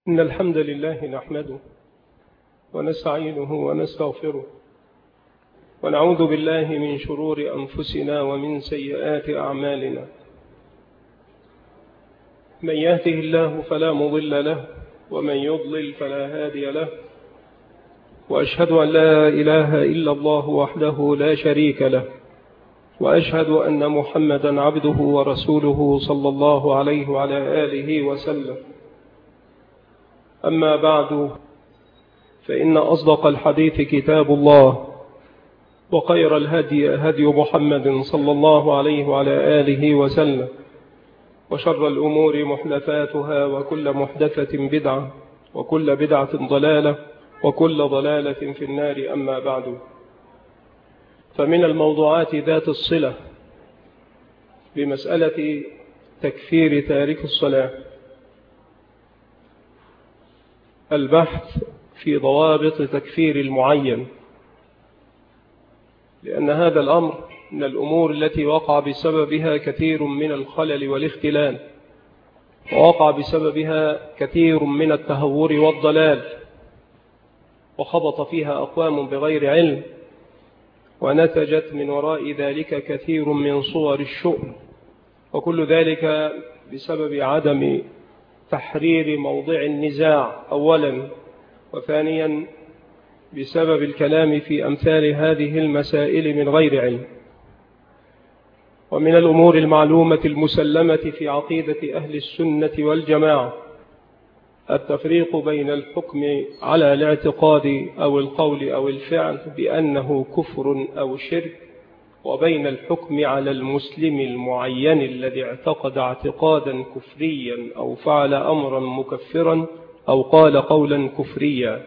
إن الحمد لله نحمده ونستعينه ونستغفره ونعوذ بالله من شرور أنفسنا ومن سيئات أعمالنا. من يهده الله فلا مضل له ومن يضلل فلا هادي له، وأشهد أن لا إله إلا الله وحده لا شريك له، وأشهد أن محمدا عبده ورسوله صلى الله عليه وعلى آله وسلم. أما بعد، فإن أصدق الحديث كتاب الله، وخير الهدي هدي محمد صلى الله عليه وعلى آله وسلم، وشر الأمور محدثاتها، وكل محدثة بدعة، وكل بدعة ضلالة، وكل ضلالة في النار. أما بعد، فمن الموضوعات ذات الصلة بمسألة تكفير تارك الصلاة البحث في ضوابط تكفير المعين، لأن هذا الأمر من الأمور التي وقع بسببها كثير من الخلل والاختلال، ووقع بسببها كثير من التهور والضلال، وخبط فيها أقوام بغير علم، ونتجت من وراء ذلك كثير من صور الشؤم، وكل ذلك بسبب عدم تحرير موضع النزاع أولا، وثانيا بسبب الكلام في أمثال هذه المسائل من غير علم. ومن الأمور المعلومة المسلمة في عقيدة أهل السنة والجماعة التفريق بين الحكم على الاعتقاد أو القول أو الفعل بأنه كفر أو شرك، وبين الحكم على المسلم المعين الذي اعتقد اعتقادا كفريا أو فعل أمرا مكفرا أو قال قولا كفريا.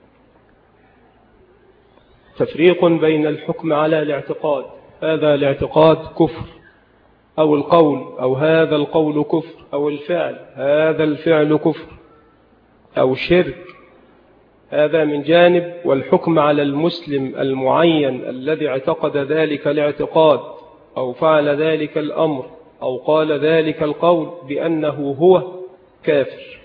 تفريق بين الحكم على الاعتقاد، هذا الاعتقاد كفر، أو القول، أو هذا القول كفر، أو الفعل، هذا الفعل كفر أو شرك، هذا من جانب. والحكم على المسلم المعين الذي اعتقد ذلك الاعتقاد أو فعل ذلك الأمر أو قال ذلك القول بأنه هو كافر،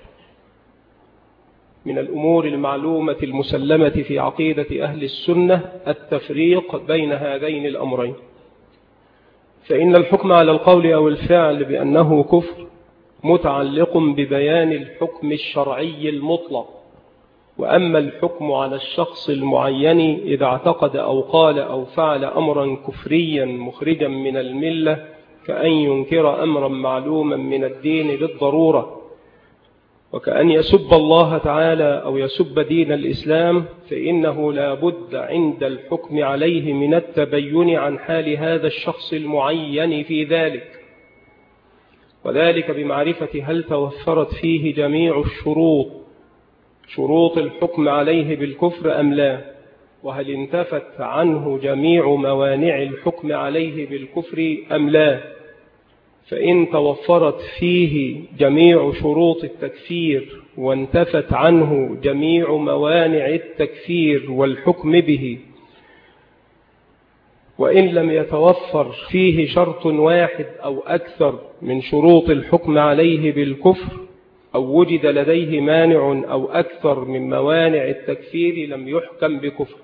من الأمور المعلومة المسلمة في عقيدة أهل السنة التفريق بين هذين الأمرين. فإن الحكم على القول أو الفعل بأنه كفر متعلق ببيان الحكم الشرعي المطلق، وأما الحكم على الشخص المعين إذا اعتقد أو قال أو فعل أمرا كفريا مخرجا من الملة، كأن ينكر أمرا معلوما من الدين بالضرورة، وكأن يسب الله تعالى أو يسب دين الإسلام، فإنه لا بد عند الحكم عليه من التبين عن حال هذا الشخص المعين في ذلك، وذلك بمعرفة هل توفرت فيه جميع شروط الحكم عليه بالكفر أم لا، وهل انتفت عنه جميع موانع الحكم عليه بالكفر أم لا. فإن توفرت فيه جميع شروط التكفير وانتفت عنه جميع موانع التكفير والحكم به، وإن لم يتوفر فيه شرط واحد أو أكثر من شروط الحكم عليه بالكفر، أو وجد لديه مانع أو أكثر من موانع التكفير، لم يحكم بكفر.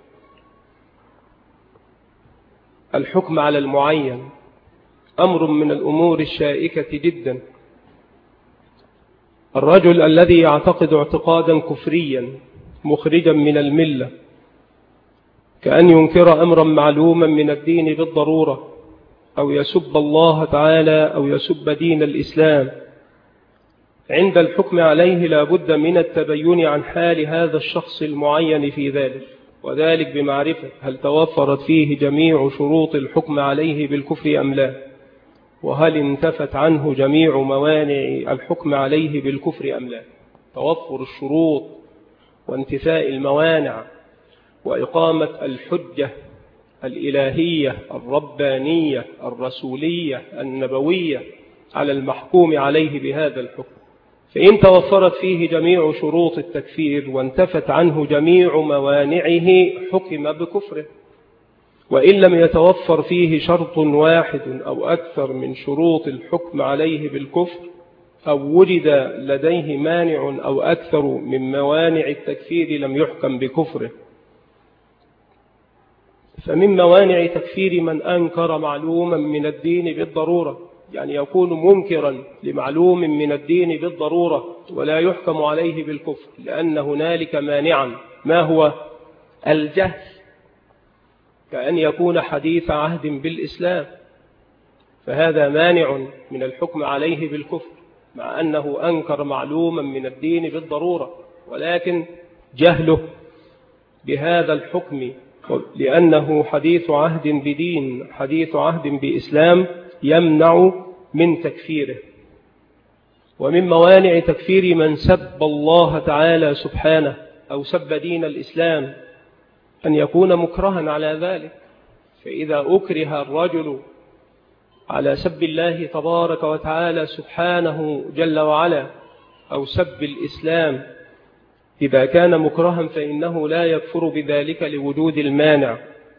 الحكم على المعين أمر من الأمور الشائكة جدا. الرجل الذي يعتقد اعتقادا كفريا مخرجا من الملة، كأن ينكر أمرا معلوما من الدين بالضرورة، أو يسب الله تعالى أو يسب دين الإسلام، عند الحكم عليه لا بد من التبين عن حال هذا الشخص المعين في ذلك، وذلك بمعرفة هل توفرت فيه جميع شروط الحكم عليه بالكفر أم لا، وهل انتفت عنه جميع موانع الحكم عليه بالكفر أم لا. توفر الشروط وانتفاء الموانع وإقامة الحجة الإلهية الربانية الرسولية النبوية على المحكوم عليه بهذا الحكم. فإن توفرت فيه جميع شروط التكفير وانتفت عنه جميع موانعه حكم بكفره، وإن لم يتوفر فيه شرط واحد أو أكثر من شروط الحكم عليه بالكفر، أو وجد لديه مانع أو أكثر من موانع التكفير لم يحكم بكفره. فمن موانع تكفير من أنكر معلوما من الدين بالضرورة، يعني يكون منكرا لمعلوم من الدين بالضرورة ولا يحكم عليه بالكفر، لأن هنالك مانعا، ما هو؟ الجهل، كأن يكون حديث عهد بالإسلام، فهذا مانع من الحكم عليه بالكفر مع أنه أنكر معلوما من الدين بالضرورة، ولكن جهله بهذا الحكم لأنه حديث عهد بدين، حديث عهد بإسلام، يمنع من تكفيره. ومن موانع تكفير من سب الله تعالى سبحانه أو سب دين الإسلام أن يكون مكرها على ذلك، فإذا أكره الرجل على سب الله تبارك وتعالى سبحانه جل وعلا أو سب الإسلام، إذا كان مكرها فإنه لا يكفر بذلك لوجود المانع.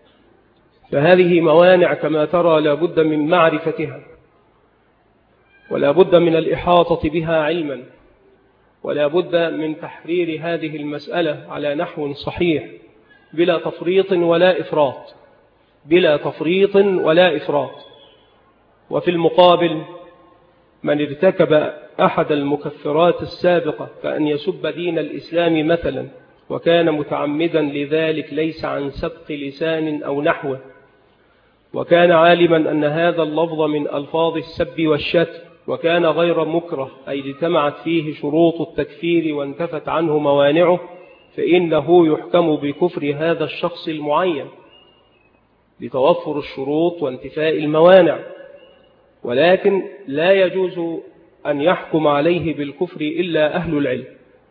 فهذه موانع كما ترى لا بد من معرفتها، ولا بد من الإحاطة بها علما، ولا بد من تحرير هذه المسألة على نحو صحيح بلا تفريط ولا إفراط، بلا تفريط ولا إفراط. وفي المقابل من ارتكب أحد المكفرات السابقة كأن يسب دين الإسلام مثلا وكان متعمدا لذلك ليس عن سبق لسان أو نحوه، وكان عالما أن هذا اللفظ من ألفاظ السب والشتم، وكان غير مكره أي اجتمعت فيه شروط التكفير وانتفت عنه موانعه، فإنه يحكم بكفر هذا الشخص المعين لتوفر الشروط وانتفاء الموانع، ولكن لا يجوز أن يحكم عليه بالكفر إلا أهل العلم،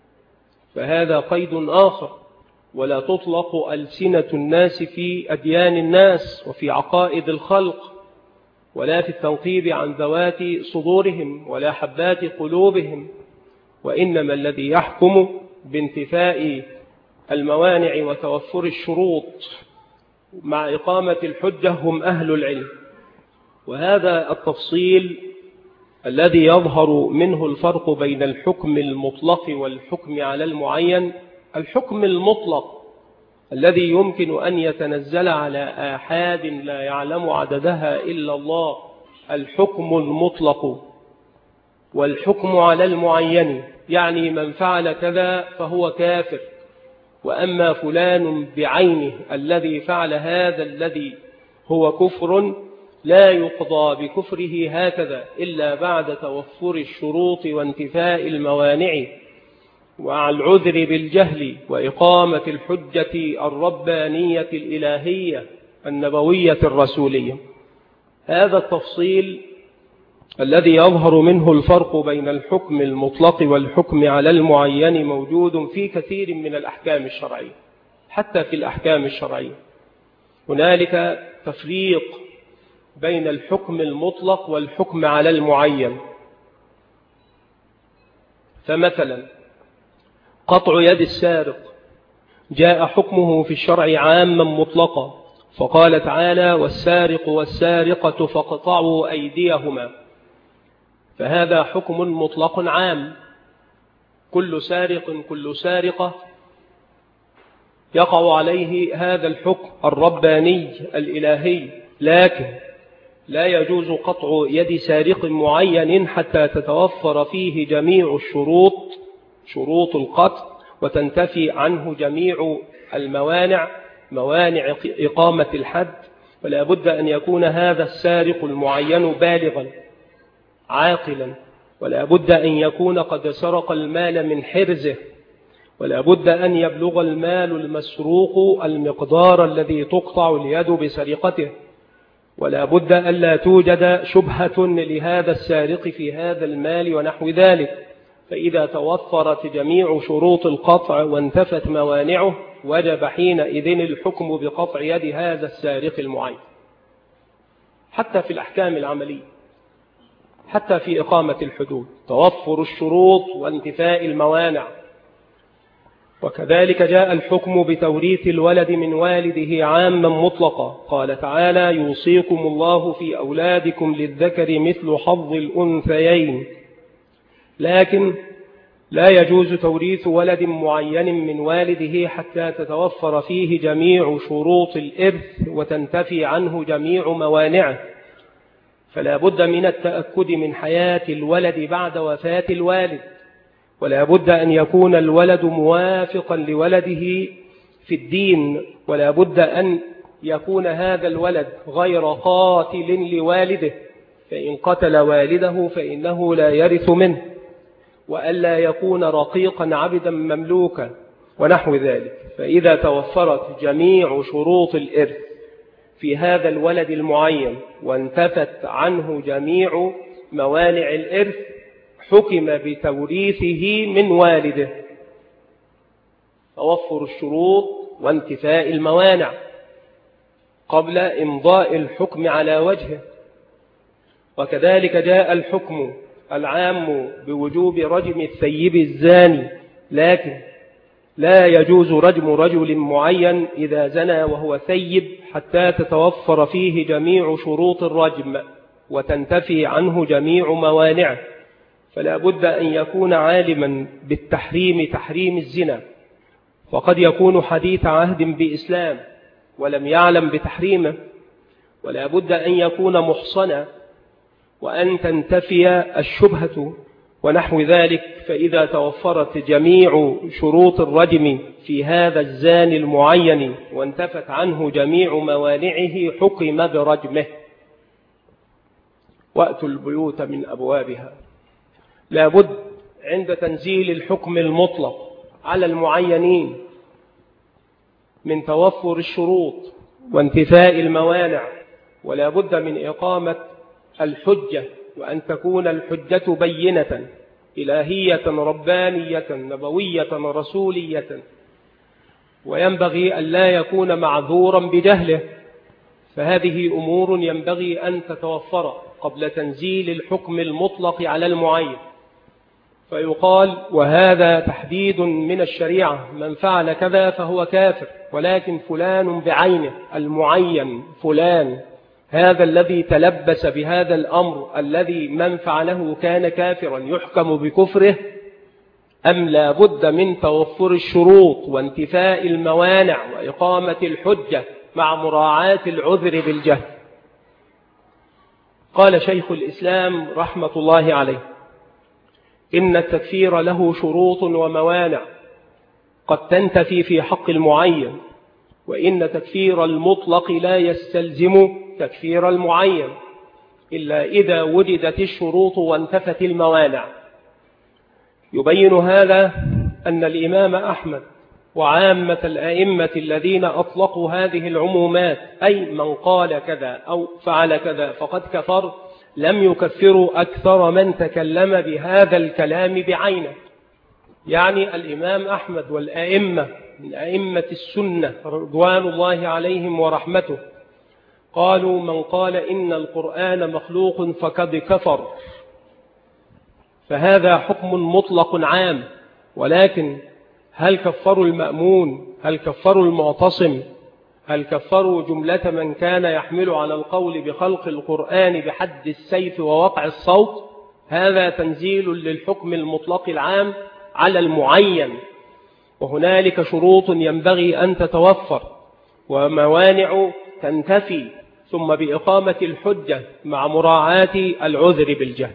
فهذا قيد آخر. ولا تطلق ألسنة الناس في أديان الناس وفي عقائد الخلق، ولا في التنقيب عن ذوات صدورهم ولا حبات قلوبهم، وإنما الذي يحكم بانتفاء الموانع وتوفر الشروط مع إقامة الحجة هم أهل العلم. وهذا التفصيل الذي يظهر منه الفرق بين الحكم المطلق والحكم على المعين. الحكم المطلق الذي يمكن أن يتنزل على آحاد لا يعلم عددها إلا الله، الحكم المطلق. والحكم على المعين يعني من فعل كذا فهو كافر، وأما فلان بعينه الذي فعل هذا الذي هو كفر لا يقضى بكفره هكذا إلا بعد توفر الشروط وانتفاء الموانع وعلى العذر بالجهل وإقامة الحجة الربانية الإلهية النبوية الرسولية. هذا التفصيل الذي يظهر منه الفرق بين الحكم المطلق والحكم على المعين موجود في كثير من الأحكام الشرعية. حتى في الأحكام الشرعية هنالك تفريق بين الحكم المطلق والحكم على المعين. فمثلا قطع يد السارق جاء حكمه في الشرع عاما مطلقا، فقال تعالى: والسارق والسارقة فاقطعوا أيديهما، فهذا حكم مطلق عام، كل سارق كل سارقة يقع عليه هذا الحكم الرباني الإلهي، لكن لا يجوز قطع يد سارق معين حتى تتوفر فيه جميع الشروط، شروط القتل، وتنتفي عنه جميع الموانع، موانع إقامة الحد. ولا بد أن يكون هذا السارق المعين بالغا عاقلا، ولا بد أن يكون قد سرق المال من حرزه، ولا بد أن يبلغ المال المسروق المقدار الذي تقطع اليد بسرقته، ولا بد أن لا توجد شبهة لهذا السارق في هذا المال ونحو ذلك. فإذا توفرت جميع شروط القطع وانتفت موانعه وجب حينئذ الحكم بقطع يد هذا السارق المعين. حتى في الأحكام العملية، حتى في إقامة الحدود، توفر الشروط وانتفاء الموانع. وكذلك جاء الحكم بتوريث الولد من والده عاما مطلقا، قال تعالى: يوصيكم الله في أولادكم للذكر مثل حظ الأنثيين. لكن لا يجوز توريث ولد معين من والده حتى تتوفر فيه جميع شروط الإرث وتنتفي عنه جميع موانعه، فلا بد من التأكد من حياة الولد بعد وفاة الوالد، ولا بد أن يكون الولد موافقا لولده في الدين، ولا بد أن يكون هذا الولد غير قاتل لوالده، فإن قتل والده فإنه لا يرث منه، وألا يكون رقيقا عبدا مملوكا ونحو ذلك. فإذا توفرت جميع شروط الإرث في هذا الولد المعين وانتفت عنه جميع موانع الإرث حكم بتوريثه من والده. توفر الشروط وانتفاء الموانع قبل إمضاء الحكم على وجهه. وكذلك جاء الحكم العام بوجوب رجم الثيب الزاني، لكن لا يجوز رجم رجل معين إذا زنى وهو ثيب حتى تتوفر فيه جميع شروط الرجم وتنتفي عنه جميع موانعه، فلا بد أن يكون عالما بالتحريم، تحريم الزنا، وقد يكون حديث عهد بإسلام ولم يعلم بتحريمه، ولا بد أن يكون محصنا وأن تنتفي الشبهة ونحو ذلك. فإذا توفرت جميع شروط الرجم في هذا الزاني المعين وانتفت عنه جميع موانعه حكم برجمه. وأتوا البيوت من أبوابها. لا بد عند تنزيل الحكم المطلق على المعينين من توفر الشروط وانتفاء الموانع، ولا بد من إقامة الحجة، وأن تكون الحجة بينة إلهية ربانية نبوية رسولية، وينبغي أن لا يكون معذورا بجهله، فهذه أمور ينبغي أن تتوفر قبل تنزيل الحكم المطلق على المعين. فيقال وهذا تحديد من الشريعة، من فعل كذا فهو كافر، ولكن فلان بعينه المعين فلان هذا الذي تلبس بهذا الأمر الذي من فعله كان كافرا يحكم بكفره، أم لا بد من توفر الشروط وانتفاء الموانع وإقامة الحجة مع مراعاة العذر بالجهل؟ قال شيخ الإسلام رحمة الله عليه: إن التكفير له شروط وموانع قد تنتفي في حق المعين، وإن تكفير المطلق لا يستلزم تكفير المعين إلا إذا وجدت الشروط وانتفت الموانع. يبين هذا أن الإمام أحمد وعامة الأئمة الذين أطلقوا هذه العمومات، أي من قال كذا أو فعل كذا فقد كفر، لم يكفروا أكثر من تكلم بهذا الكلام بعينه. يعني الإمام أحمد والأئمة من أئمة السنة رضوان الله عليهم ورحمته قالوا من قال إن القرآن مخلوق فقد كفر، فهذا حكم مطلق عام. ولكن هل كفروا المأمون؟ هل كفروا المعتصم؟ هل كفروا جملة من كان يحمل على القول بخلق القرآن بحد السيف ووقع الصوت؟ هذا تنزيل للحكم المطلق العام على المعين، وهنالك شروط ينبغي أن تتوفر وموانع تنتفي، ثم بإقامة الحجة مع مراعاة العذر بالجهل.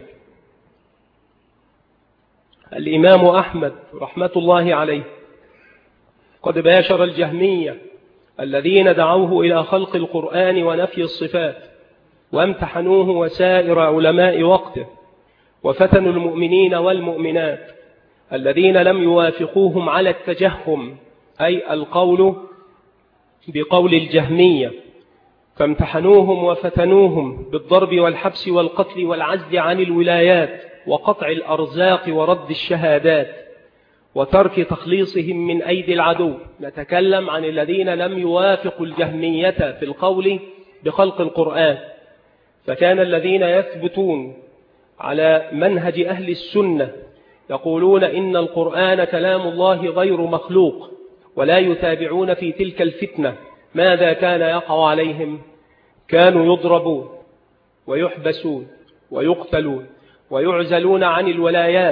الإمام أحمد رحمة الله عليه قد باشر الجهمية الذين دعوه إلى خلق القرآن ونفي الصفات، وامتحنوه وسائر علماء وقته، وفتنوا المؤمنين والمؤمنات الذين لم يوافقوهم على التجهم، أي القول بقول الجهمية، فامتحنوهم وفتنوهم بالضرب والحبس والقتل والعزل عن الولايات وقطع الأرزاق ورد الشهادات وترك تخليصهم من أيدي العدو. نتكلم عن الذين لم يوافقوا الجهمية في القول بخلق القرآن. فكان الذين يثبتون على منهج أهل السنة يقولون إن القرآن كلام الله غير مخلوق، ولا يتابعون في تلك الفتنة. ماذا كان يقع عليهم؟ كانوا يضربون ويحبسون ويقتلون ويعزلون عن الولايات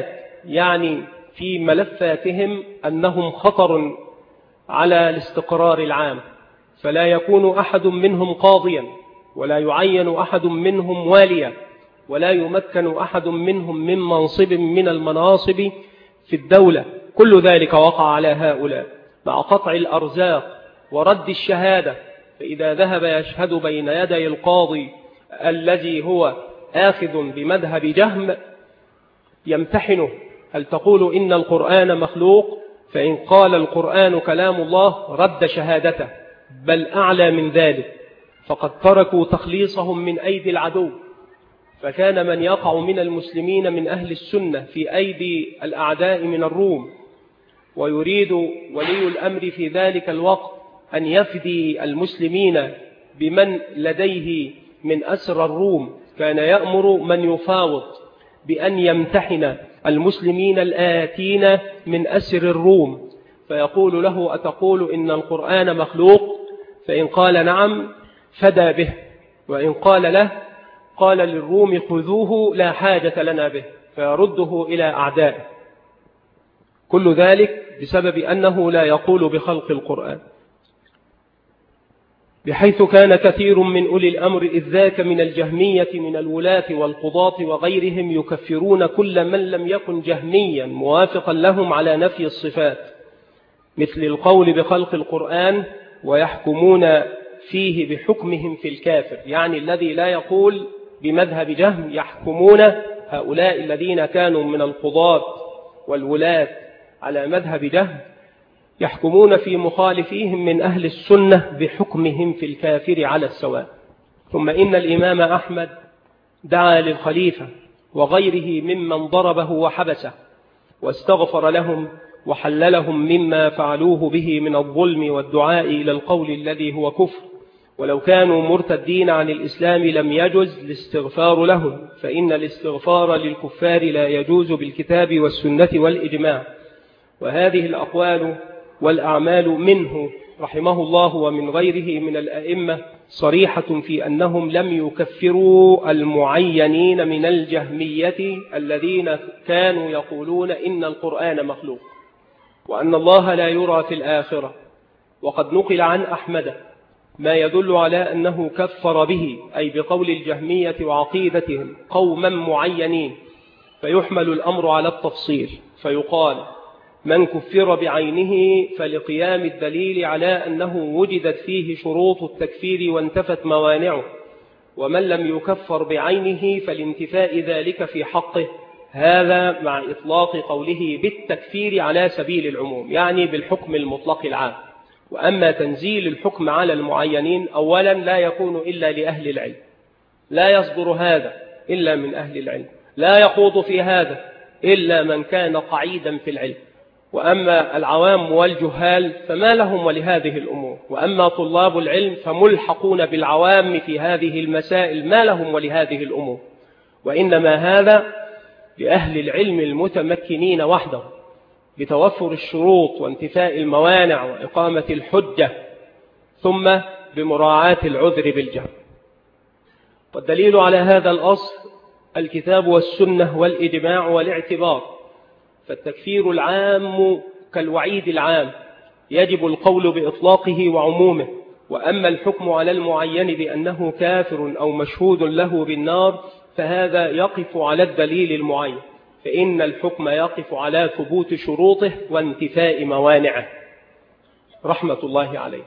يعني في ملفاتهم أنهم خطر على الاستقرار العام، فلا يكون أحد منهم قاضيا، ولا يعين أحد منهم واليا، ولا يمكن أحد منهم من منصب من المناصب في الدولة. كل ذلك وقع على هؤلاء مع قطع الأرزاق ورد الشهادة. فإذا ذهب يشهد بين يدي القاضي الذي هو آخذ بمذهب جهم يمتحنه: هل تقول إن القرآن مخلوق؟ فإن قال القرآن كلام الله رد شهادته، بل أعلى من ذلك، فقد تركوا تخليصهم من أيدي العدو. فكان من يقع من المسلمين من أهل السنة في أيدي الأعداء من الروم، ويريد ولي الأمر في ذلك الوقت أن يفدي المسلمين بمن لديه من أسر الروم، كان يأمر من يفاوض بأن يمتحن المسلمين الآتين من أسر الروم، فيقول له: أتقول إن القرآن مخلوق؟ فإن قال نعم فدى به، وإن قال له قال للروم: خذوه لا حاجة لنا به، فيرده إلى أعدائه. كل ذلك بسبب أنه لا يقول بخلق القرآن، بحيث كان كثير من أولي الأمر إذ ذاك من الجهمية من الولاة والقضاة وغيرهم يكفرون كل من لم يكن جهميا موافقا لهم على نفي الصفات، مثل القول بخلق القرآن، ويحكمون فيه بحكمهم في الكافر. يعني الذي لا يقول بمذهب جهم يحكمون هؤلاء الذين كانوا من القضاة والولاة على مذهب جهم، يحكمون في مخالفيهم من أهل السنة بحكمهم في الكافر على السواء. ثم إن الإمام أحمد دعا للخليفة وغيره ممن ضربه وحبسه، واستغفر لهم وحللهم مما فعلوه به من الظلم والدعاء إلى القول الذي هو كفر. ولو كانوا مرتدين عن الإسلام لم يجوز الاستغفار لهم، فإن الاستغفار للكفار لا يجوز بالكتاب والسنة والإجماع. وهذه الأقوال والأعمال منه رحمه الله ومن غيره من الأئمة صريحة في أنهم لم يكفروا المعينين من الجهمية الذين كانوا يقولون إن القرآن مخلوق وأن الله لا يرى في الآخرة. وقد نقل عن أحمد ما يدل على أنه كفر به، أي بقول الجهمية وعقيدتهم، قوما معينين، فيحمل الأمر على التفصيل، فيقال: من كفر بعينه فلقيام الدليل على أنه وجدت فيه شروط التكفير وانتفت موانعه، ومن لم يكفر بعينه فلانتفاء ذلك في حقه. هذا مع إطلاق قوله بالتكفير على سبيل العموم، يعني بالحكم المطلق العام. وأما تنزيل الحكم على المعينين أولا لا يكون إلا لأهل العلم، لا يصدر هذا إلا من أهل العلم، لا يخوض في هذا إلا من كان قعيدا في العلم. وأما العوام والجهال فما لهم ولهذه الأمور، وأما طلاب العلم فملحقون بالعوام في هذه المسائل ما لهم ولهذه الأمور. وإنما هذا لأهل العلم المتمكنين وحدهم، بتوفر الشروط وانتفاء الموانع وإقامة الحجة، ثم بمراعاة العذر بالجهل. والدليل على هذا الأصل الكتاب والسنة والإجماع والاعتبار. فالتكفير العام كالوعيد العام يجب القول بإطلاقه وعمومه، وأما الحكم على المعين بأنه كافر أو مشهود له بالنار فهذا يقف على الدليل المعين، فإن الحكم يقف على ثبوت شروطه وانتفاء موانعه رحمة الله عليه.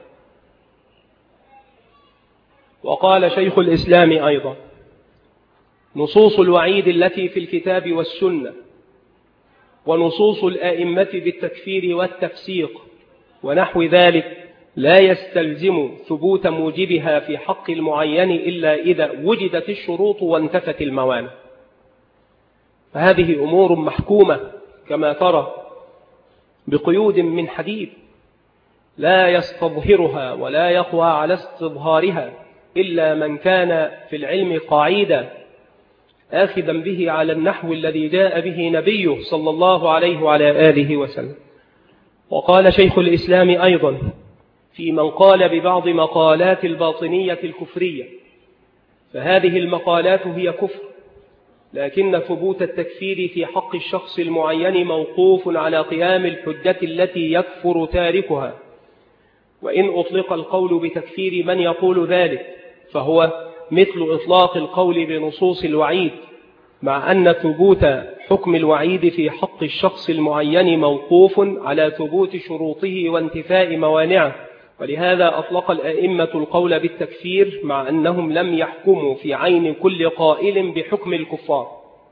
وقال شيخ الإسلام أيضا: نصوص الوعيد التي في الكتاب والسنة ونصوص الآئمة بالتكفير والتفسيق ونحو ذلك لا يستلزم ثبوت موجبها في حق المعين إلا إذا وجدت الشروط وانتفت الموانع. فهذه أمور محكومة كما ترى بقيود من حديد لا يستظهرها ولا يقوى على استظهارها إلا من كان في العلم قاعدة آخذا به على النحو الذي جاء به نبيه صلى الله عليه وعلى آله وسلم. وقال شيخ الإسلام أيضا في من قال ببعض مقالات الباطنية الكفرية: فهذه المقالات هي كفر، لكن ثبوت التكفير في حق الشخص المعين موقوف على قيام الحجة التي يكفر تاركها. وإن أطلق القول بتكفير من يقول ذلك فهو مثل إطلاق القول بنصوص الوعيد، مع أن ثبوت حكم الوعيد في حق الشخص المعين موقوف على ثبوت شروطه وانتفاء موانعه. ولهذا أطلق الأئمة القول بالتكفير مع أنهم لم يحكموا في عين كل قائل بحكم الكفار.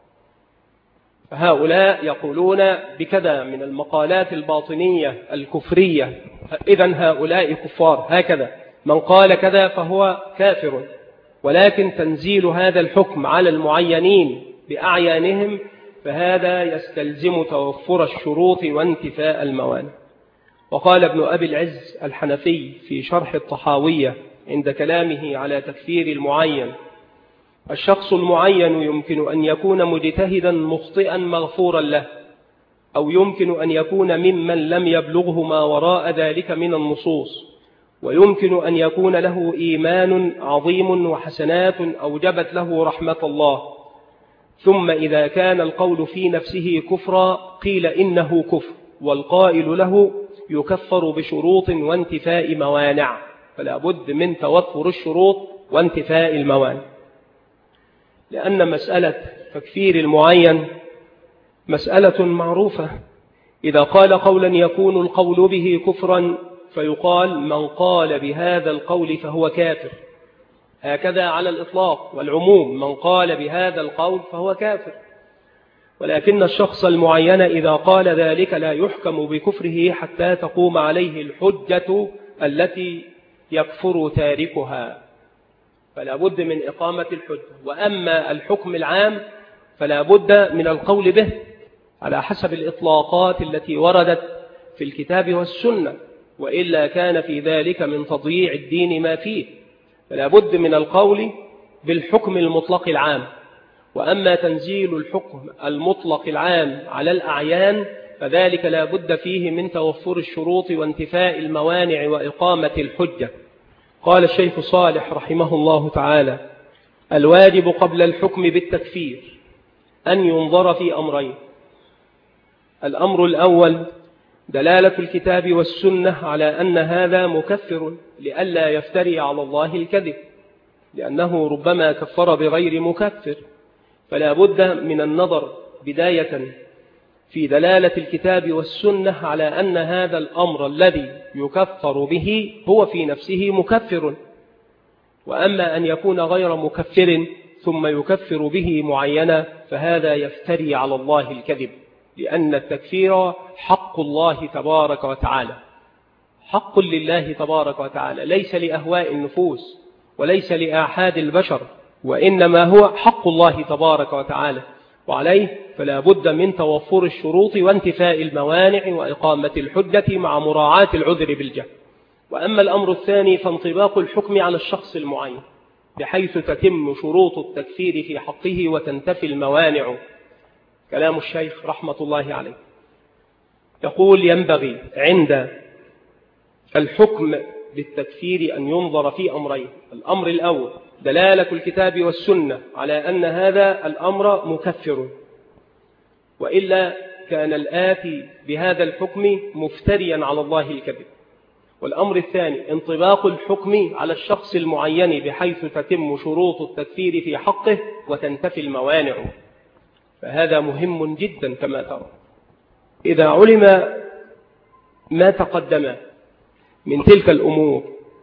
فهؤلاء يقولون بكذا من المقالات الباطنية الكفرية، إذن هؤلاء كفار، هكذا من قال كذا فهو كافر. ولكن تنزيل هذا الحكم على المعينين بأعيانهم فهذا يستلزم توفر الشروط وانتفاء الموانع. وقال ابن أبي العز الحنفي في شرح الطحاوية عند كلامه على تكفير المعين: الشخص المعين يمكن أن يكون مجتهدا مخطئا مغفورا له، أو يمكن أن يكون ممن لم يبلغه ما وراء ذلك من النصوص، ويمكن أن يكون له إيمان عظيم وحسنات أوجبت له رحمة الله، ثم إذا كان القول في نفسه كفرا قيل إنه كفر، والقائل له يكفر بشروط وانتفاء موانع. فلا بد من توفر الشروط وانتفاء الموانع، لأن مسألة تكفير المعين مسألة معروفة. إذا قال قولا يكون القول به كفرا فيقال من قال بهذا القول فهو كافر، هكذا على الإطلاق والعموم، من قال بهذا القول فهو كافر. ولكن الشخص المعين إذا قال ذلك لا يحكم بكفره حتى تقوم عليه الحجة التي يكفر تاركها، فلا بد من إقامة الحجة. وأما الحكم العام فلا بد من القول به على حسب الإطلاقات التي وردت في الكتاب والسنة، وإلا كان في ذلك من تضييع الدين ما فيه. فلا بد من القول بالحكم المطلق العام. وأما تنزيل الحكم المطلق العام على الأعيان فذلك لا بد فيه من توفر الشروط وانتفاء الموانع وإقامة الحجة. قال الشيخ صالح رحمه الله تعالى: الواجب قبل الحكم بالتكفير أن ينظر في أمرين: الأمر الأول دلالة الكتاب والسنة على أن هذا مكفر لئلا يفتري على الله الكذب، لأنه ربما كفر بغير مكفر، فلا بد من النظر بداية في دلالة الكتاب والسنة على أن هذا الأمر الذي يكفر به هو في نفسه مكفر. وأما أن يكون غير مكفر ثم يكفر به معينا فهذا يفتري على الله الكذب، لأن التكفير حق الله تبارك وتعالى، حق لله تبارك وتعالى، ليس لأهواء النفوس وليس لآحاد البشر، وإنما هو حق الله تبارك وتعالى، وعليه فلا بد من توفر الشروط وانتفاء الموانع وإقامة الحجة مع مراعاة العذر بالجهل. وأما الأمر الثاني فانطباق الحكم على الشخص المعين بحيث تتم شروط التكفير في حقه وتنتفي الموانع. كلام الشيخ رحمة الله عليه يقول: ينبغي عند الحكم بالتكفير أن ينظر في أمرين: الأمر الأول دلالة الكتاب والسنة على أن هذا الأمر مكفر، وإلا كان الآتي بهذا الحكم مفتريا على الله الكذب. والأمر الثاني انطباق الحكم على الشخص المعين بحيث تتم شروط التكفير في حقه وتنتفي الموانع. فهذا مهم جدا كما ترى. إذا علم ما تقدم من تلك الأمور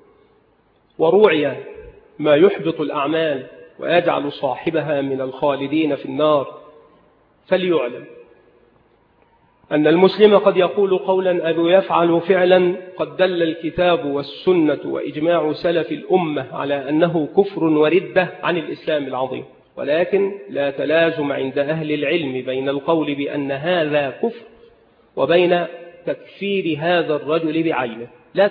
وروعي ما يحبط الأعمال ويجعل صاحبها من الخالدين في النار، فليعلم أن المسلم قد يقول قولا أو يفعل فعلا قد دل الكتاب والسنة وإجماع سلف الأمة على أنه كفر وردة عن الإسلام العظيم، ولكن لا تلازم عند أهل العلم بين القول بأن هذا كفر وبين تكفير هذا الرجل بعينه.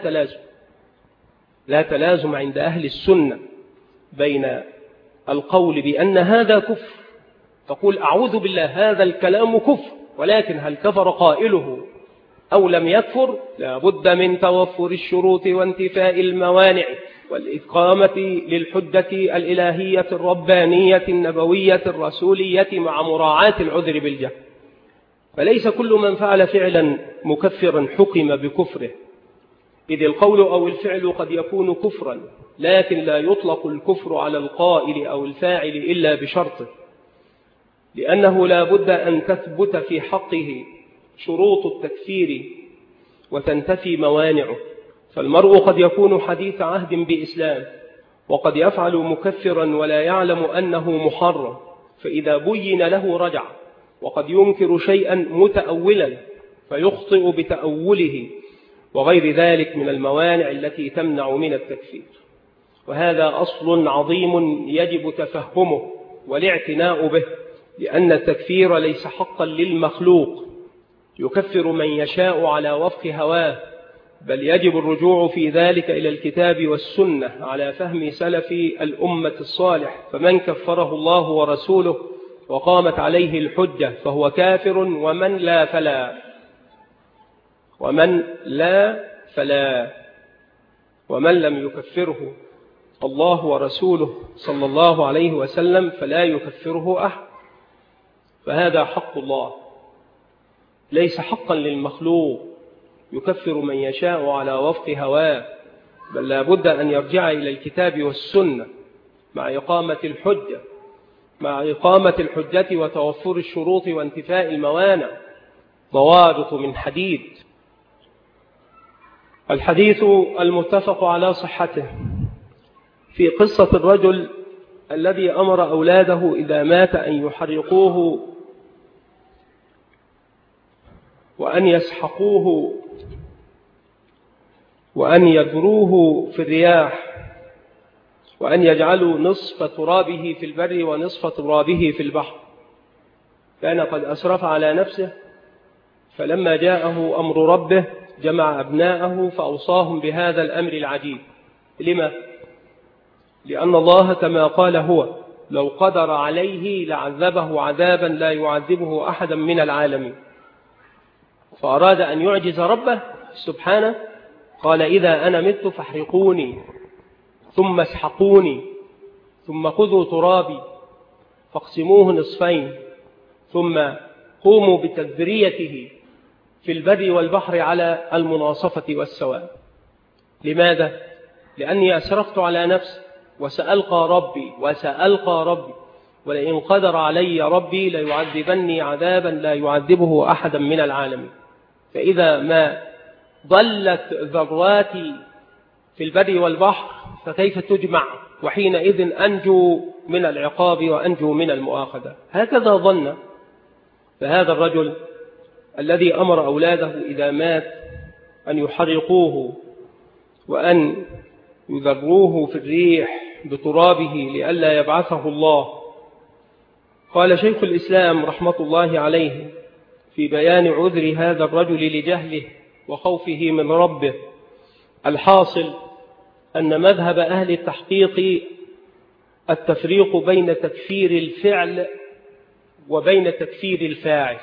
لا تلازم عند أهل السنة بين القول بأن هذا كفر، تقول أعوذ بالله هذا الكلام كفر، ولكن هل كفر قائله أو لم يكفر؟ لا بد من توفر الشروط وانتفاء الموانع والإقامة للحجة الإلهية الربانية النبوية الرسولية مع مراعاة العذر بالجهل. فليس كل من فعل فعلا مكفرا حكم بكفره، إذ القول أو الفعل قد يكون كفرا، لكن لا يطلق الكفر على القائل أو الفاعل إلا بشرطه، لأنه لا بد أن تثبت في حقه شروط التكفير وتنتفي موانعه. فالمرء قد يكون حديث عهد بإسلام وقد يفعل مكفرا ولا يعلم أنه محرم، فإذا بين له رجع، وقد ينكر شيئا متأولا فيخطئ بتأوله، وغير ذلك من الموانع التي تمنع من التكفير. وهذا أصل عظيم يجب تفهمه والاعتناء به، لأن التكفير ليس حقا للمخلوق يكفر من يشاء على وفق هواه، بل يجب الرجوع في ذلك إلى الكتاب والسنة على فهم سلف الأمة الصالح. فمن كفره الله ورسوله وقامت عليه الحجة فهو كافر، ومن لا فلا ومن لم يكفره الله ورسوله صلى الله عليه وسلم فلا يكفره أحد. فهذا حق الله، ليس حقا للمخلوق يكفر من يشاء على وفق هواه، بل لا بد أن يرجع إلى الكتاب والسنة مع إقامة الحجة وتوفر الشروط وانتفاء الموانع، ضوابط من حديد. الحديث المتفق على صحته في قصة الرجل الذي أمر أولاده إذا مات أن يحرقوه وأن يسحقوه وأن يذروه في الرياح، وأن يجعلوا نصف ترابه في البر ونصف ترابه في البحر. كان قد أسرف على نفسه، فلما جاءه أمر ربه جمع أبناءه فأوصاهم بهذا الأمر العجيب. لما؟ لأن الله كما قال هو لو قدر عليه لعذبه عذابا لا يعذبه أحدا من العالمين، فأراد أن يعجز ربه سبحانه، قال إذا أنا مت فاحرقوني ثم اسحقوني ثم خذوا ترابي فاقسموه نصفين ثم قوموا بتذريته في البر والبحر على المناصفة والسواء. لماذا؟ لأني أسرفت على نفسي وسألقى ربي، ولئن قدر علي ربي ليعذبني عذابا لا يعذبه أحدا من العالمين. فإذا ما ضلت ذراتي في البر والبحر فكيف تجمع؟ وحينئذ أنجو من العقاب وأنجو من المؤاخذة. هكذا ظن. فهذا الرجل الذي أمر أولاده إذا مات أن يحرقوه وأن يذروه في الريح بترابه لئلا يبعثه الله، قال شيخ الإسلام رحمة الله عليه في بيان عذر هذا الرجل لجهله وخوفه من ربه: الحاصل أن مذهب أهل التحقيق التفريق بين تكفير الفعل وبين تكفير الفاعل،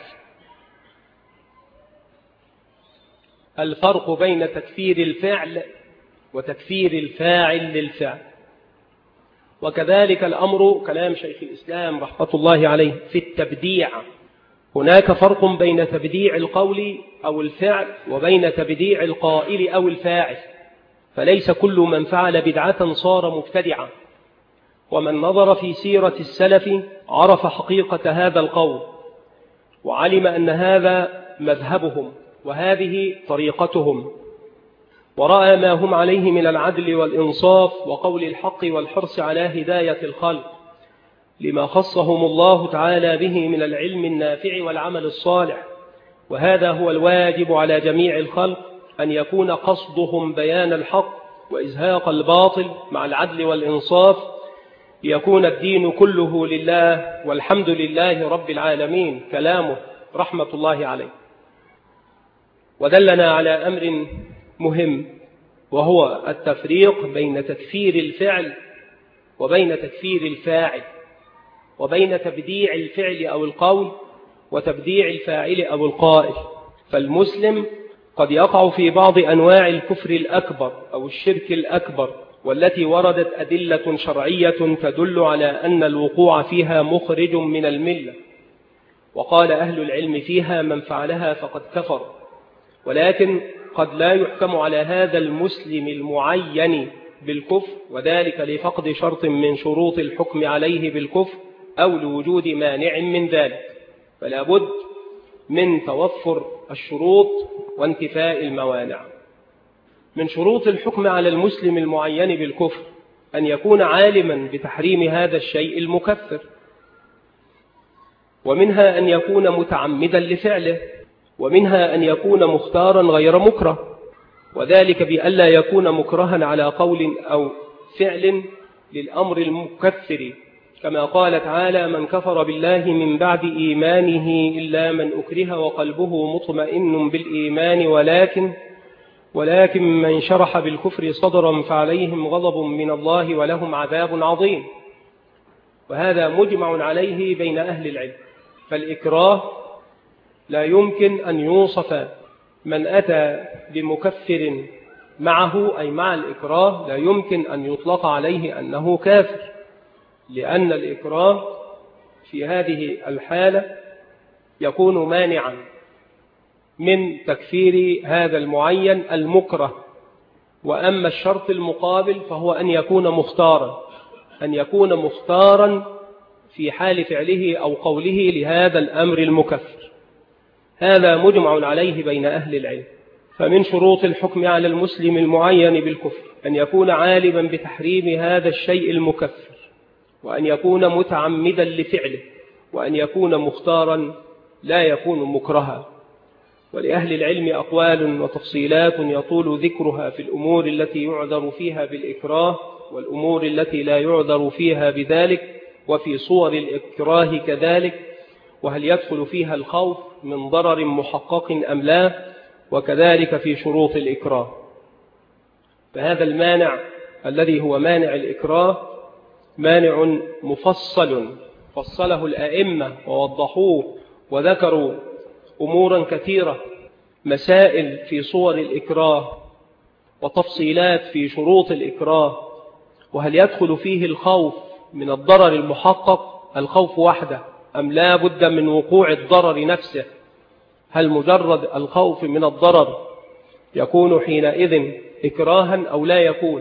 الفرق بين تكفير الفعل وتكفير الفاعل للفعل. وكذلك الأمر كلام شيخ الإسلام رحمة الله عليه في التبديع. هناك فرق بين تبديع القول أو الفعل وبين تبديع القائل أو الفاعل، فليس كل من فعل بدعة صار مبتدعا. ومن نظر في سيرة السلف عرف حقيقة هذا القول، وعلم أن هذا مذهبهم وهذه طريقتهم، ورأى ما هم عليه من العدل والإنصاف وقول الحق والحرص على هداية الخلق لما خصهم الله تعالى به من العلم النافع والعمل الصالح. وهذا هو الواجب على جميع الخلق، أن يكون قصدهم بيان الحق وإزهاق الباطل مع العدل والإنصاف، ليكون الدين كله لله والحمد لله رب العالمين. كلامه رحمة الله عليه. ودلنا على أمر مهم، وهو التفريق بين تكفير الفعل وبين تكفير الفاعل، وبين تبديع الفعل أو القول وتبديع الفاعل أو القائل. فالمسلم قد يقع في بعض أنواع الكفر الأكبر أو الشرك الأكبر والتي وردت أدلة شرعية تدل على أن الوقوع فيها مخرج من الملة، وقال أهل العلم فيها من فعلها فقد كفر. ولكن قد لا يحكم على هذا المسلم المعين بالكفر، وذلك لفقد شرط من شروط الحكم عليه بالكفر أو لوجود مانع من ذلك، فلا بد من توفر الشروط وانتفاء الموانع. من شروط الحكم على المسلم المعين بالكفر أن يكون عالما بتحريم هذا الشيء المكفر، ومنها أن يكون متعمدا لفعله، ومنها أن يكون مختارا غير مكره، وذلك بألا يكون مكرها على قول أو فعل للأمر المكفر، كما قال تعالى: من كفر بالله من بعد إيمانه إلا من أكره وقلبه مطمئن بالإيمان ولكن من شرح بالكفر صدرا فعليهم غضب من الله ولهم عذاب عظيم. وهذا مجمع عليه بين أهل العلم. فالإكراه لا يمكن أن يوصف من أتى بمكفر معه، أي مع الإكراه لا يمكن أن يطلق عليه أنه كافر، لأن الإكراه في هذه الحالة يكون مانعا من تكفير هذا المعين المكره. وأما الشرط المقابل فهو أن يكون مختارا في حال فعله أو قوله لهذا الأمر المكفر. هذا مجمع عليه بين أهل العلم. فمن شروط الحكم على المسلم المعين بالكفر أن يكون عالما بتحريم هذا الشيء المكفر، وأن يكون متعمدا لفعله، وأن يكون مختارا لا يكون مكرها. ولأهل العلم أقوال وتفصيلات يطول ذكرها في الأمور التي يعذر فيها بالإكراه والأمور التي لا يعذر فيها بذلك، وفي صور الإكراه كذلك، وهل يدخل فيها الخوف من ضرر محقق أم لا، وكذلك في شروط الإكراه. فهذا المانع الذي هو مانع الإكراه مانع مفصل فصله الأئمة ووضحوه وذكروا أمورا كثيرة، مسائل في صور الإكراه وتفصيلات في شروط الإكراه. وهل يدخل فيه الخوف من الضرر المحقق الخوف وحده أم لا بد من وقوع الضرر نفسه؟ هل مجرد الخوف من الضرر يكون حينئذ إكراها أو لا يكون؟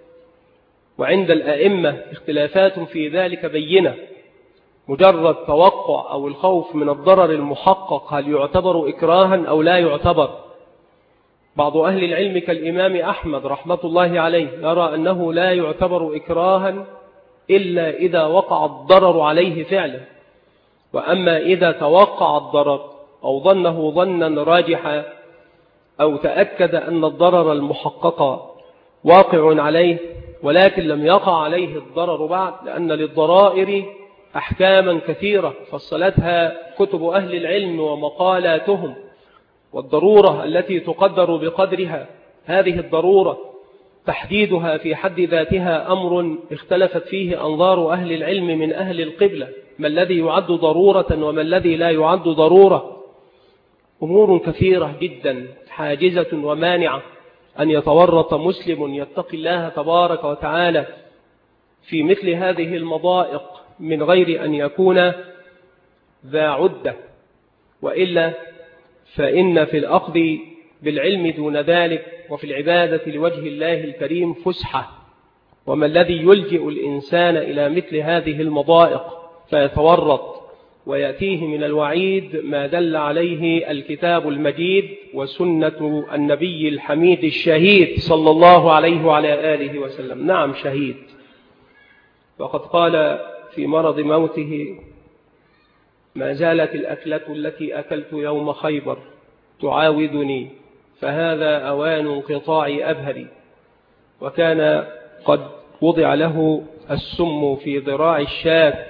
وعند الأئمة اختلافات في ذلك بينة. مجرد توقع أو الخوف من الضرر المحقق هل يعتبر إكراها أو لا يعتبر؟ بعض أهل العلم كالإمام أحمد رحمة الله عليه يرى أنه لا يعتبر إكراها إلا إذا وقع الضرر عليه فعلا. وأما إذا توقع الضرر أو ظنه ظنا راجحا أو تأكد أن الضرر المحقق واقع عليه ولكن لم يقع عليه الضرر بعد، لأن للضرائر أحكاما كثيرة فصلتها كتب أهل العلم ومقالاتهم، والضرورة التي تقدر بقدرها هذه الضرورة تحديدها في حد ذاتها أمر اختلفت فيه أنظار أهل العلم من أهل القبلة، ما الذي يعد ضرورة وما الذي لا يعد ضرورة. أمور كثيرة جدا حاجزة ومانعة أن يتورط مسلم يتقي الله تبارك وتعالى في مثل هذه المضائق من غير أن يكون ذا عدة، وإلا فإن في الأخذ بالعلم دون ذلك وفي العبادة لوجه الله الكريم فسحة. وما الذي يلجئ الإنسان إلى مثل هذه المضائق فيتورط ويأتيه من الوعيد ما دل عليه الكتاب المجيد وسنة النبي الحميد الشهيد صلى الله عليه وعلى آله وسلم. نعم شهيد. وقد قال في مرض موته: ما زالت الأكلة التي أكلت يوم خيبر تعاودني، فهذا أوان انقطاع أبهري. وكان قد وضع له السم في ذراع الشاة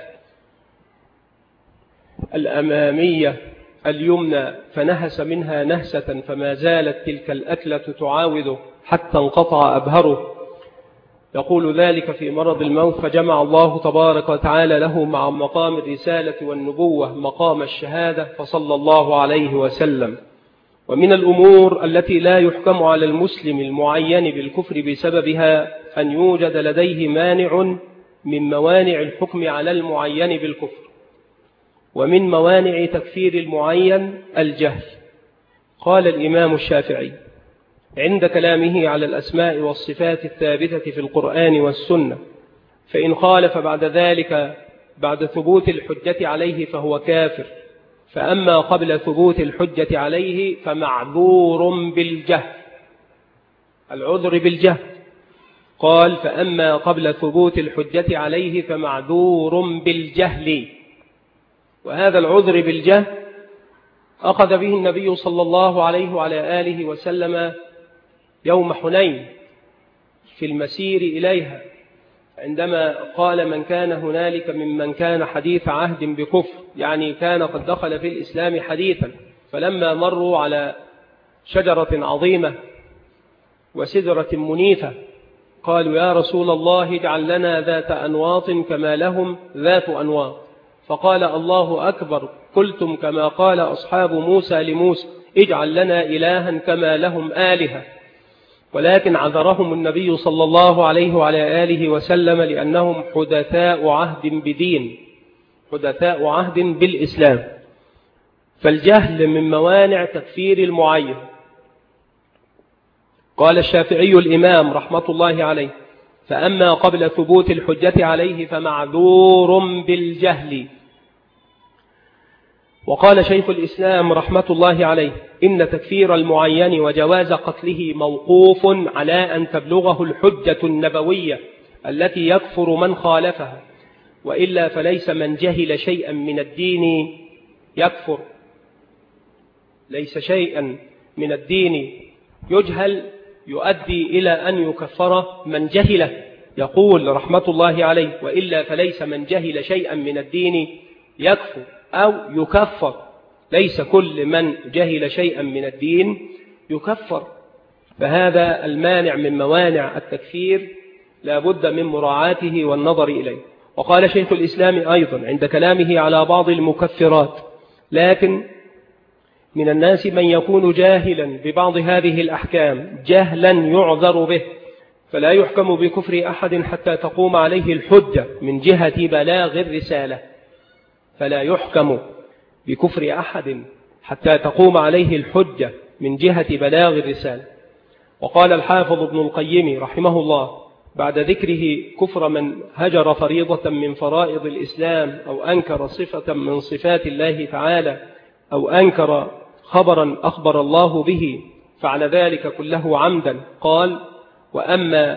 الأمامية اليمنى فنهس منها نهسة، فما زالت تلك الأكلة تعاوده حتى انقطع أبهره. يقول ذلك في مرض الموت، فجمع الله تبارك وتعالى له مع مقام الرسالة والنبوة مقام الشهادة فصلى الله عليه وسلم. ومن الأمور التي لا يحكم على المسلم المعين بالكفر بسببها أن يوجد لديه مانع من موانع الحكم على المعين بالكفر، ومن موانع تكفير المعين الجهل. قال الإمام الشافعي عند كلامه على الأسماء والصفات الثابتة في القرآن والسنة: فإن خالف بعد ذلك بعد ثبوت الحجة عليه فهو كافر، فأما قبل ثبوت الحجة عليه فمعذور بالجهل. العذر بالجهل. قال: فأما قبل ثبوت الحجة عليه فمعذور بالجهل. وهذا العذر بالجهل أخذ به النبي صلى الله عليه وعلى آله وسلم يوم حنين في المسير إليها، عندما قال: من كان هنالك ممن كان حديث عهد بكفر، يعني كان قد دخل في الإسلام حديثا، فلما مروا على شجرة عظيمة وسدرة منيفة قالوا: يا رسول الله اجعل لنا ذات أنواط كما لهم ذات أنواط. فقال: الله أكبر، قلتم كما قال أصحاب موسى لموسى: اجعل لنا إلها كما لهم آلهة. ولكن عذرهم النبي صلى الله عليه وعلى آله وسلم لأنهم حدثاء عهد بدين، حدثاء عهد بالإسلام. فالجهل من موانع تكفير المعين. قال الشافعي الإمام رحمة الله عليه: فأما قبل ثبوت الحجة عليه فمعذور بالجهل. وقال شيخ الإسلام رحمة الله عليه: إن تكفير المعين وجواز قتله موقوف على أن تبلغه الحجة النبوية التي يكفر من خالفها، وإلا فليس من جهل شيئا من الدين يكفر. ليس شيئا من الدين يجهل يؤدي إلى أن يكفر من جهله. يقول رحمة الله عليه: وإلا فليس من جهل شيئا من الدين يكفر أو يكفر. ليس كل من جهل شيئا من الدين يكفر. فهذا المانع من موانع التكفير لا بد من مراعاته والنظر إليه. وقال شيخ الإسلام أيضا عند كلامه على بعض المكفرات: لكن من الناس من يكون جاهلا ببعض هذه الأحكام جهلا يعذر به، فلا يحكم بكفر أحد حتى تقوم عليه الحجة من جهة بلاغ الرسالة. فلا يحكم بكفر أحد حتى تقوم عليه الحجة من جهة بلاغ الرسالة. وقال الحافظ ابن القيم رحمه الله بعد ذكره كفر من هجر فريضة من فرائض الإسلام أو أنكر صفة من صفات الله تعالى أو أنكر خبرا أخبر الله به فعل ذلك كله عمدا، قال: وأما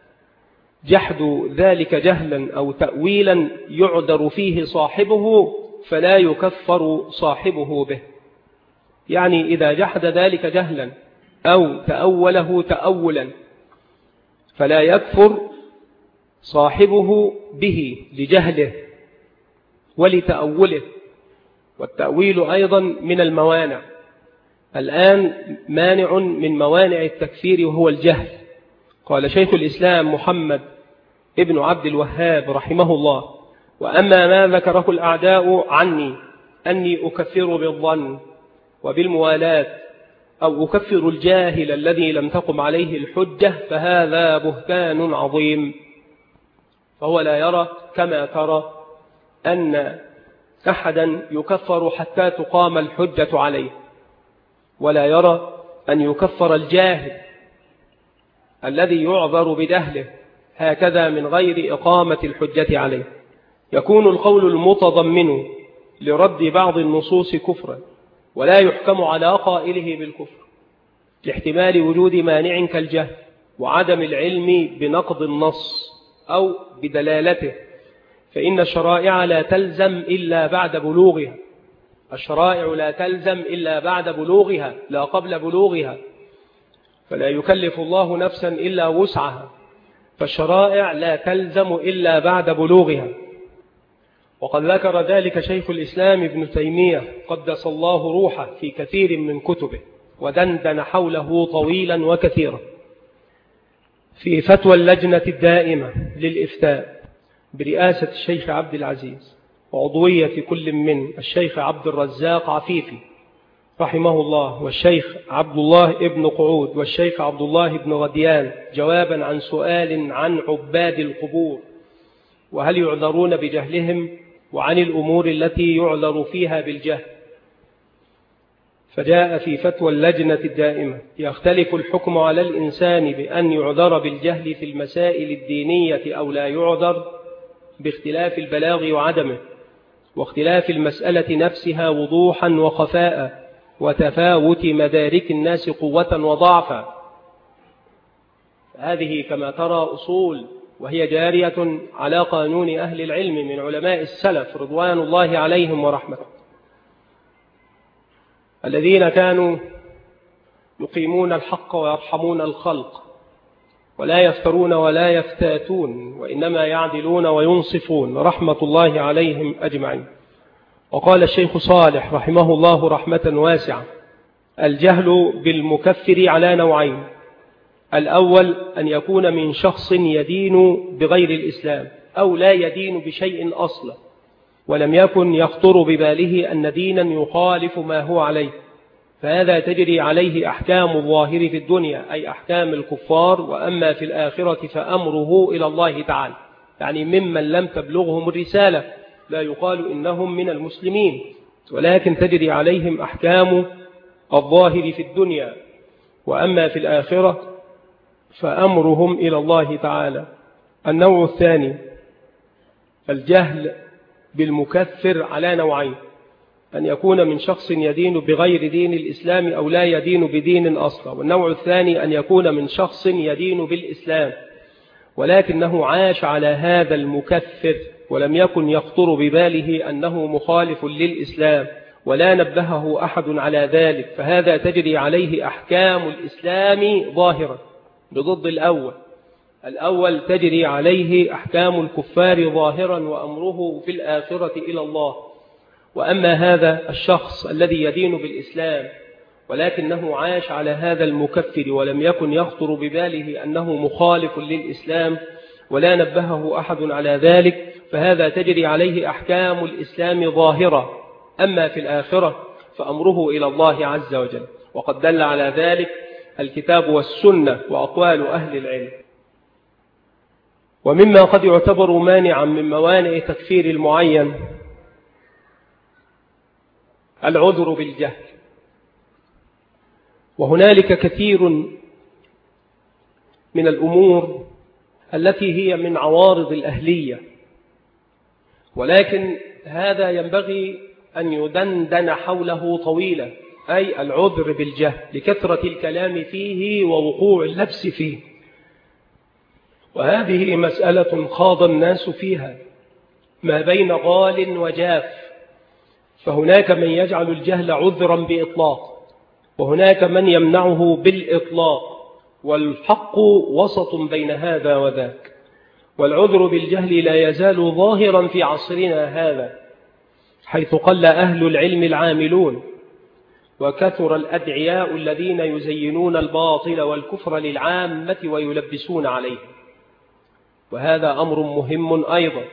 جحد ذلك جهلا أو تأويلا يعذر فيه صاحبه فلا يكفر صاحبه به. يعني إذا جحد ذلك جهلا أو تأوله تأولا فلا يكفر صاحبه به لجهله ولتأوله. والتأويل أيضا من الموانع. الآن مانع من موانع التكفير وهو الجهل. قال شيخ الإسلام محمد ابن عبد الوهاب رحمه الله: وأما ما ذكره الأعداء عني أني أكفر بالظن وبالموالاة أو أكفر الجاهل الذي لم تقم عليه الحجة فهذا بهتان عظيم. فهو لا يرى كما ترى أن أحدا يكفر حتى تقام الحجة عليه، ولا يرى أن يكفر الجاهل الذي يعذر بدهله هكذا من غير إقامة الحجة عليه. يكون القول المتضمن لرد بعض النصوص كفرا ولا يحكم على قائله بالكفر لاحتمال وجود مانع كالجهل وعدم العلم بنقض النص أو بدلالته، فإن الشرائع لا تلزم إلا بعد بلوغها. الشرائع لا تلزم إلا بعد بلوغها لا قبل بلوغها، فلا يكلف الله نفسا إلا وسعها، فالشرائع لا تلزم إلا بعد بلوغها. وقد ذكر ذلك شيخ الإسلام ابن تيمية قدس الله روحه في كثير من كتبه ودندن حوله طويلا وكثيرا. في فتوى اللجنة الدائمة للإفتاء برئاسة الشيخ عبد العزيز وعضوية كل من الشيخ عبد الرزاق عفيفي رحمه الله والشيخ عبد الله ابن قعود والشيخ عبد الله بن غديان جوابا عن سؤال عن عباد القبور وهل يعذرون بجهلهم وعن الأمور التي يعذر فيها بالجهل. فجاء في فتوى اللجنة الدائمة: يختلف الحكم على الإنسان بأن يعذر بالجهل في المسائل الدينية أو لا يعذر باختلاف البلاغ وعدمه، واختلاف المسألة نفسها وضوحا وخفاء، وتفاوت مدارك الناس قوة وضعفا. هذه كما ترى أصول، وهي جارية على قانون أهل العلم من علماء السلف رضوان الله عليهم ورحمته، الذين كانوا يقيمون الحق ويرحمون الخلق، ولا يفترون ولا يفتاتون، وإنما يعدلون وينصفون رحمة الله عليهم أجمعين. وقال الشيخ صالح رحمه الله رحمة واسعة: الجهل بالمكفر على نوعين: الأول أن يكون من شخص يدين بغير الإسلام أو لا يدين بشيء أصلا، ولم يكن يخطر بباله أن دينا يخالف ما هو عليه، فهذا تجري عليه أحكام الظاهر في الدنيا أي أحكام الكفار، وأما في الآخرة فأمره إلى الله تعالى، يعني ممن لم تبلغهم الرسالة، لا يقال إنهم من المسلمين، ولكن تجري عليهم أحكام الظاهر في الدنيا، وأما في الآخرة فأمرهم إلى الله تعالى. النوع الثاني: الجهل بالمكفر على نوعين: أن يكون من شخص يدين بغير دين الإسلام أو لا يدين بدين أصلا، والنوع الثاني أن يكون من شخص يدين بالإسلام ولكنه عاش على هذا المكفر ولم يكن يخطر بباله أنه مخالف للإسلام ولا نبهه أحد على ذلك، فهذا تجري عليه أحكام الإسلام ظاهرا، بضد الأول تجري عليه أحكام الكفار ظاهرا وأمره في الآخرة إلى الله. وأما هذا الشخص الذي يدين بالإسلام ولكنه عاش على هذا المكفر ولم يكن يخطر بباله أنه مخالف للإسلام ولا نبهه أحد على ذلك، فهذا تجري عليه أحكام الإسلام ظاهرة، أما في الآخرة فأمره إلى الله عز وجل. وقد دل على ذلك الكتاب والسنة وأقوال أهل العلم. ومما قد يعتبر مانعا من موانع تكفير المعين العذر بالجهل، وهنالك كثير من الأمور التي هي من عوارض الأهلية، ولكن هذا ينبغي أن يدندن حوله طويلا، أي العذر بالجهل لكثرة الكلام فيه ووقوع اللبس فيه. وهذه مسألة خاض الناس فيها ما بين غال وجاف، فهناك من يجعل الجهل عذرا بإطلاق، وهناك من يمنعه بالإطلاق، والحق وسط بين هذا وذاك. والعذر بالجهل لا يزال ظاهرا في عصرنا هذا، حيث قل أهل العلم العاملون، وكثر الأدعياء الذين يزينون الباطل والكفر للعامة ويلبسون عليه، وهذا أمر مهم أيضا.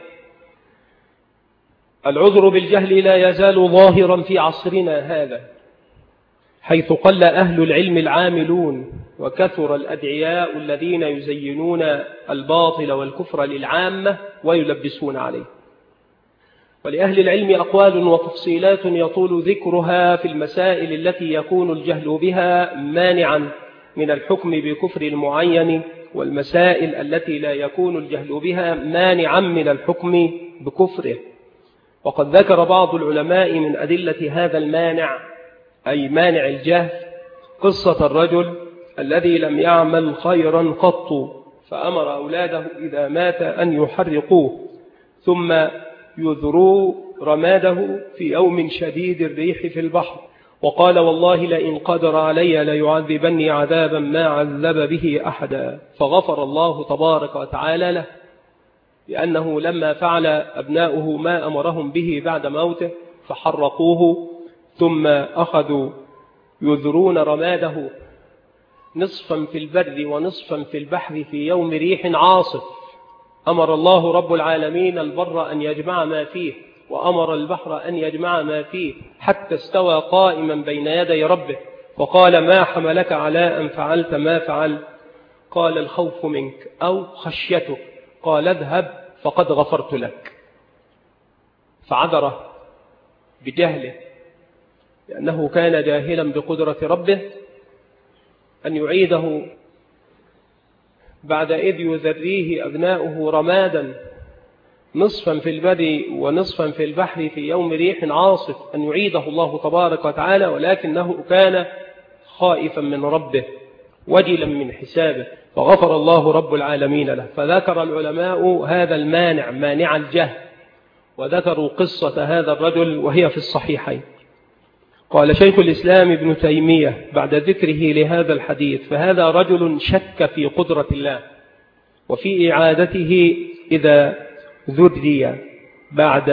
العذر بالجهل لا يزال ظاهرا في عصرنا هذا، حيث قل أهل العلم العاملون، وكثر الأدعياء الذين يزينون الباطل والكفر للعامة ويلبسون عليه. ولأهل العلم أقوال وتفصيلات يطول ذكرها في المسائل التي يكون الجهل بها مانعا من الحكم بكفر المعين، والمسائل التي لا يكون الجهل بها مانعا من الحكم بكفره. وقد ذكر بعض العلماء من أدلة هذا المانع، أي مانع الجهل، قصة الرجل الذي لم يعمل خيرا قط، فأمر أولاده إذا مات أن يحرقوه ثم يذروا رماده في يوم شديد الريح في البحر، وقال: والله لئن قدر علي ليعذبني عذابا ما عذب به أحدا. فغفر الله تبارك وتعالى له، لأنه لما فعل أبناؤه ما أمرهم به بعد موته فحرقوه، ثم أخذوا يذرون رماده نصفا في البر ونصفا في البحر في يوم ريح عاصف. أمر الله رب العالمين البر أن يجمع ما فيه، وأمر البحر أن يجمع ما فيه حتى استوى قائما بين يدي ربه، وقال ما حملك على أن فعلت ما فعلت؟ قال الخوف منك أو خشيتك. قال اذهب فقد غفرت لك. فعذره بجهله، لأنه كان جاهلا بقدرة ربه، أن يعيده بعد إذ يذريه أبناؤه رمادا نصفا في البر ونصفا في البحر في يوم ريح عاصف، أن يعيده الله تبارك وتعالى، ولكنه كان خائفا من ربه وجلا من حسابه، فغفر الله رب العالمين له. فذكر العلماء هذا المانع، مانع الجهل، وذكروا قصة هذا الرجل وهي في الصحيحين. قال شيخ الإسلام ابن تيمية بعد ذكره لهذا الحديث: فهذا رجل شك في قدرة الله وفي إعادته إذا ذري بعد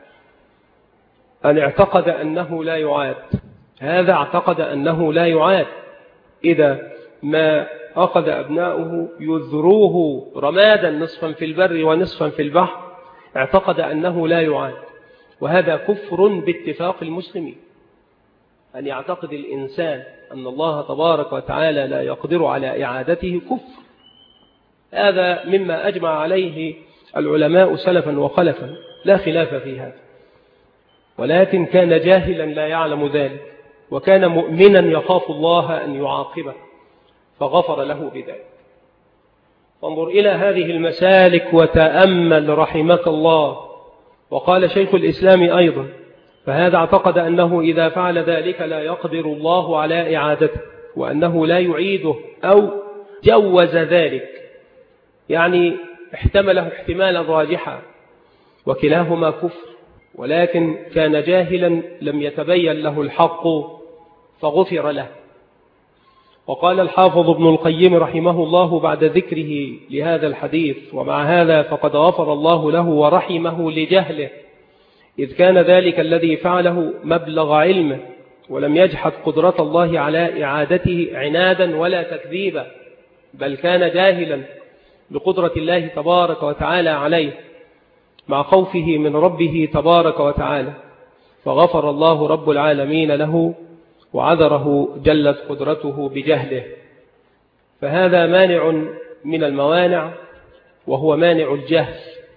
أن اعتقد أنه لا يعاد. هذا اعتقد أنه لا يعاد، إذا ما أخذ أبناؤه يذروه رمادا نصفا في البر ونصفا في البحر اعتقد أنه لا يعاد، وهذا كفر باتفاق المسلمين. أن يعتقد الإنسان أن الله تبارك وتعالى لا يقدر على إعادته كفر. هذا مما أجمع عليه العلماء سلفا وخلفا، لا خلاف في هذا، ولكن كان جاهلا لا يعلم ذلك، وكان مؤمنا يخاف الله أن يعاقبه فغفر له بذلك. فانظر إلى هذه المسالك وتأمل رحمك الله. وقال شيخ الإسلام أيضا: فهذا اعتقد أنه إذا فعل ذلك لا يقدر الله على إعادته، وأنه لا يعيده، أو جوز ذلك، يعني احتمله احتمالا راجحا، وكلاهما كفر، ولكن كان جاهلا لم يتبين له الحق فغفر له. وقال الحافظ ابن القيم رحمه الله بعد ذكره لهذا الحديث: ومع هذا فقد غفر الله له ورحمه لجهله، إذ كان ذلك الذي فعله مبلغ علمه، ولم يجحد قدرة الله على إعادته عنادا ولا تكذيبا، بل كان جاهلا بقدرة الله تبارك وتعالى عليه مع خوفه من ربه تبارك وتعالى، فغفر الله رب العالمين له وعذره جلت قدرته بجهله. فهذا مانع من الموانع، وهو مانع الجهل،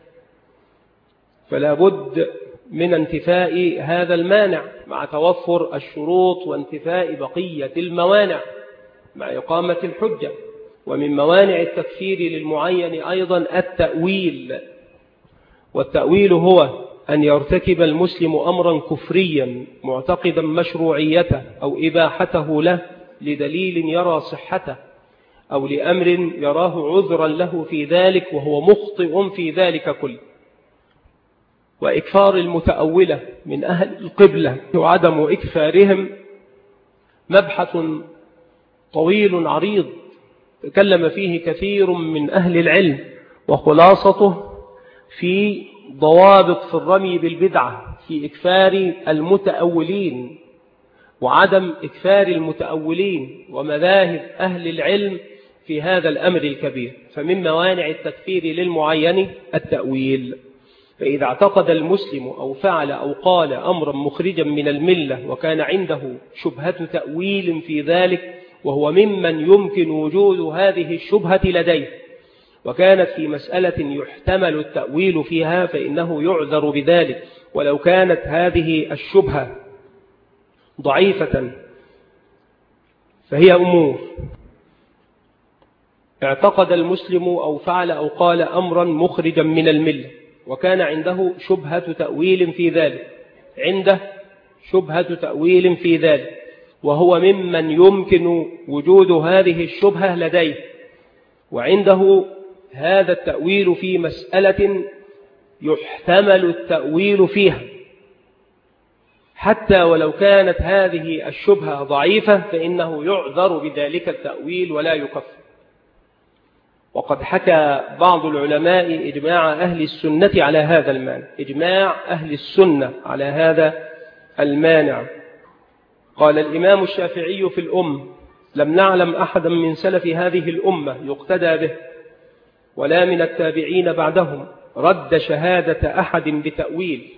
فلا بد من انتفاء هذا المانع مع توفر الشروط وانتفاء بقية الموانع مع إقامة الحجة. ومن موانع التكفير للمعين أيضا التأويل، والتأويل هو أن يرتكب المسلم أمرا كفريا معتقدا مشروعيته أو إباحته له لدليل يرى صحته، أو لأمر يراه عذرا له في ذلك وهو مخطئ في ذلك كله. وإكفار المتأولة من أهل القبلة وعدم إكفارهم مبحث طويل عريض تكلم فيه كثير من أهل العلم، وخلاصته في ضوابط في الرمي بالبدعة في إكفار المتأولين وعدم إكفار المتأولين، ومذاهب أهل العلم في هذا الأمر الكبير. فمن موانع التكفير للمعين التأويل. فإذا اعتقد المسلم أو فعل أو قال أمرا مخرجا من الملة وكان عنده شبهة تأويل في ذلك، وهو ممن يمكن وجود هذه الشبهة لديه، وكانت في مسألة يحتمل التأويل فيها، فإنه يعذر بذلك. ولو كانت هذه الشبهة ضعيفة فهي أمور: اعتقد المسلم أو فعل أو قال أمرا مخرجا من الملة وكان عنده شبهة تأويل في ذلك، عنده شبهة تأويل في ذلك، وهو ممن يمكن وجود هذه الشبهة لديه، وعنده هذا التأويل في مسألة يحتمل التأويل فيها، حتى ولو كانت هذه الشبهة ضعيفة فإنه يعذر بذلك التأويل ولا يكفر. وقد حكى بعض العلماء إجماع أهل السنة على هذا المانع، إجماع أهل السنة على هذا المانع. قال الإمام الشافعي في الأم: لم نعلم أحدا من سلف هذه الأمة يقتدى به ولا من التابعين بعدهم رد شهادة أحد بتأويل،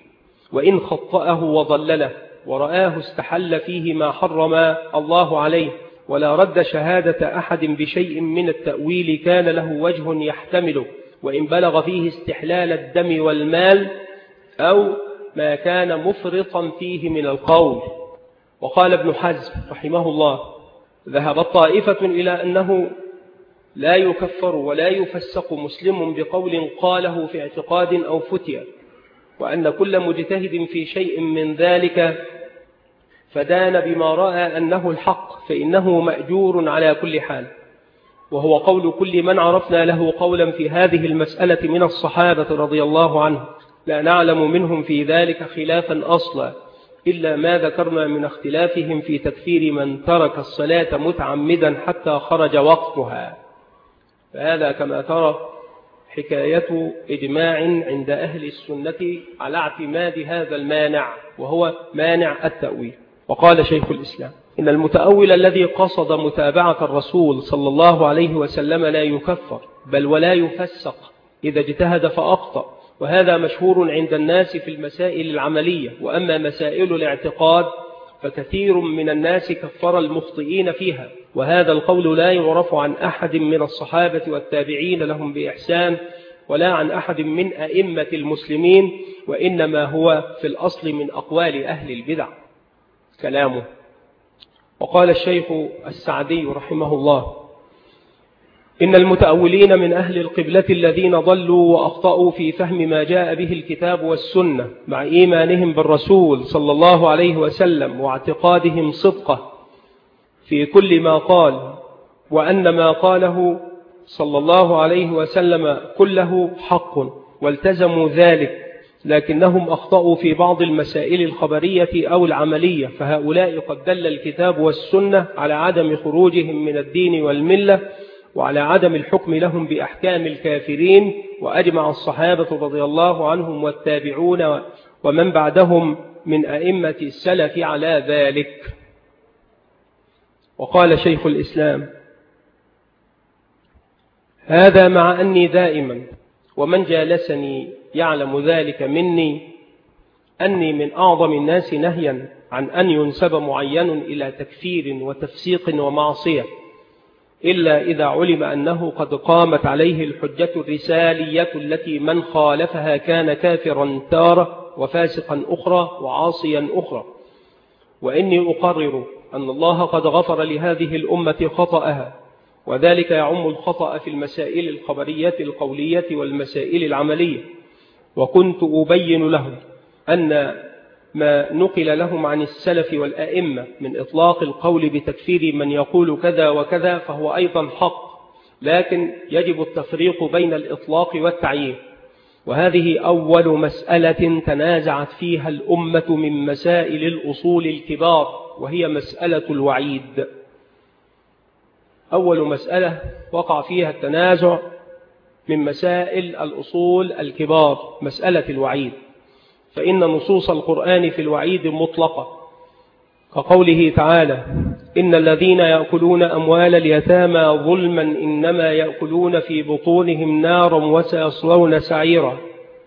وإن خطأه وضلله ورآه استحل فيه ما حرم الله عليه، ولا رد شهادة أحد بشيء من التأويل كان له وجه يحتمله، وإن بلغ فيه استحلال الدم والمال أو ما كان مفرطا فيه من القول. وقال ابن حزم رحمه الله: ذهبت طائفة إلى أنه لا يكفر ولا يفسق مسلم بقول قاله في اعتقاد أو فتية، وأن كل مجتهد في شيء من ذلك فدان بما رأى أنه الحق فإنه مأجور على كل حال. وهو قول كل من عرفنا له قولا في هذه المسألة من الصحابة رضي الله عنهم، لا نعلم منهم في ذلك خلافا أصلا إلا ما ذكرنا من اختلافهم في تكفير من ترك الصلاة متعمدا حتى خرج وقتها. فهذا كما ترى حكاية إجماع عند أهل السنة على اعتماد هذا المانع، وهو مانع التأويل. وقال شيخ الإسلام: إن المتأول الذي قصد متابعة الرسول صلى الله عليه وسلم لا يكفر بل ولا يفسق إذا اجتهد فأخطأ، وهذا مشهور عند الناس في المسائل العملية. وأما مسائل الاعتقاد فكثير من الناس كفر المخطئين فيها، وهذا القول لا يعرف عن أحد من الصحابة والتابعين لهم بإحسان ولا عن أحد من أئمة المسلمين، وإنما هو في الأصل من أقوال أهل البدع كلامه. وقال الشيخ السعدي رحمه الله: إن المتأولين من أهل القبلة الذين ضلوا وأخطأوا في فهم ما جاء به الكتاب والسنة مع إيمانهم بالرسول صلى الله عليه وسلم واعتقادهم صدقه في كل ما قال، وأن ما قاله صلى الله عليه وسلم كله حق والتزموا ذلك، لكنهم أخطأوا في بعض المسائل الخبرية أو العملية، فهؤلاء قد دل الكتاب والسنة على عدم خروجهم من الدين والملة وعلى عدم الحكم لهم بأحكام الكافرين. وأجمع الصحابة رضي الله عنهم والتابعون ومن بعدهم من أئمة السلف على ذلك. وقال شيخ الإسلام: هذا مع أني دائما ومن جالسني يعلم ذلك مني أني من أعظم الناس نهيا عن أن ينسب معين إلى تكفير وتفسيق ومعصية، إلا إذا علم أنه قد قامت عليه الحجة الرسالية التي من خالفها كان كافرا تارة وفاسقا أخرى وعاصيا أخرى. وإني أقرر أن الله قد غفر لهذه الأمة خطأها، وذلك يعم الخطأ في المسائل الخبرية القولية والمسائل العملية. وكنت أبين لهم أن ما نقل لهم عن السلف والأئمة من إطلاق القول بتكفير من يقول كذا وكذا فهو أيضا حق، لكن يجب التفريق بين الإطلاق والتعيين. وهذه أول مسألة تنازعت فيها الأمة من مسائل الأصول الكبار، وهي مسألة الوعيد. أول مسألة وقع فيها التنازع من مسائل الأصول الكبار مسألة الوعيد، فإن نصوص القرآن في الوعيد مطلقة، كقوله تعالى: إن الذين يأكلون أموال اليتامى ظلما إنما يأكلون في بطونهم نارا وسيصلون سعيرا.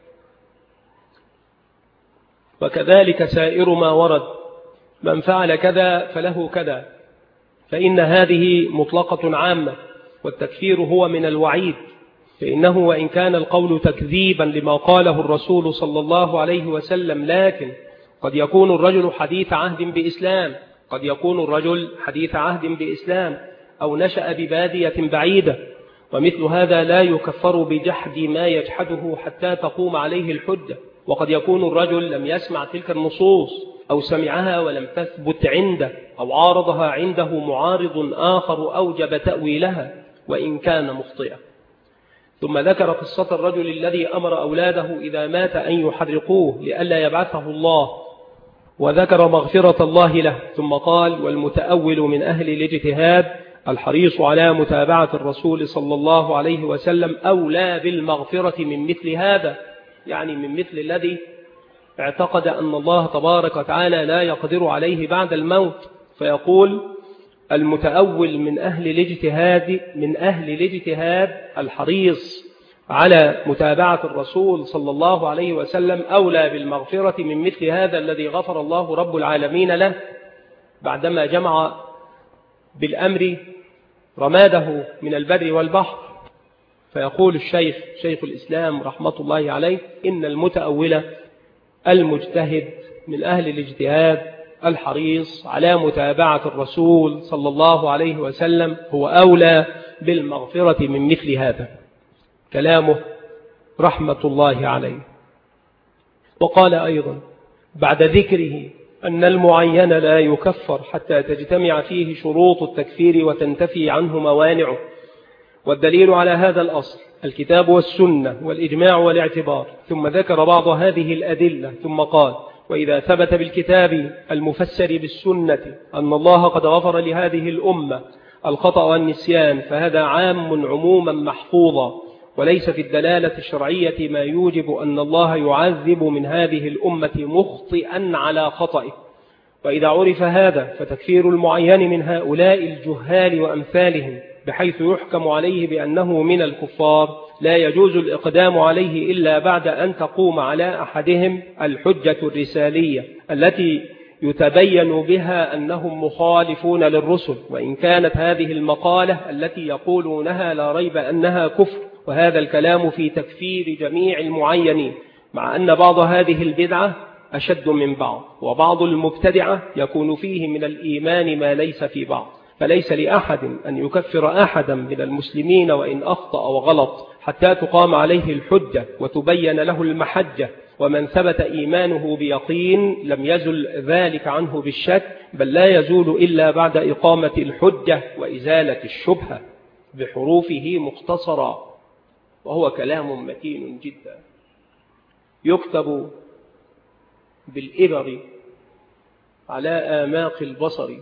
وكذلك سائر ما ورد: من فعل كذا فله كذا، فإن هذه مطلقة عامة، والتكفير هو من الوعيد، فإنه وإن كان القول تكذيبا لما قاله الرسول صلى الله عليه وسلم، لكن قد يكون الرجل حديث عهد بإسلام، قد يكون الرجل حديث عهد بإسلام أو نشأ ببادية بعيدة، ومثل هذا لا يكفر بجحد ما يجحده حتى تقوم عليه الحجة. وقد يكون الرجل لم يسمع تلك النصوص أو سمعها ولم تثبت عنده، أو عارضها عنده معارض آخر أوجب تأويلها وإن كان مخطئا. ثم ذكر قصة الرجل الذي أمر أولاده إذا مات أن يحرقوه لئلا يبعثه الله، وذكر مغفرة الله له، ثم قال: والمتأول من أهل الاجتهاد الحريص على متابعة الرسول صلى الله عليه وسلم أولى بالمغفرة من مثل هذا، يعني من مثل الذي اعتقد أن الله تبارك وتعالى لا يقدر عليه بعد الموت، فيقول: المتأول من أهل الاجتهاد الحريص على متابعة الرسول صلى الله عليه وسلم أولى بالمغفرة من مثل هذا الذي غفر الله رب العالمين له بعدما جمع بالأمر رماده من البر والبحر. فيقول الشيخ شيخ الإسلام رحمة الله عليه: إن المتأول المجتهد من أهل الاجتهاد الحريص على متابعة الرسول صلى الله عليه وسلم هو أولى بالمغفرة من مثل هذا. كلامه رحمة الله عليه. وقال أيضا بعد ذكره أن المعين لا يكفر حتى تجتمع فيه شروط التكفير وتنتفي عنه موانعه، والدليل على هذا الأصل الكتاب والسنة والإجماع والاعتبار. ثم ذكر بعض هذه الأدلة ثم قال: وإذا ثبت بالكتاب المفسر بالسنة أن الله قد غفر لهذه الأمة الخطأ والنسيان فهذا عام عموما محفوظا، وليس في الدلالة الشرعية ما يوجب أن الله يعذب من هذه الأمة مخطئا على خطئه. وإذا عرف هذا فتكفير المعين من هؤلاء الجهال وأمثالهم بحيث يحكم عليه بأنه من الكفار لا يجوز الإقدام عليه إلا بعد أن تقوم على أحدهم الحجة الرسالية التي يتبين بها أنهم مخالفون للرسل، وإن كانت هذه المقالة التي يقولونها لا ريب أنها كفر. وهذا الكلام في تكفير جميع المعينين، مع أن بعض هذه البدعة أشد من بعض، وبعض المبتدعة يكون فيه من الإيمان ما ليس في بعض. فليس لأحد أن يكفر أحدا من المسلمين وإن أخطأ وغلط حتى تقام عليه الحجة وتبين له المحجة. ومن ثبت إيمانه بيقين لم يزل ذلك عنه بالشك، بل لا يزول إلا بعد إقامة الحجة وإزالة الشبهة بحروفه مختصرا. وهو كلام متين جدا. يكتب بالإبر على آماق البصر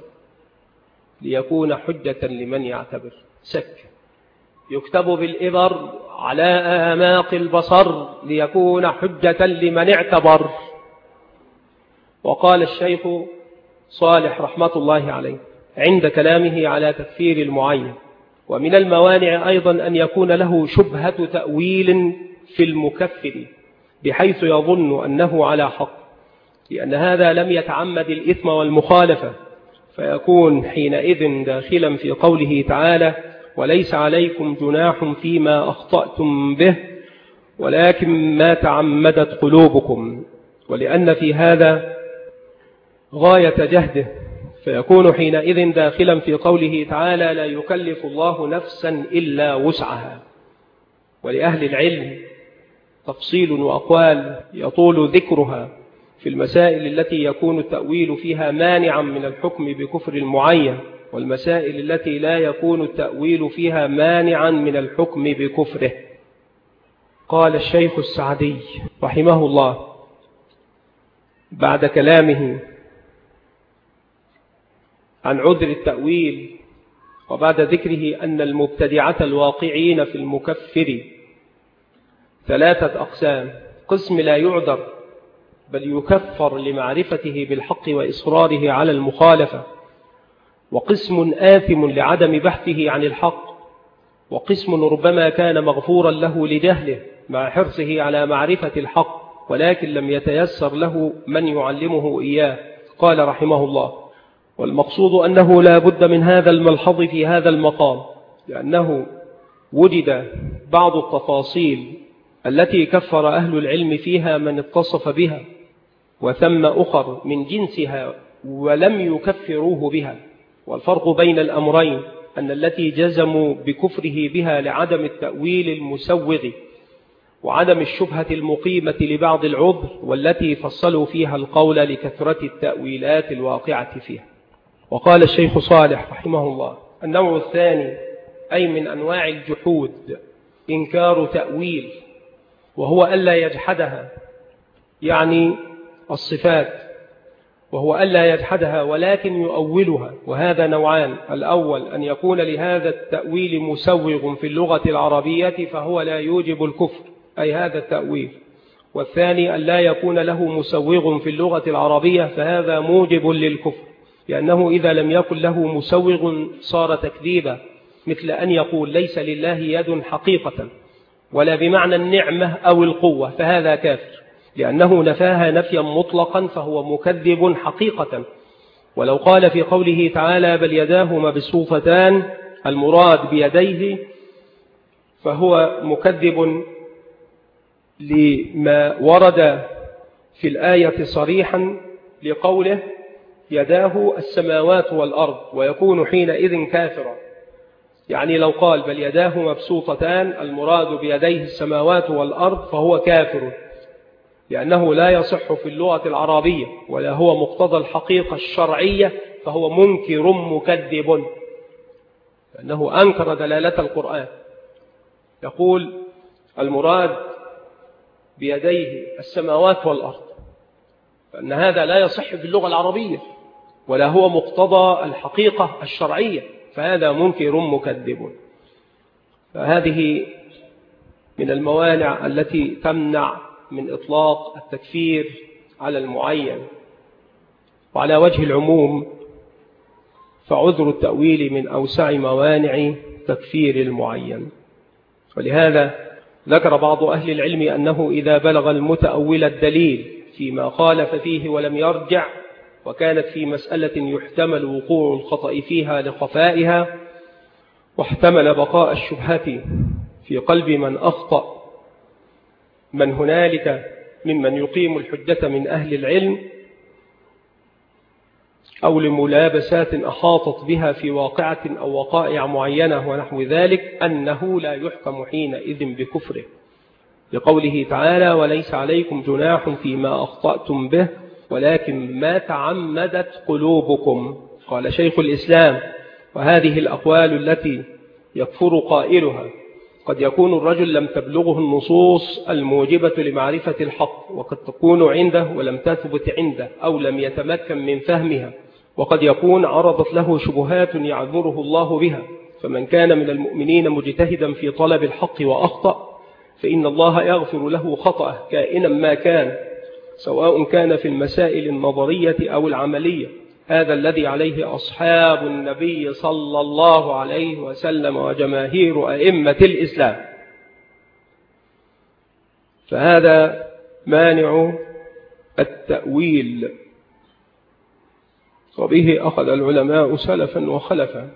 ليكون حجة لمن يعتبر. يكتب بالإبر على آماق البصر ليكون حجة لمن اعتبر. وقال الشيخ صالح رحمة الله عليه عند كلامه على تكفير المعين: ومن الموانع أيضا أن يكون له شبهة تأويل في المكفر بحيث يظن أنه على حق، لأن هذا لم يتعمد الإثم والمخالفة، فيكون حينئذ داخلا في قوله تعالى: وليس عليكم جناح فيما أخطأتم به ولكن ما تعمدت قلوبكم، ولأن في هذا غاية جهده، فيكون حينئذ داخلا في قوله تعالى: لا يكلف الله نفسا إلا وسعها. ولأهل العلم تفصيل وأقوال يطول ذكرها في المسائل التي يكون التأويل فيها مانعا من الحكم بكفر المعين، والمسائل التي لا يكون التأويل فيها مانعا من الحكم بكفره. قال الشيخ السعدي رحمه الله بعد كلامه عن عذر التأويل وبعد ذكره أن المبتدعة الواقعين في المكفر 3 أقسام: قسم لا يعذر بل يكفر لمعرفته بالحق وإصراره على المخالفة، وقسم آثم لعدم بحثه عن الحق، وقسم ربما كان مغفورا له لجهله مع حرصه على معرفة الحق ولكن لم يتيسر له من يعلمه إياه. قال رحمه الله: والمقصود أنه لا بد من هذا الملحظ في هذا المقام، لأنه وجد بعض التفاصيل التي كفر أهل العلم فيها من اتصف بها، وثم أخر من جنسها ولم يكفروه بها. والفرق بين الأمرين أن التي جزموا بكفره بها لعدم التأويل المسوغ وعدم الشبهة المقيمة لبعض العذر، والتي فصلوا فيها القول لكثرة التأويلات الواقعة فيها. وقال الشيخ صالح رحمه الله: النوع الثاني أي من أنواع الجحود إنكار تأويل، وهو ألا يجحدها، يعني الصفات، وهو ألا يجحدها ولكن يؤولها. وهذا نوعان: الأول أن يكون لهذا التأويل مسوغ في اللغة العربية فهو لا يوجب الكفر، أي هذا التأويل. والثاني أن لا يكون له مسوغ في اللغة العربية فهذا موجب للكفر، لأنه إذا لم يكن له مسوغ صار تكذيبا، مثل أن يقول ليس لله يد حقيقة، ولا بمعنى النعمة أو القوة، فهذا كافر، لأنه نفاها نفيا مطلقا فهو مكذب حقيقة. ولو قال في قوله تعالى بل يداه مبسوطتان المراد بيديه، فهو مكذب لما ورد في الآية صريحا لقوله يداه السماوات والأرض، ويكون حينئذ كافرا. يعني لو قال بل يداه مبسوطتان المراد بيديه السماوات والأرض فهو كافر، لأنه لا يصح في اللغة العربية ولا هو مقتضى الحقيقة الشرعية، فهو منكر مكذب، لأنه أنكر دلالة القرآن. يقول المراد بيديه السماوات والأرض، فإن هذا لا يصح في اللغة العربية ولا هو مقتضى الحقيقة الشرعية، فهذا منكر مكذب. فهذه من الموانع التي تمنع من إطلاق التكفير على المعين. وعلى وجه العموم فعذر التأويل من أوسع موانع تكفير المعين. ولهذا ذكر بعض أهل العلم أنه إذا بلغ المتأول الدليل فيما خالف فيه ولم يرجع، وكانت في مسألة يحتمل وقوع الخطأ فيها لخفائها، واحتمل بقاء الشبهة في قلب من أخطأ من هنالك ممن يقيم الحجة من أهل العلم، أو لملابسات أحاطت بها في واقعة أو وقائع معينة ونحو ذلك، أنه لا يحكم حينئذ بكفره، لقوله تعالى وليس عليكم جناح فيما أخطأتم به ولكن ما تعمدت قلوبكم. قال شيخ الإسلام وهذه الأقوال التي يكفر قائلها قد يكون الرجل لم تبلغه النصوص الموجبة لمعرفة الحق، وقد تكون عنده ولم تثبت عنده أو لم يتمكن من فهمها، وقد يكون عرضت له شبهات يعذره الله بها. فمن كان من المؤمنين مجتهدا في طلب الحق وأخطأ فإن الله يغفر له خطأه كائنا ما كان، سواء كان في المسائل النظرية أو العملية. هذا الذي عليه أصحاب النبي صلى الله عليه وسلم وجماهير أئمة الإسلام. فهذا مانع التأويل، وبه أخذ العلماء سلفا وخلفا.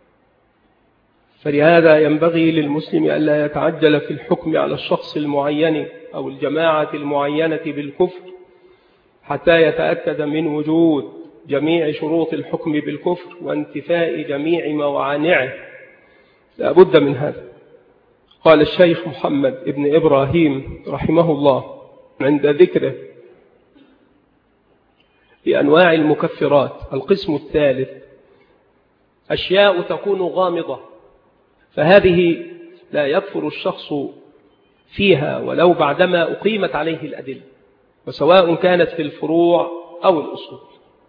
فلهذا ينبغي للمسلم ألا يتعجل في الحكم على الشخص المعين أو الجماعة المعينة بالكفر حتى يتأكد من وجود جميع شروط الحكم بالكفر وانتفاء جميع موانعه. لا بد من هذا. قال الشيخ محمد ابن إبراهيم رحمه الله عند ذكره لأنواع المكفرات القسم الثالث أشياء تكون غامضة، فهذه لا يكفر الشخص فيها ولو بعدما أقيمت عليه الأدلة، وسواء كانت في الفروع أو الأصول.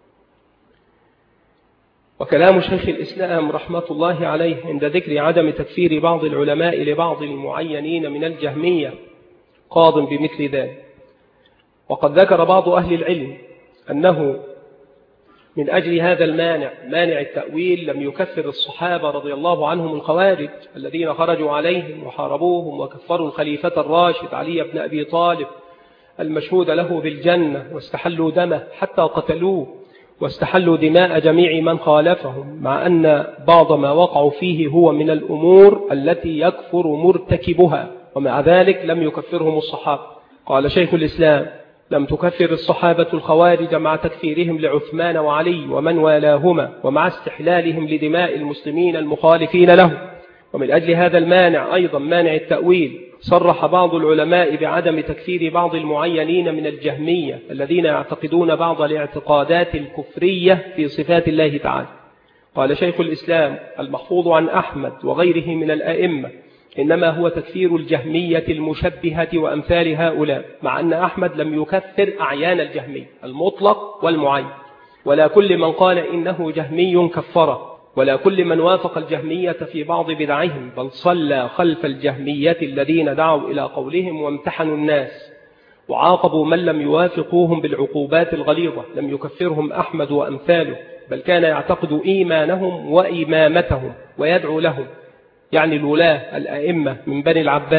وكلام شيخ الإسلام رحمة الله عليه عند ذكر عدم تكفير بعض العلماء لبعض المعينين من الجهمية قاض بمثل ذلك. وقد ذكر بعض أهل العلم أنه من أجل هذا المانع، مانع التأويل، لم يكفر الصحابة رضي الله عنهم الخوارج الذين خرجوا عليهم وحاربوهم وكفروا الخليفة الراشد علي بن أبي طالب المشهود له بالجنة، واستحلوا دمه حتى قتلوه، واستحلوا دماء جميع من خالفهم، مع أن بعض ما وقعوا فيه هو من الأمور التي يكفر مرتكبها، ومع ذلك لم يكفرهم الصحابة. قال شيخ الإسلام لم تكفر الصحابة الخوارج مع تكفيرهم لعثمان وعلي ومن والاهما، ومع استحلالهم لدماء المسلمين المخالفين له. ومن أجل هذا المانع أيضا مانع التأويل صرح بعض العلماء بعدم تكفير بعض المعينين من الجهمية الذين يعتقدون بعض الاعتقادات الكفرية في صفات الله تعالى. قال شيخ الإسلام المحفوظ عن أحمد وغيره من الأئمة إنما هو تكفير الجهمية المشبهة وأمثال هؤلاء، مع أن أحمد لم يكفر أعيان الجهمي المطلق والمعين، ولا كل من قال إنه جهمي كفره، ولا كل من وافق الجهمية في بعض بدعهم، بل صلى خلف الجهمية الذين دعوا إلى قولهم وامتحنوا الناس وعاقبوا من لم يوافقوهم بالعقوبات الغليظة. لم يكفرهم أحمد وأمثاله، بل كان يعتقد إيمانهم وإمامتهم ويدعو لهم، يعني الولاة الأئمة من بني العباس،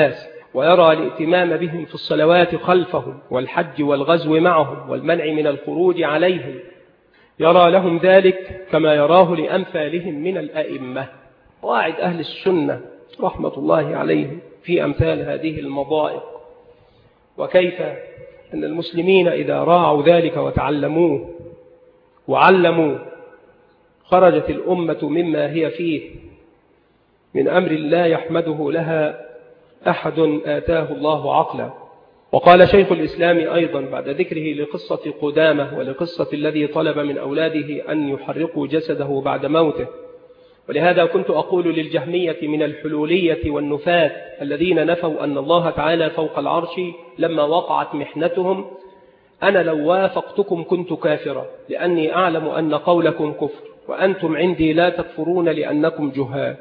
ويرى الائتمام بهم في الصلوات خلفهم والحج والغزو معهم والمنع من الخروج عليهم، يرى لهم ذلك كما يراه لأمثالهم من الأئمة. قواعد أهل السنة رحمة الله عليهم في أمثال هذه المضائق، وكيف أن المسلمين إذا راعوا ذلك وتعلموه وعلموا خرجت الأمة مما هي فيه من أمر لا يحمده لها أحد آتاه الله عقلا. وقال شيخ الإسلام أيضا بعد ذكره لقصة قدامة ولقصة الذي طلب من أولاده أن يحرقوا جسده بعد موته: ولهذا كنت أقول للجهمية من الحلولية والنفاة الذين نفوا أن الله تعالى فوق العرش لما وقعت محنتهم: أنا لو وافقتكم كنت كافرا، لأني أعلم أن قولكم كفر وأنتم عندي لا تكفرون لأنكم جهال.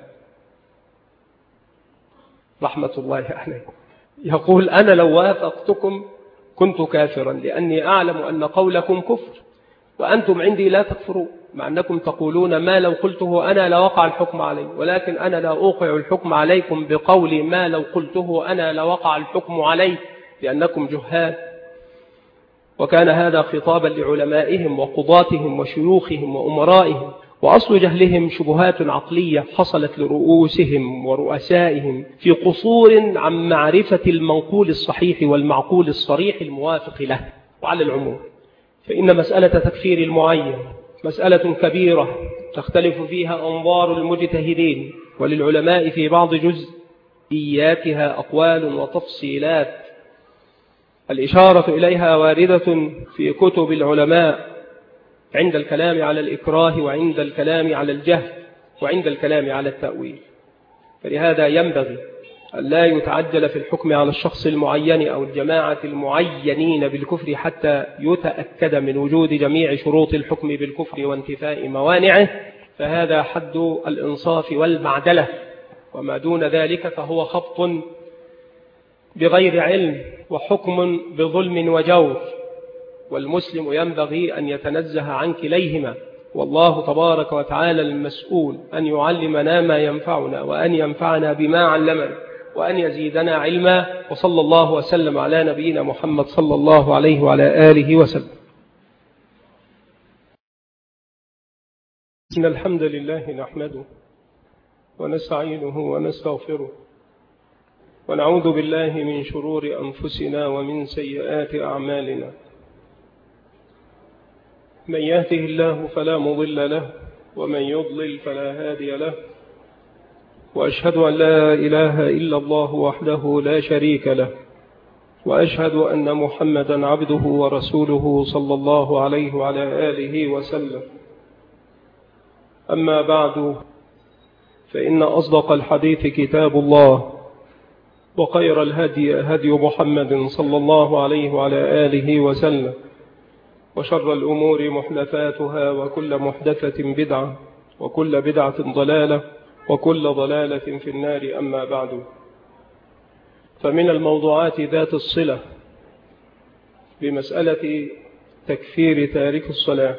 رحمة الله عليه يقول: أنا لو وافقتكم كنت كافرا لأني أعلم أن قولكم كفر وأنتم عندي لا تكفرون، مع أنكم تقولون ما لو قلته أنا لوقع الحكم علي، ولكن أنا لا أوقع الحكم عليكم بقولي ما لو قلته أنا لوقع الحكم علي لأنكم جهال. وكان هذا خطابا لعلمائهم وقضاتهم وشيوخهم وأمرائهم، وأصل جهلهم شبهات عقلية حصلت لرؤوسهم ورؤسائهم في قصور عن معرفة المنقول الصحيح والمعقول الصريح الموافق له. وعلى العموم فإن مسألة تكفير المعين مسألة كبيرة تختلف فيها أنظار المجتهدين، وللعلماء في بعض جزئياتها أقوال وتفصيلات الإشارة إليها واردة في كتب العلماء عند الكلام على الإكراه وعند الكلام على الجهل وعند الكلام على التأويل. فلهذا ينبغي أن لا يتعجل في الحكم على الشخص المعين أو الجماعة المعينين بالكفر حتى يتأكد من وجود جميع شروط الحكم بالكفر وانتفاء موانعه، فهذا حد الإنصاف والمعدلة، وما دون ذلك فهو خبط بغير علم وحكم بظلم وجور، والمسلم ينبغي أن يتنزه عن كليهما، والله تبارك وتعالى المسؤول أن يعلمنا ما ينفعنا وأن ينفعنا بما علمنا وأن يزيدنا علما. وصلى الله وسلم على نبينا محمد صلى الله عليه وعلى آله وسلم. إن الحمد لله نحمده ونستعينه ونستغفره ونعوذ بالله من شرور أنفسنا ومن سيئات أعمالنا. من يهده الله فلا مضل له ومن يضلل فلا هادي له، وأشهد أن لا إله إلا الله وحده لا شريك له، وأشهد أن محمدا عبده ورسوله صلى الله عليه وعلى آله وسلم. أما بعد، فإن أصدق الحديث كتاب الله، وخير الهدي هدي محمد صلى الله عليه وعلى آله وسلم، وشر الأمور محدثاتها وكل محدثة بدعة وكل بدعة ضلالة وكل ضلالة في النار. أما بعد، فمن الموضوعات ذات الصلة بمسألة تكفير تارك الصلاة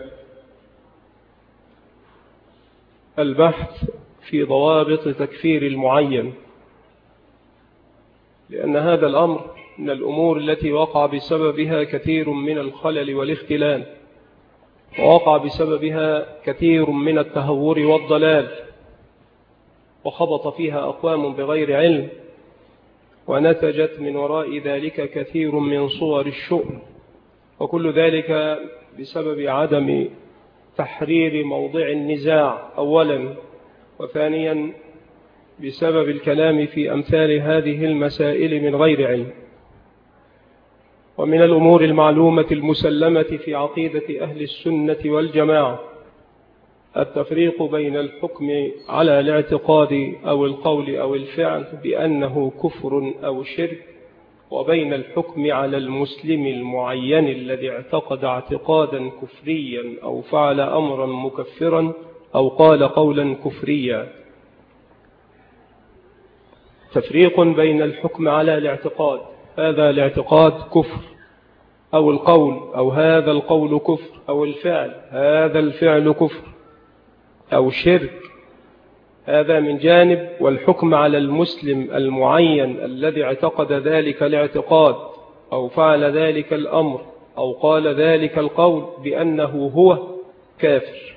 البحث في ضوابط تكفير المعين، لأن هذا الأمر من الأمور التي وقع بسببها كثير من الخلل والاختلال، ووقع بسببها كثير من التهور والضلال، وخبط فيها أقوام بغير علم، ونتجت من وراء ذلك كثير من صور الشؤم، وكل ذلك بسبب عدم تحرير موضع النزاع أولا، وثانيا بسبب الكلام في أمثال هذه المسائل من غير علم. ومن الأمور المعلومة المسلمة في عقيدة أهل السنة والجماعة التفريق بين الحكم على الاعتقاد أو القول أو الفعل بأنه كفر أو شرك، وبين الحكم على المسلم المعين الذي اعتقد اعتقادا كفريا أو فعل أمرا مكفرا أو قال قولا كفريا. تفريق بين الحكم على الاعتقاد: هذا الاعتقاد كفر، أو القول أو هذا القول كفر، أو الفعل هذا الفعل كفر، أو شرك هذا من جانب. والحكم على المسلم المعين الذي اعتقد ذلك الاعتقاد أو فعل ذلك الأمر أو قال ذلك القول بأنه هو كافر،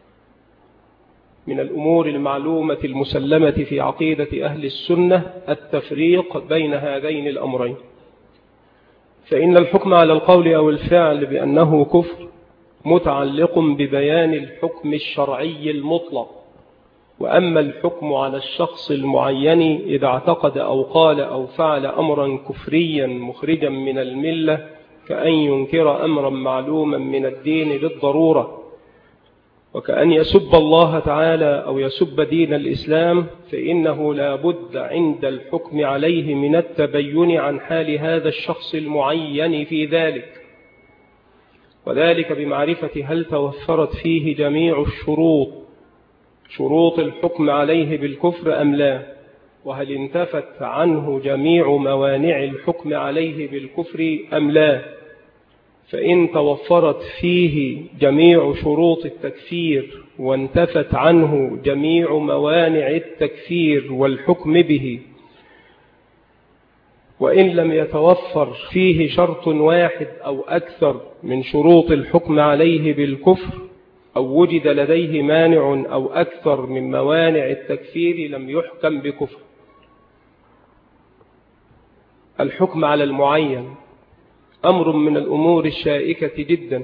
من الأمور المعلومة المسلمة في عقيدة أهل السنة التفريق بين هذين الأمرين. فإن الحكم على القول أو الفعل بأنه كفر متعلق ببيان الحكم الشرعي المطلق، وأما الحكم على الشخص المعين إذا اعتقد أو قال أو فعل أمرا كفريا مخرجا من الملة كأن ينكر أمرا معلوما من الدين بالضرورة، وكأن يسب الله تعالى أو يسب دين الإسلام، فإنه لا بد عند الحكم عليه من التبين عن حال هذا الشخص المعين في ذلك، وذلك بمعرفة هل توفرت فيه جميع شروط الحكم عليه بالكفر أم لا، وهل انتفت عنه جميع موانع الحكم عليه بالكفر أم لا. فإن توفرت فيه جميع شروط التكفير وانتفت عنه جميع موانع التكفير والحكم به، وإن لم يتوفر فيه شرط واحد أو أكثر من شروط الحكم عليه بالكفر، أو وجد لديه مانع أو أكثر من موانع التكفير، لم يحكم بكفر. الحكم على المعين أمر من الأمور الشائكة جدا.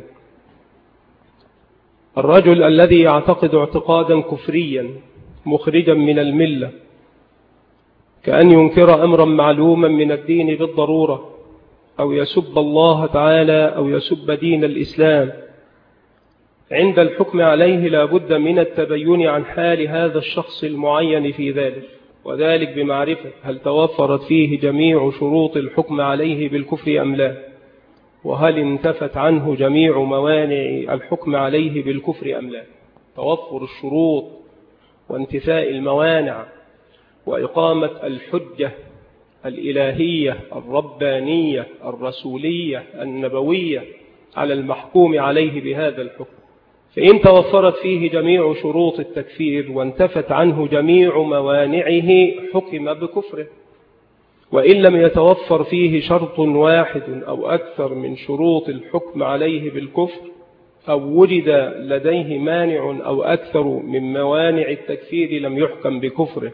الرجل الذي يعتقد اعتقادا كفريا مخرجا من الملة كأن ينكر أمرا معلوما من الدين بالضرورة، أو يسب الله تعالى أو يسب دين الإسلام، عند الحكم عليه لا بد من التبين عن حال هذا الشخص المعين في ذلك، وذلك بمعرفة هل توفرت فيه جميع شروط الحكم عليه بالكفر أم لا، وهل انتفت عنه جميع موانع الحكم عليه بالكفر أم لا. توفر الشروط وانتفاء الموانع وإقامة الحجة الإلهية الربانية الرسولية النبوية على المحكوم عليه بهذا الحكم. فإن توفرت فيه جميع شروط التكفير وانتفت عنه جميع موانعه حكم بكفره، وإن لم يتوفر فيه شرط واحد أو أكثر من شروط الحكم عليه بالكفر، أو وجد لديه مانع أو أكثر من موانع التكفير، لم يحكم بكفره.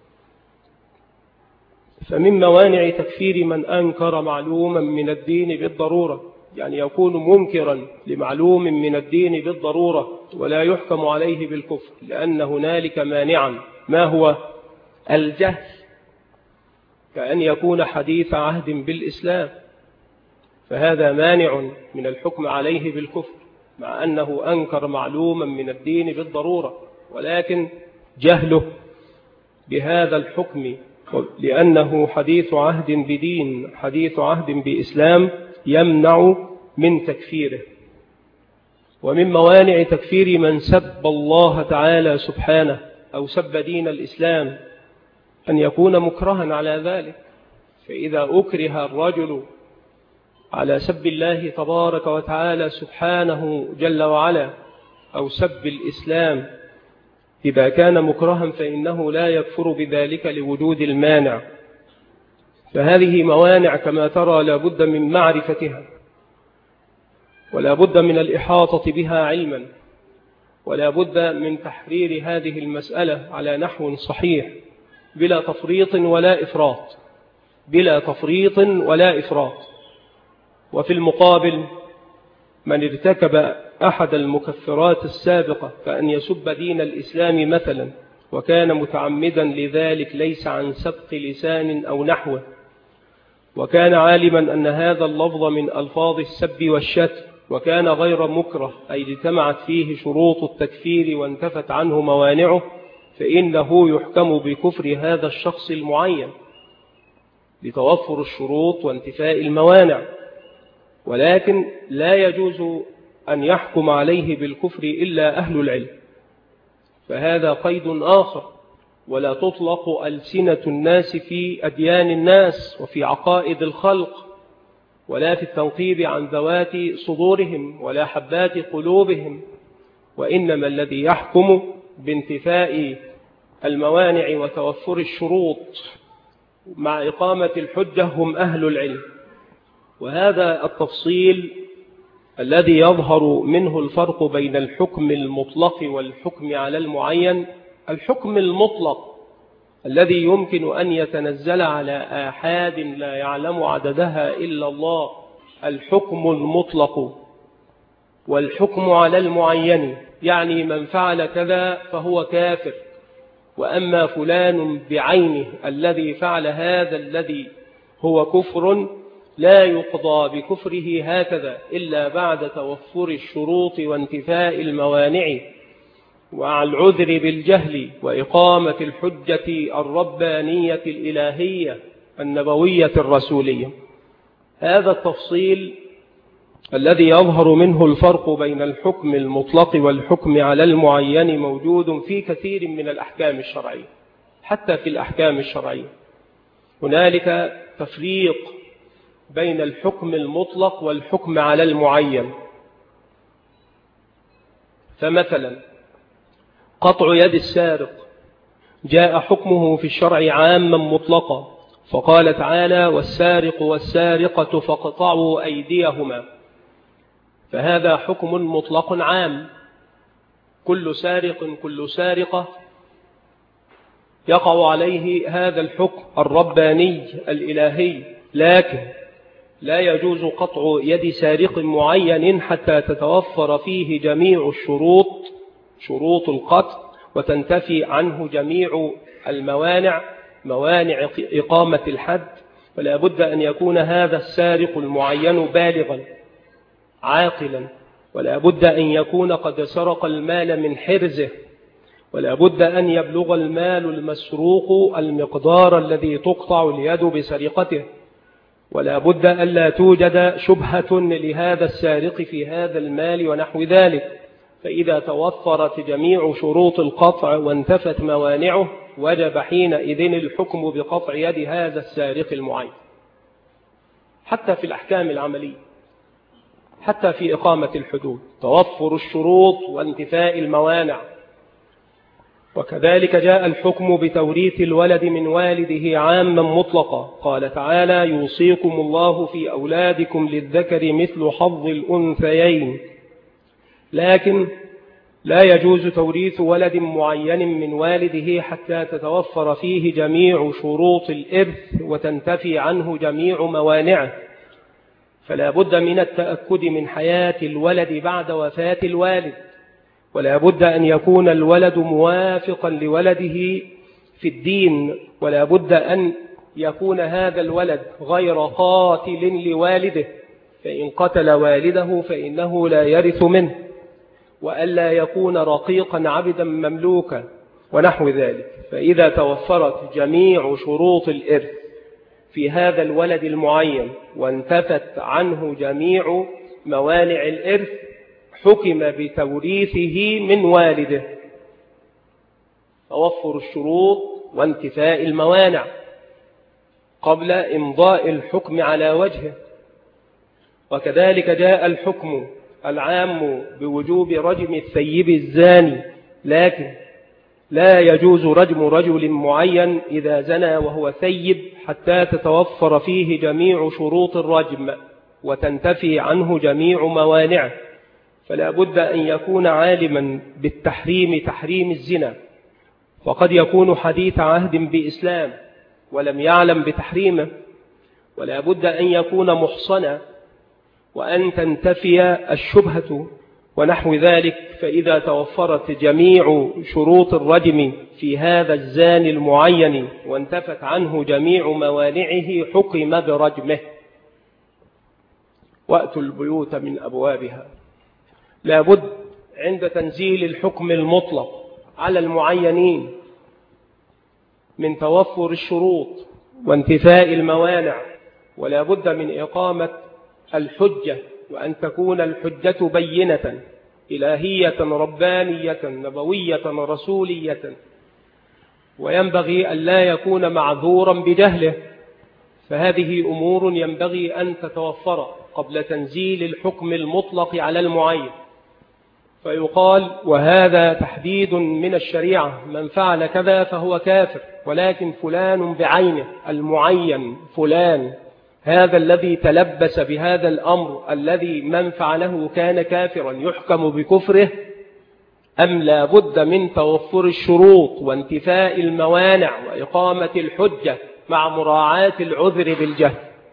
فمن موانع تكفير من أنكر معلوما من الدين بالضرورة، يعني يكون منكرا لمعلوم من الدين بالضرورة ولا يحكم عليه بالكفر، لأن هنالك مانعا، ما هو؟ الجهل، كأن يكون حديث عهد بالإسلام، فهذا مانع من الحكم عليه بالكفر مع أنه أنكر معلوما من الدين بالضرورة، ولكن جهله بهذا الحكم لأنه حديث عهد بدين، حديث عهد بإسلام، يمنع من تكفيره. ومن موانع تكفير من سب الله تعالى سبحانه أو سب دين الإسلام أن يكون مكرها على ذلك، فإذا أكره الرجل على سب الله تبارك وتعالى سبحانه جل وعلا أو سب الإسلام، إذا كان مكرها فإنه لا يكفر بذلك لوجود المانع. فهذه موانع كما ترى لا بد من معرفتها، ولا بد من الإحاطة بها علما، ولا بد من تحرير هذه المسألة على نحو صحيح بلا تفريط ولا إفراط، بلا تفريط ولا إفراط. وفي المقابل من ارتكب أحد المكفرات السابقة كأن يسب دين الإسلام مثلا، وكان متعمدا لذلك ليس عن سبق لسان أو نحوه، وكان عالما أن هذا اللفظ من ألفاظ السب والشتم، وكان غير مكره أي اجتمعت فيه شروط التكفير وانتفت عنه موانعه، فإنه يحكم بكفر هذا الشخص المعين لتوفر الشروط وانتفاء الموانع، ولكن لا يجوز أن يحكم عليه بالكفر إلا أهل العلم، فهذا قيد آخر. ولا تطلق ألسنة الناس في أديان الناس وفي عقائد الخلق، ولا في التنقيب عن ذوات صدورهم ولا حبات قلوبهم، وإنما الذي يحكم بانتفاء الموانع وتوفر الشروط مع إقامة الحجة هم أهل العلم. وهذا التفصيل الذي يظهر منه الفرق بين الحكم المطلق والحكم على المعين. الحكم المطلق الذي يمكن أن يتنزل على آحاد لا يعلم عددها إلا الله الحكم المطلق. والحكم على المعين يعني من فعل كذا فهو كافر، وأما فلان بعينه الذي فعل هذا الذي هو كفر لا يقضى بكفره هكذا إلا بعد توفر الشروط وانتفاء الموانع ومع العذر بالجهل وإقامة الحجة الربانية الإلهية النبوية الرسولية. هذا التفصيل الذي يظهر منه الفرق بين الحكم المطلق والحكم على المعين موجود في كثير من الأحكام الشرعية. حتى في الأحكام الشرعية هنالك تفريق بين الحكم المطلق والحكم على المعين. فمثلا قطع يد السارق جاء حكمه في الشرع عاما مطلقا، فقال تعالى: والسارق والسارقة فاقطعوا أيديهما. فهذا حكم مطلق عام، كل سارق كل سارقة يقع عليه هذا الحكم الرباني الإلهي. لكن لا يجوز قطع يد سارق معين حتى تتوفر فيه جميع الشروط، شروط القطع، وتنتفي عنه جميع الموانع، موانع إقامة الحد. فلا بد أن يكون هذا السارق المعين بالغا عاقلا، ولا بد أن يكون قد سرق المال من حرزه، ولا بد أن يبلغ المال المسروق المقدار الذي تقطع اليد بسرقته، ولا بد أن لا توجد شبهة لهذا السارق في هذا المال ونحو ذلك. فإذا توفرت جميع شروط القطع وانتفت موانعه وجب حينئذ الحكم بقطع يد هذا السارق المعين. حتى في الأحكام العملية، حتى في إقامة الحدود، توفر الشروط وانتفاء الموانع. وكذلك جاء الحكم بتوريث الولد من والده عاما مطلقا. قال تعالى: يوصيكم الله في أولادكم للذكر مثل حظ الأنثيين. لكن لا يجوز توريث ولد معين من والده حتى تتوفر فيه جميع شروط الإرث وتنتفي عنه جميع موانعه. فلا بد من التأكد من حياة الولد بعد وفاة الوالد، ولا بد أن يكون الولد موافقا لولده في الدين، ولا بد أن يكون هذا الولد غير قاتل لوالده، فإن قتل والده فإنه لا يرث منه، وألا يكون رقيقا عبدا مملوكا ونحو ذلك. فإذا توفرت جميع شروط الإرث في هذا الولد المعين وانتفت عنه جميع موانع الإرث حكم بتوريثه من والده. توفر الشروط وانتفاء الموانع قبل إمضاء الحكم على وجهه. وكذلك جاء الحكم العام بوجوب رجم الثيب الزاني، لكن لا يجوز رجم رجل معين إذا زنى وهو ثيب حتى تتوفر فيه جميع شروط الرجم وتنتفي عنه جميع موانعه. فلا بد أن يكون عالما بالتحريم، تحريم الزنا، وقد يكون حديث عهد بإسلام ولم يعلم بتحريمه. ولا بد أن يكون محصنا وأن تنتفي الشبهة ونحو ذلك. فإذا توفرت جميع شروط الرجم في هذا الزاني المعين وانتفت عنه جميع موانعه حكم برجمه. وأتوا البيوت من أبوابها. لا بد عند تنزيل الحكم المطلق على المعينين من توفر الشروط وانتفاء الموانع، ولا بد من إقامة الحجة، وأن تكون الحجة بينة إلهية ربانية نبوية رسولية. وينبغي أن لا يكون معذورا بجهله، فهذه أمور ينبغي أن تتوفر قبل تنزيل الحكم المطلق على المعين. فيقال وهذا تحديد من الشريعة، من فعل كذا فهو كافر، ولكن فلان بعينه المعين فلان هذا الذي تلبس بهذا الأمر الذي من فعله كان كافرا يحكم بكفره، أم لا بد من توفر الشروط وانتفاء الموانع وإقامة الحجة مع مراعاة العذر بالجهل؟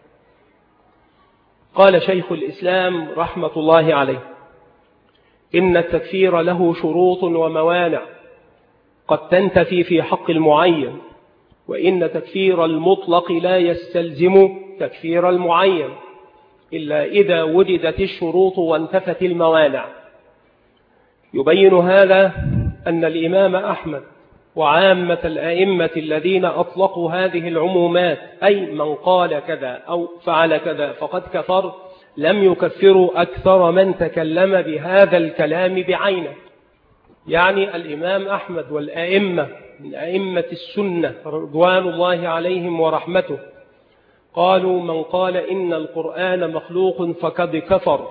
قال شيخ الإسلام رحمة الله عليه: إن التكفير له شروط وموانع قد تنتفي في حق المعين، وإن تكفير المطلق لا يستلزم تكفير المعين إلا إذا وجدت الشروط وانتفت الموانع. يبين هذا أن الإمام أحمد وعامة الأئمة الذين أطلقوا هذه العمومات، أي من قال كذا أو فعل كذا فقد كفر، لم يكفروا أكثر من تكلم بهذا الكلام بعينه. يعني الإمام أحمد والأئمة من أئمة السنة رضوان الله عليهم ورحمته قالوا من قال إن القرآن مخلوق فقد كفر،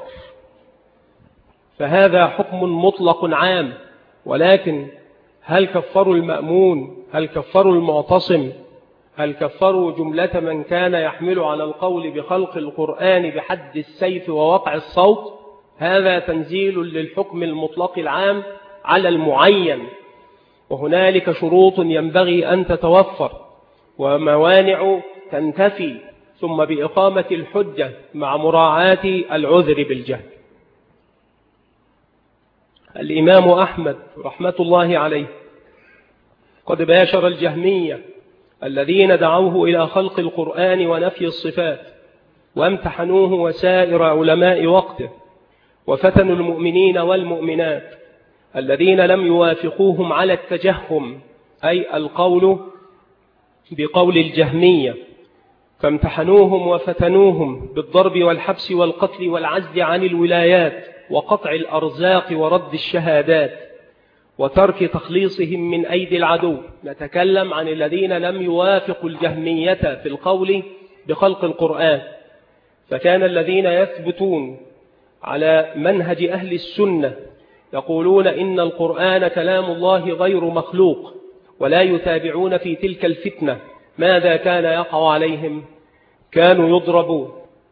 فهذا حكم مطلق عام. ولكن هل كفروا المأمون؟ هل كفروا المعتصم؟ هل كفروا جملة من كان يحمل على القول بخلق القرآن بحد السيف ووقع الصوت؟ هذا تنزيل للحكم المطلق العام على المعين، وهنالك شروط ينبغي أن تتوفر وموانع تنتفي، ثم بإقامة الحجة مع مراعاة العذر بالجهل. الإمام أحمد رحمة الله عليه قد باشر الجهمية الذين دعوه إلى خلق القرآن ونفي الصفات، وامتحنوه وسائر علماء وقته، وفتنوا المؤمنين والمؤمنات الذين لم يوافقوهم على التجهم، أي القول بقول الجهمية، فامتحنوهم وفتنوهم بالضرب والحبس والقتل والعزل عن الولايات وقطع الأرزاق ورد الشهادات وترك تخليصهم من أيدي العدو. نتكلم عن الذين لم يوافقوا الجهمية في القول بخلق القرآن. فكان الذين يثبتون على منهج أهل السنة يقولون إن القرآن كلام الله غير مخلوق، ولا يتابعون في تلك الفتنة. ماذا كان يقع عليهم؟ كانوا يضربون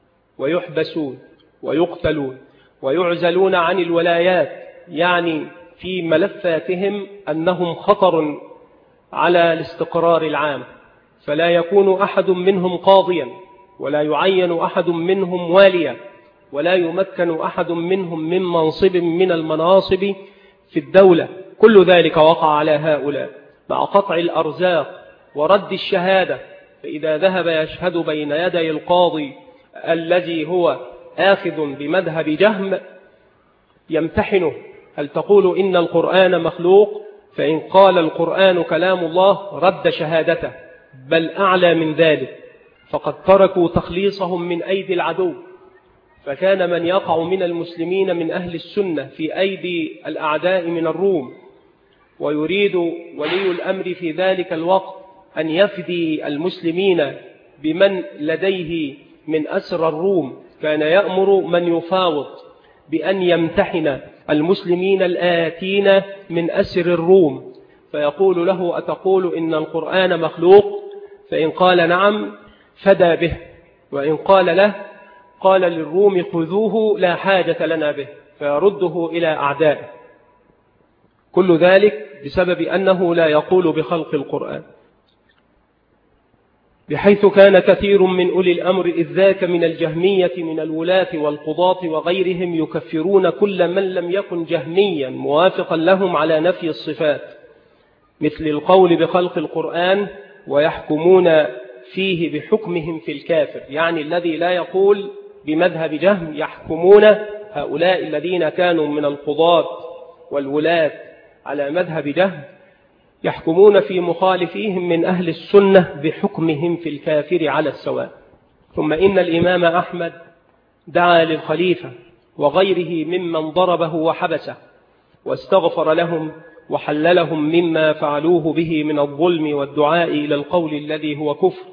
ويحبسون ويقتلون ويعزلون عن الولايات، يعني في ملفاتهم أنهم خطر على الاستقرار العام، فلا يكون أحد منهم قاضيا، ولا يعين أحد منهم واليا، ولا يمكن أحد منهم من منصب من المناصب في الدولة. كل ذلك وقع على هؤلاء مع قطع الأرزاق ورد الشهادة. فإذا ذهب يشهد بين يدي القاضي الذي هو آخذ بمذهب جهم يمتحنه: هل تقول إن القرآن مخلوق؟ فإن قال القرآن كلام الله رد شهادته، بل أعلى من ذلك، فقد تركوا تخليصهم من أيدي العدو. فكان من يقع من المسلمين من أهل السنة في أيدي الأعداء من الروم، ويريد ولي الأمر في ذلك الوقت أن يفدي المسلمين بمن لديه من أسر الروم، كان يأمر من يفاوض بأن يمتحن المسلمين الآتين من أسر الروم، فيقول له: أتقول إن القرآن مخلوق؟ فإن قال نعم فدى به، وإن قال له قال للروم: خذوه لا حاجة لنا به، فيرده إلى أعدائه. كل ذلك بسبب أنه لا يقول بخلق القرآن، بحيث كان كثير من أولي الأمر إذ ذاك من الجهمية من الولاة والقضاة وغيرهم يكفرون كل من لم يكن جهميا موافقا لهم على نفي الصفات، مثل القول بخلق القرآن، ويحكمون فيه بحكمهم في الكافر. يعني الذي لا يقول بمذهب جهم يحكمون هؤلاء الذين كانوا من القضاة والولاة على مذهب جهم، يحكمون في مخالفيهم من أهل السنة بحكمهم في الكافر على السواء. ثم إن الإمام أحمد دعا للخليفة وغيره ممن ضربه وحبسه واستغفر لهم وحللهم مما فعلوه به من الظلم والدعاء إلى القول الذي هو كفر،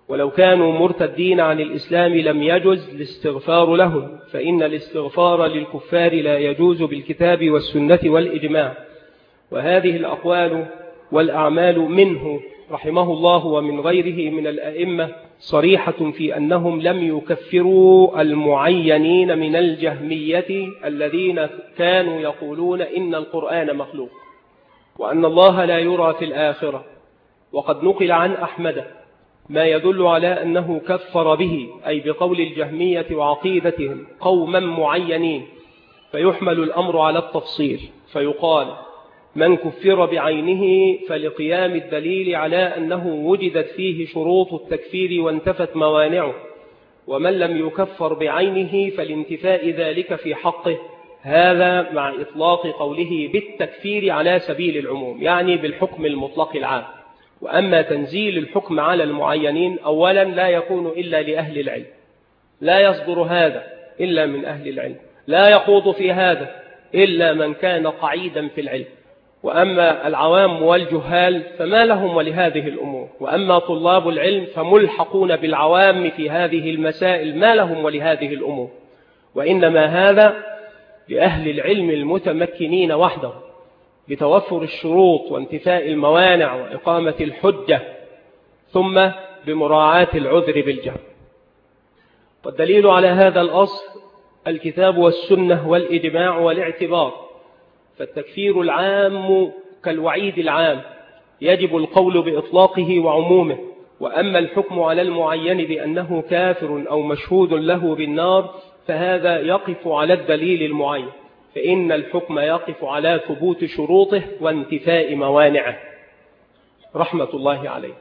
ولو كانوا مرتدين عن الإسلام لم يجز الاستغفار لهم، فإن الاستغفار للكفار لا يجوز بالكتاب والسنة والإجماع. وهذه الأقوال والأعمال منه رحمه الله ومن غيره من الأئمة صريحة في أنهم لم يكفروا المعينين من الجهمية الذين كانوا يقولون إن القرآن مخلوق وأن الله لا يرى في الآخرة. وقد نقل عن أحمد ما يدل على أنه كفر به، أي بقول الجهمية وعقيدتهم، قوما معينين، فيحمل الأمر على التفصيل فيقال من كفر بعينه فلقيام الدليل على أنه وجدت فيه شروط التكفير وانتفت موانعه، ومن لم يكفر بعينه فلانتفاء ذلك في حقه، هذا مع إطلاق قوله بالتكفير على سبيل العموم، يعني بالحكم المطلق العام. وأما تنزيل الحكم على المعينين أولا لا يكون إلا لأهل العلم، لا يصدر هذا إلا من أهل العلم، لا يخوض في هذا إلا من كان قعيدا في العلم. وأما العوام والجهال فما لهم ولهذه الأمور، وأما طلاب العلم فملحقون بالعوام في هذه المسائل ما لهم ولهذه الأمور. وإنما هذا لأهل العلم المتمكنين وحدهم بتوفر الشروط وانتفاء الموانع وإقامة الحجة، ثم بمراعاة العذر بالجهل. والدليل على هذا الأصل الكتاب والسنة والإجماع والاعتبار. فالتكفير العام كالوعيد العام يجب القول بإطلاقه وعمومه، وأما الحكم على المعين بأنه كافر أو مشهود له بالنار فهذا يقف على الدليل المعين، فإن الحكم يقف على ثبوت شروطه وانتفاء موانعه رحمة الله عليه.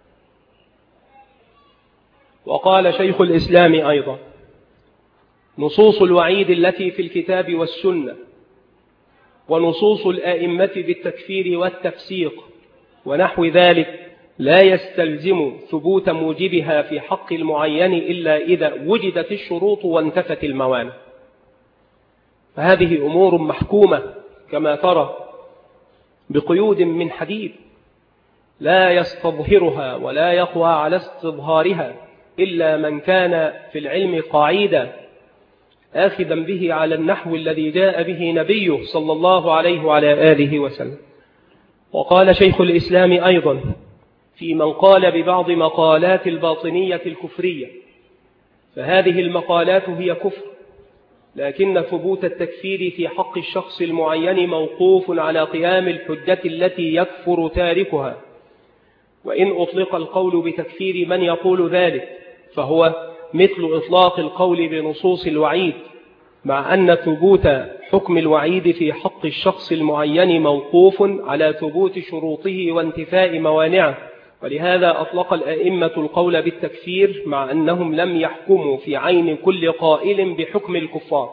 وقال شيخ الإسلام أيضا: نصوص الوعيد التي في الكتاب والسنة ونصوص الآئمة بالتكفير والتفسيق ونحو ذلك لا يستلزم ثبوت موجبها في حق المعين إلا إذا وجدت الشروط وانتفت الموانع. فهذه أمور محكومة كما ترى بقيود من حديد لا يستظهرها ولا يقوى على استظهارها إلا من كان في العلم قاعدة آخذا به على النحو الذي جاء به نبيه صلى الله عليه وعلى آله وسلم. وقال شيخ الإسلام أيضا في من قال ببعض مقالات الباطنية الكفرية: فهذه المقالات هي كفر، لكن ثبوت التكفير في حق الشخص المعين موقوف على قيام الحجة التي يكفر تاركها، وإن أطلق القول بتكفير من يقول ذلك فهو مثل إطلاق القول بنصوص الوعيد، مع أن ثبوت حكم الوعيد في حق الشخص المعين موقوف على ثبوت شروطه وانتفاء موانعه. ولهذا أطلق الأئمة القول بالتكفير مع أنهم لم يحكموا في عين كل قائل بحكم الكفار.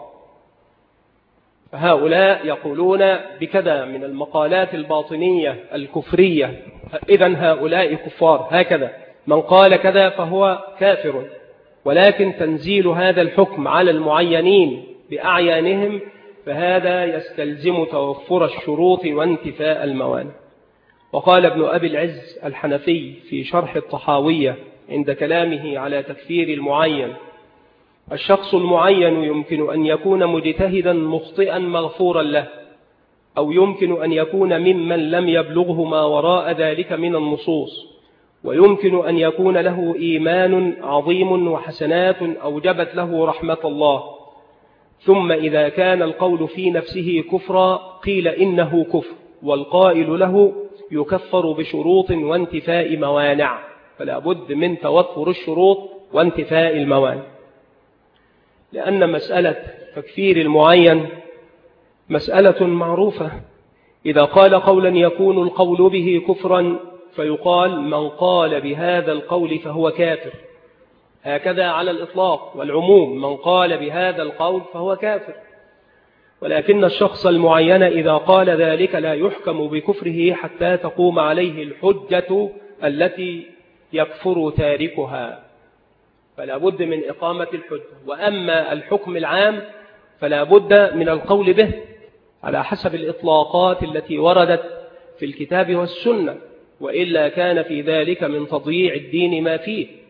فهؤلاء يقولون بكذا من المقالات الباطنية الكفرية، إذن هؤلاء كفار، هكذا من قال كذا فهو كافر. ولكن تنزيل هذا الحكم على المعينين بأعيانهم فهذا يستلزم توفر الشروط وانتفاء الموانع. وقال ابن أبي العز الحنفي في شرح الطحاوية عند كلامه على تكفير المعين: الشخص المعين يمكن أن يكون مجتهدا مخطئا مغفورا له، أو يمكن أن يكون ممن لم يبلغه ما وراء ذلك من النصوص، ويمكن أن يكون له إيمان عظيم وحسنات أوجبت له رحمة الله، ثم إذا كان القول في نفسه كفرا قيل إنه كفر، والقائل له يكفر بشروط وانتفاء موانع. فلا بد من توفر الشروط وانتفاء الموانع، لأن مسألة تكفير المعين مسألة معروفة. إذا قال قولا يكون القول به كفرا فيقال من قال بهذا القول فهو كافر، هكذا على الإطلاق والعموم، من قال بهذا القول فهو كافر. ولكن الشخص المعين إذا قال ذلك لا يحكم بكفره حتى تقوم عليه الحجة التي يكفر تاركها، فلا بد من إقامة الحجة. وأما الحكم العام فلا بد من القول به على حسب الإطلاقات التي وردت في الكتاب والسنة، وإلا كان في ذلك من تضييع الدين ما فيه.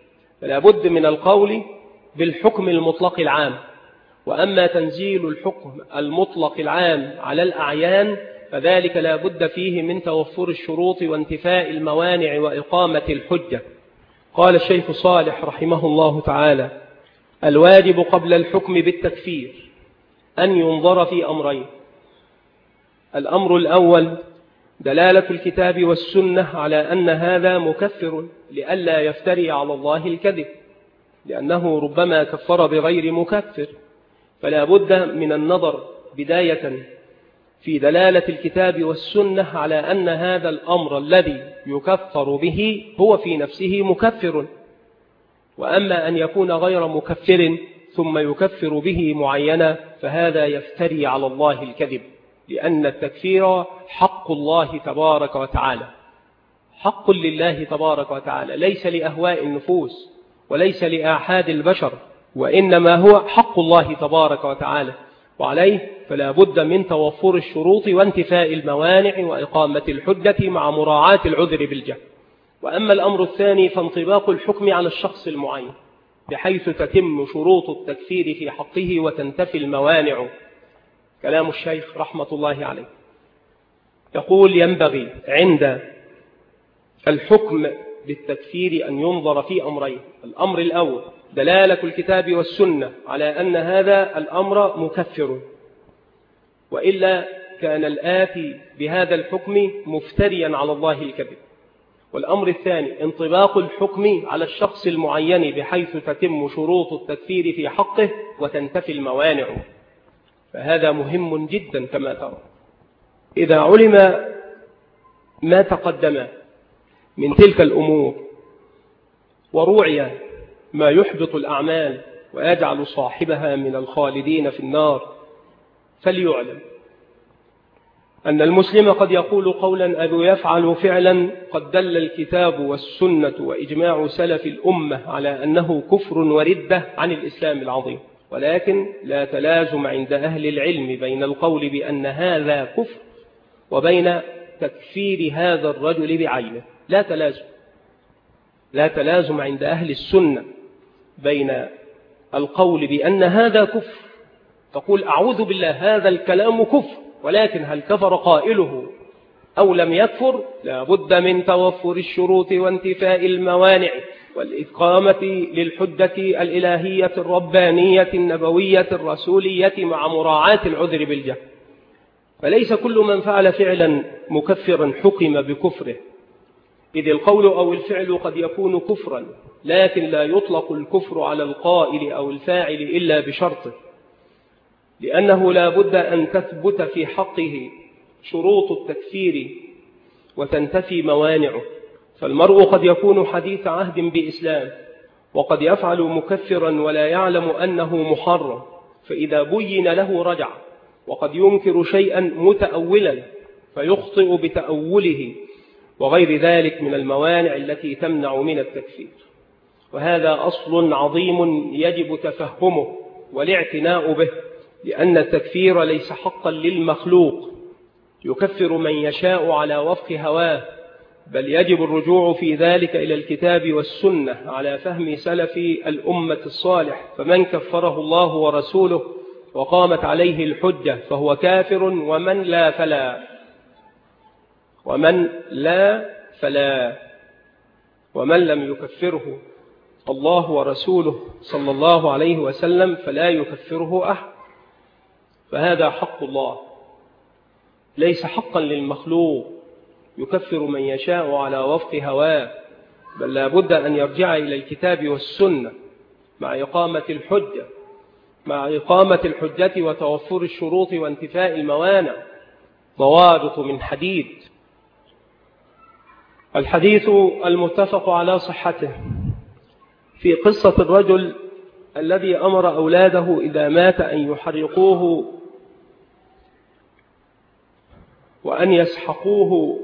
فلا بد من القول بالحكم المطلق العام. وأما تنزيل الحكم المطلق العام على الأعيان فذلك لا بد فيه من توفر الشروط وانتفاء الموانع وإقامة الحجة. قال الشيخ صالح رحمه الله تعالى: الواجب قبل الحكم بالتكفير أن ينظر في أمرين. الأمر الأول دلالة الكتاب والسنة على أن هذا مكفر لئلا يفتري على الله الكذب، لأنه ربما كفر بغير مكفر، فلا بد من النظر بداية في دلالة الكتاب والسنة على أن هذا الأمر الذي يكفر به هو في نفسه مكفر. وأما أن يكون غير مكفر ثم يكفر به معينا فهذا يفتري على الله الكذب، لأن التكفير حق الله تبارك وتعالى، حق لله تبارك وتعالى، ليس لأهواء النفوس وليس لآحاد البشر، وإنما هو حق الله تبارك وتعالى، وعليه فلا بد من توفر الشروط وانتفاء الموانع وإقامة الحجة مع مراعاة العذر بالجهل. وأما الأمر الثاني فانطباق الحكم على الشخص المعين بحيث تتم شروط التكفير في حقه وتنتفي الموانع. كلام الشيخ رحمة الله عليه يقول: ينبغي عند الحكم بالتكفير أن ينظر في أمرين. الأمر الأول دلالة الكتاب والسنة على أن هذا الأمر مكفر، وإلا كان الآتي بهذا الحكم مفتريا على الله الكذب. والأمر الثاني انطباق الحكم على الشخص المعين بحيث تتم شروط التكفير في حقه وتنتفي الموانع. فهذا مهم جدا كما ترى. إذا علم ما تقدم من تلك الأمور وروعي ما يحبط الأعمال ويجعل صاحبها من الخالدين في النار، فليعلم أن المسلم قد يقول قولا أو يفعل فعلا قد دل الكتاب والسنة وإجماع سلف الأمة على أنه كفر وردة عن الإسلام العظيم، ولكن لا تلازم عند أهل العلم بين القول بأن هذا كفر وبين تكفير هذا الرجل بعينه. لا تلازم عند أهل السنة بين القول بأن هذا كفر، تقول أعوذ بالله هذا الكلام كفر، ولكن هل كفر قائله أو لم يكفر؟ لا بد من توفر الشروط وانتفاء الموانع والإقامة للحجة الإلهية الربانية النبوية الرسولية مع مراعاة العذر بالجهل. فليس كل من فعل فعلا مكفرا حكم بكفره، إذ القول أو الفعل قد يكون كفرا، لكن لا يطلق الكفر على القائل أو الفاعل إلا بشرطه، لأنه لا بد أن تثبت في حقه شروط التكفير وتنتفي موانعه. فالمرء قد يكون حديث عهد بإسلام وقد يفعل مكفرا ولا يعلم أنه محرم، فإذا بين له رجع، وقد ينكر شيئا متأولا فيخطئ بتأوله وغير ذلك من الموانع التي تمنع من التكفير. وهذا أصل عظيم يجب تفهمه والاعتناء به، لأن التكفير ليس حقا للمخلوق يكفر من يشاء على وفق هواه، بل يجب الرجوع في ذلك إلى الكتاب والسنة على فهم سلف الأمة الصالح، فمن كفره الله ورسوله وقامت عليه الحجة فهو كافر، ومن لا فلا ومن لم يكفره الله ورسوله صلى الله عليه وسلم فلا يكفره أحد. فهذا حق الله ليس حقا للمخلوق يكفر من يشاء على وفق هواه، بل لا بد أن يرجع إلى الكتاب والسنة مع إقامة الحجة وتوفر الشروط وانتفاء الموانع، ضوابط من حديد. الحديث المتفق على صحته في قصة الرجل الذي أمر أولاده إذا مات أن يحرقوه وأن يسحقوه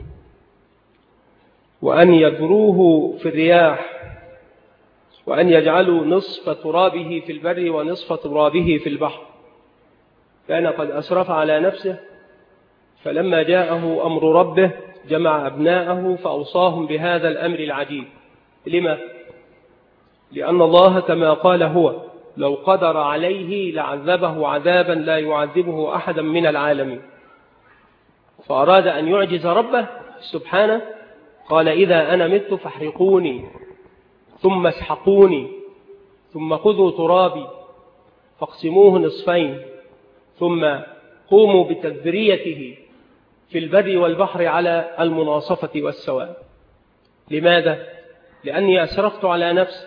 وأن يذروه في الرياح وأن يجعلوا نصف ترابه في البر ونصف ترابه في البحر. كان قد أسرف على نفسه، فلما جاءه أمر ربه جمع أبناءه فأوصاهم بهذا الأمر العجيب. لما؟ لأن الله كما قال هو لو قدر عليه لعذبه عذابا لا يعذبه أحدا من العالمين، فأراد أن يعجز ربه سبحانه قال إذا أنا مت فاحرقوني ثم اسحقوني ثم خذوا ترابي فاقسموه نصفين ثم قوموا بتذريته في البر والبحر على المناصفة والسواء. لماذا؟ لأني أسرفت على نفسي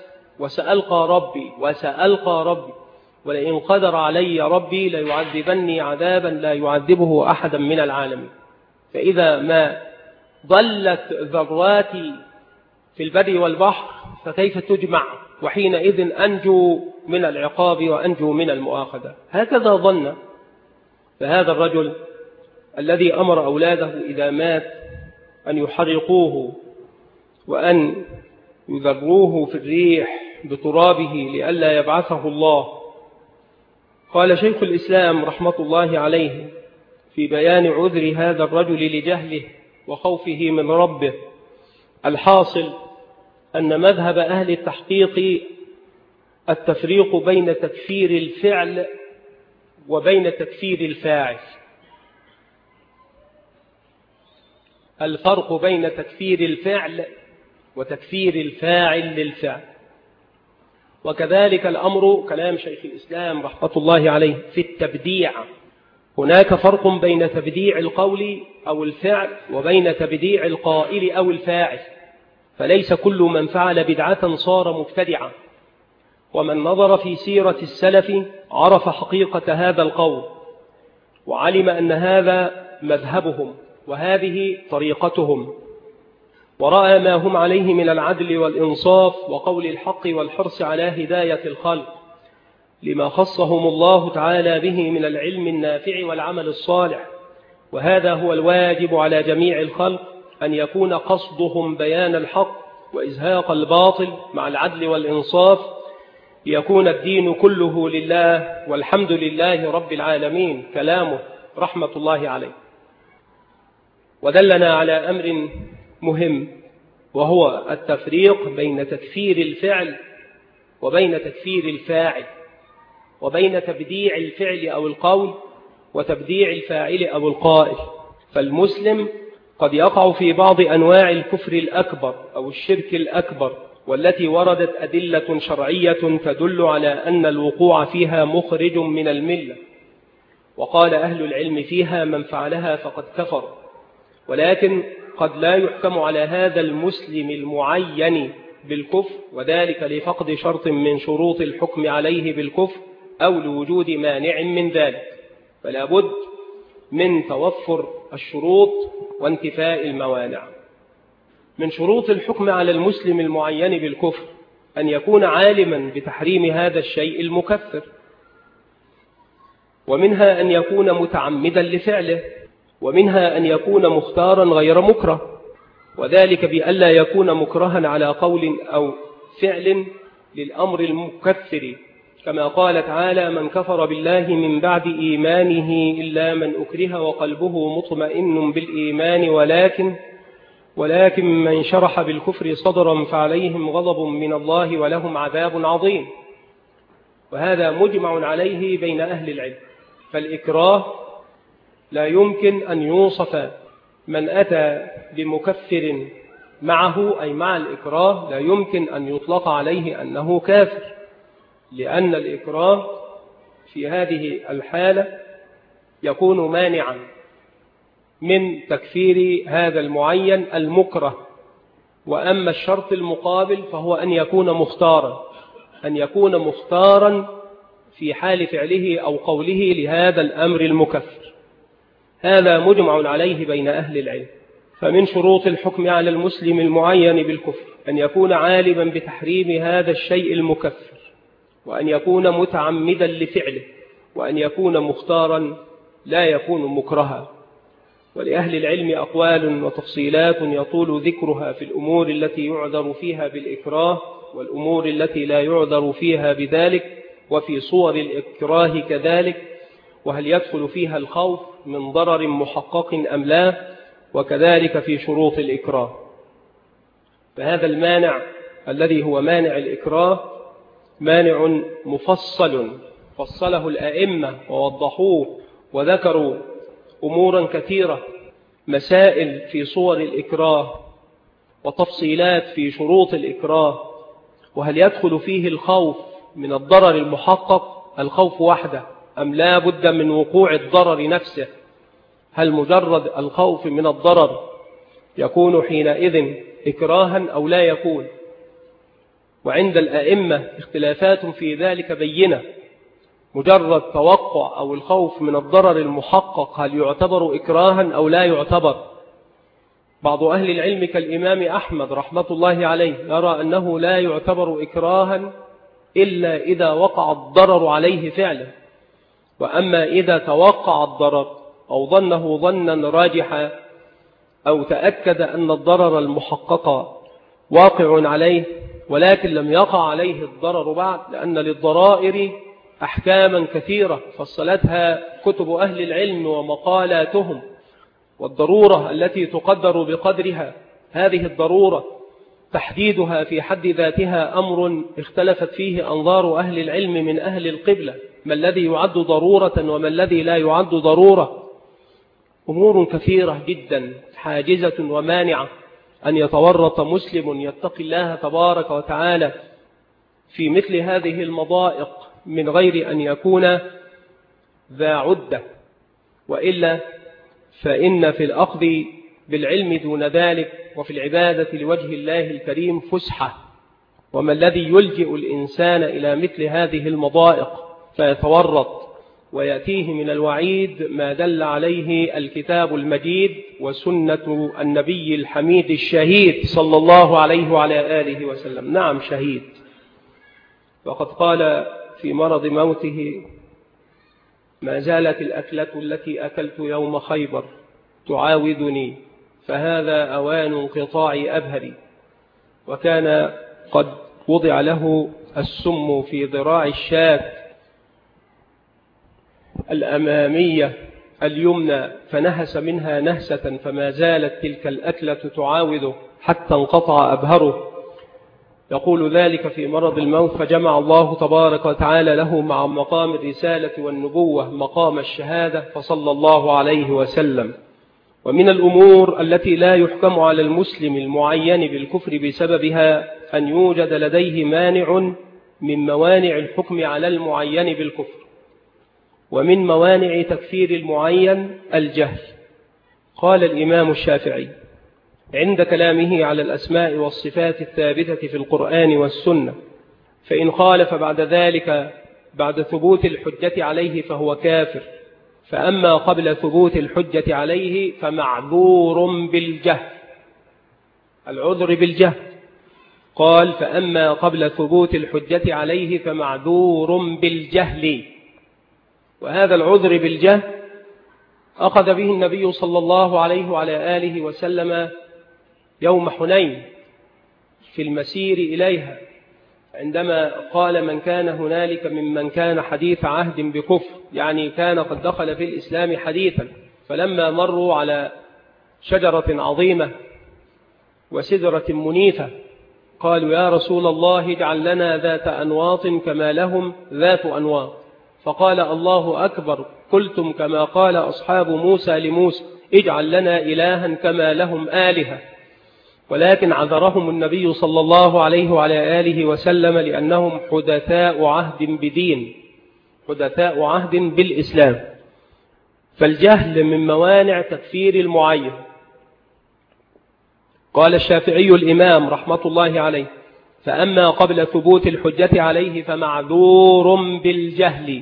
وسألقى ربي ولئن قدر علي ربي ليعذبني عذابا لا يعذبه أحدا من العالمين. فإذا ما ضلت ذراتي في البر والبحر فكيف تجمع؟ وحينئذ أنجو من العقاب وأنجو من المؤاخذة. هكذا ظن. فهذا الرجل الذي أمر أولاده إذا مات أن يحرقوه وأن يذروه في الريح بترابه لئلا يبعثه الله، قال شيخ الإسلام رحمة الله عليه في بيان عذر هذا الرجل لجهله وخوفه من ربه: الحاصل أن مذهب أهل التحقيق التفريق بين تكفير الفعل وبين تكفير الفاعل، الفرق بين تكفير الفعل وتكفير الفاعل للفعل. وكذلك الأمر كلام شيخ الإسلام رحمة الله عليه في التبديع. هناك فرق بين تبديع القول أو الفعل وبين تبديع القائل أو الفاعل، فليس كل من فعل بدعة صار مبتدعا. ومن نظر في سيرة السلف عرف حقيقة هذا القول وعلم أن هذا مذهبهم وهذه طريقتهم، ورأى ما هم عليه من العدل والإنصاف وقول الحق والحرص على هداية الخلق لما خصهم الله تعالى به من العلم النافع والعمل الصالح. وهذا هو الواجب على جميع الخلق، أن يكون قصدهم بيان الحق وإزهاق الباطل مع العدل والإنصاف، ليكون الدين كله لله والحمد لله رب العالمين. كلامه رحمة الله عليه. ودلنا على أمر مهم، وهو التفريق بين تكفير الفعل وبين تكفير الفاعل، وبين تبديع الفعل أو القول وتبديع الفاعل أو القائل. فالمسلم قد يقع في بعض أنواع الكفر الأكبر أو الشرك الأكبر، والتي وردت أدلة شرعية تدل على أن الوقوع فيها مخرج من الملة، وقال أهل العلم فيها من فعلها فقد كفر. ولكن قد لا يحكم على هذا المسلم المعين بالكفر، وذلك لفقد شرط من شروط الحكم عليه بالكفر أو لوجود مانع من ذلك. فلا بد من توفر الشروط وانتفاء الموانع. من شروط الحكم على المسلم المعين بالكفر أن يكون عالما بتحريم هذا الشيء المكفر، ومنها أن يكون متعمدا لفعله، ومنها أن يكون مختارا غير مكره، وذلك بألا يكون مكرها على قول أو فعل للأمر المكفر، كما قال تعالى: من كفر بالله من بعد إيمانه إلا من أكره وقلبه مطمئن بالإيمان ولكن من شرح بالكفر صدرا فعليهم غضب من الله ولهم عذاب عظيم. وهذا مجمع عليه بين أهل العلم. فالإكراه لا يمكن أن يوصف من أتى بمكفر معه، أي مع الإكراه لا يمكن أن يطلق عليه أنه كافر، لأن الإكراه في هذه الحالة يكون مانعا من تكفير هذا المعين المكره. وأما الشرط المقابل فهو أن يكون مختارا في حال فعله أو قوله لهذا الأمر المكفر. هذا مجمع عليه بين أهل العلم. فمن شروط الحكم على المسلم المعين بالكفر أن يكون عالما بتحريم هذا الشيء المكفر، وأن يكون متعمدا لفعله، وأن يكون مختارا لا يكون مكرها. ولأهل العلم أقوال وتفصيلات يطول ذكرها في الأمور التي يعذر فيها بالإكراه والأمور التي لا يعذر فيها بذلك، وفي صور الإكراه كذلك، وهل يدخل فيها الخوف من ضرر محقق أم لا، وكذلك في شروط الإكراه. فهذا المانع الذي هو مانع الإكراه مانع مفصل فصله الأئمة ووضحوه وذكروا أمورا كثيرة، مسائل في صور الإكراه وتفصيلات في شروط الإكراه، وهل يدخل فيه الخوف من الضرر المحقق الخوف وحده أم لا بد من وقوع الضرر نفسه؟ هل مجرد الخوف من الضرر يكون حينئذ إكراها أو لا يكون؟ وعند الأئمة اختلافات في ذلك بينة. مجرد توقع أو الخوف من الضرر المحقق هل يعتبر إكراها أو لا يعتبر؟ بعض أهل العلم كالإمام أحمد رحمة الله عليه يرى أنه لا يعتبر إكراها إلا إذا وقع الضرر عليه فعلا، وأما إذا توقع الضرر أو ظنه ظنا راجحا أو تأكد أن الضرر المحقق واقع عليه ولكن لم يقع عليه الضرر بعد، لأن للضرائر أحكاما كثيرة فصلتها كتب أهل العلم ومقالاتهم، والضرورة التي تقدر بقدرها هذه الضرورة تحديدها في حد ذاتها أمر اختلفت فيه أنظار أهل العلم من أهل القبلة، ما الذي يعد ضرورة وما الذي لا يعد ضرورة. أمور كثيرة جدا حاجزة ومانعة أن يتورط مسلم يتقي الله تبارك وتعالى في مثل هذه المضائق من غير أن يكون ذا عدة، وإلا فإن في الأخذ بالعلم دون ذلك وفي العبادة لوجه الله الكريم فسحة. وما الذي يلجئ الإنسان إلى مثل هذه المضائق فيتورط ويأتيه من الوعيد ما دل عليه الكتاب المجيد وسنة النبي الحميد الشهيد صلى الله عليه وعلى آله وسلم. نعم شهيد، وقد قال في مرض موته: ما زالت الأكلة التي أكلت يوم خيبر تعاودني، فهذا أوان انقطاع أبهري. وكان قد وضع له السم في ذراع الشاة الأمامية اليمنى فنهس منها نهسة، فما زالت تلك الأكلة تعاوده حتى انقطع أبهره. يقول ذلك في مرض الموت، فجمع الله تبارك وتعالى له مع مقام الرسالة والنبوة مقام الشهادة فصلى الله عليه وسلم. ومن الأمور التي لا يحكم على المسلم المعين بالكفر بسببها أن يوجد لديه مانع من موانع الحكم على المعين بالكفر. ومن موانع تكفير المعين الجهل. قال الإمام الشافعي عند كلامه على الأسماء والصفات الثابتة في القرآن والسنة: فإن خالف بعد ذلك بعد ثبوت الحجة عليه فهو كافر، فأما قبل ثبوت الحجة عليه فمعذور بالجهل. العذر بالجهل. قال: فأما قبل ثبوت الحجة عليه فمعذور بالجهل. وهذا العذر بالجهل أخذ به النبي صلى الله عليه وعلى آله وسلم يوم حنين في المسير إليها، عندما قال: من كان هنالك ممن كان حديث عهد بكفر، يعني كان قد دخل في الإسلام حديثا، فلما مروا على شجرة عظيمة وسدرة منيفة قالوا: يا رسول الله اجعل لنا ذات أنواط كما لهم ذات أنواط. فقال: الله أكبر، قلتم كما قال أصحاب موسى لموسى اجعل لنا إلها كما لهم آلهة. ولكن عذرهم النبي صلى الله عليه وعلى آله وسلم لأنهم حدثاء عهد بدين، حدثاء عهد بالإسلام. فالجهل من موانع تكفير المعين. قال الشافعي الإمام رحمة الله عليه: فأما قبل ثبوت الحجة عليه فمعذور بالجهل.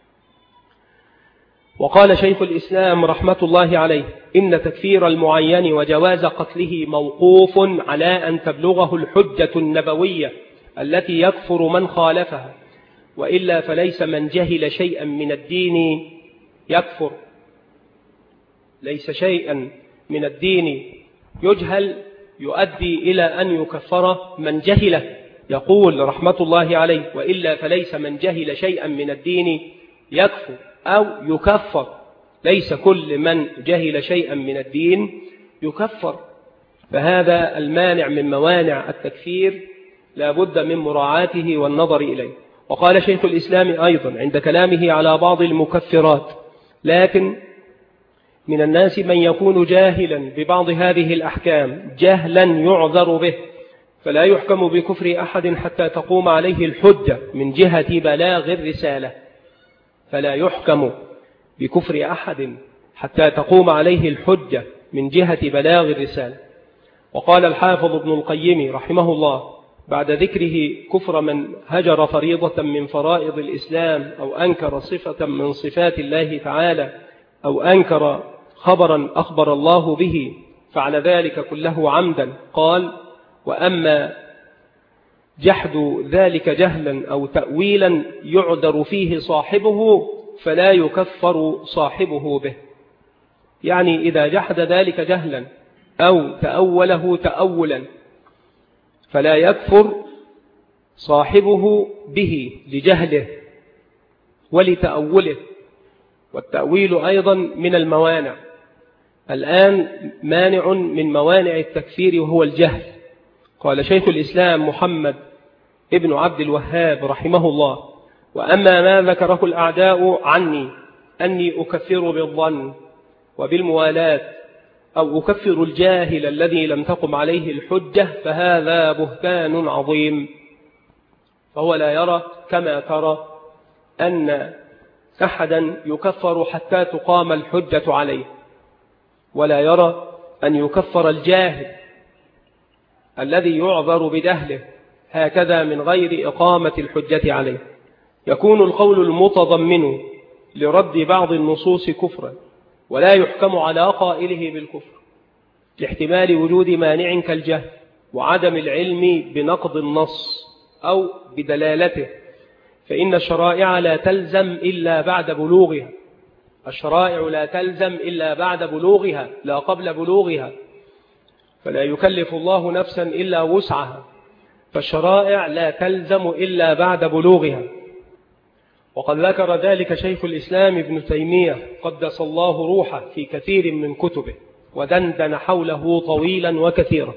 وقال شيخ الإسلام رحمة الله عليه: إن تكفير المعين وجواز قتله موقوف على أن تبلغه الحجة النبوية التي يكفر من خالفها، وإلا فليس من جهل شيئا من الدين يكفر. ليس شيئا من الدين يجهل يؤدي إلى أن يكفر من جهله. يقول رحمة الله عليه: وإلا فليس من جهل شيئا من الدين يكفر أو يكفر. ليس كل من جهل شيئا من الدين يكفر. فهذا المانع من موانع التكفير لا بد من مراعاته والنظر إليه. وقال شيخ الإسلام أيضا عند كلامه على بعض المكفرات: لكن من الناس من يكون جاهلا ببعض هذه الأحكام جهلا يعذر به، فلا يحكم بكفر أحد حتى تقوم عليه الحجة من جهة بلاغ الرسالة. فلا يحكم بكفر أحد حتى تقوم عليه الحجة من جهة بلاغ الرسالة. وقال الحافظ ابن القيم رحمه الله بعد ذكره كفر من هجر فريضة من فرائض الإسلام أو أنكر صفة من صفات الله تعالى أو أنكر خبرا أخبر الله به فعل ذلك كله عمدا، قال: وأما جحد ذلك جهلا أو تأويلا يعذر فيه صاحبه فلا يكفر صاحبه به. يعني إذا جحد ذلك جهلا أو تأوله تأولا فلا يكفر صاحبه به لجهله ولتأوله. والتأويل أيضا من الموانع. الآن مانع من موانع التكفير وهو الجهل. قال شيخ الإسلام محمد ابن عبد الوهاب رحمه الله: وأما ما ذكره الأعداء عني أني أكفر بالظن وبالموالاة أو أكفر الجاهل الذي لم تقم عليه الحجة فهذا بهتان عظيم. فهو لا يرى كما ترى أن أحدا يكفر حتى تقام الحجة عليه، ولا يرى أن يكفر الجاهل الذي يعذر بجهله هكذا من غير إقامة الحجة عليه. يكون القول المتضمن لرد بعض النصوص كفرا ولا يحكم على قائله بالكفر لاحتمال وجود مانع كالجهل وعدم العلم بنقض النص أو بدلالته، فإن الشرائع لا تلزم إلا بعد بلوغها. الشرائع لا تلزم إلا بعد بلوغها لا قبل بلوغها، فلا يكلف الله نفسا إلا وسعها، فالشرائع لا تلزم إلا بعد بلوغها. وقد ذكر ذلك شيخ الإسلام ابن تيمية قدس الله روحه في كثير من كتبه ودندن حوله طويلا وكثيرا.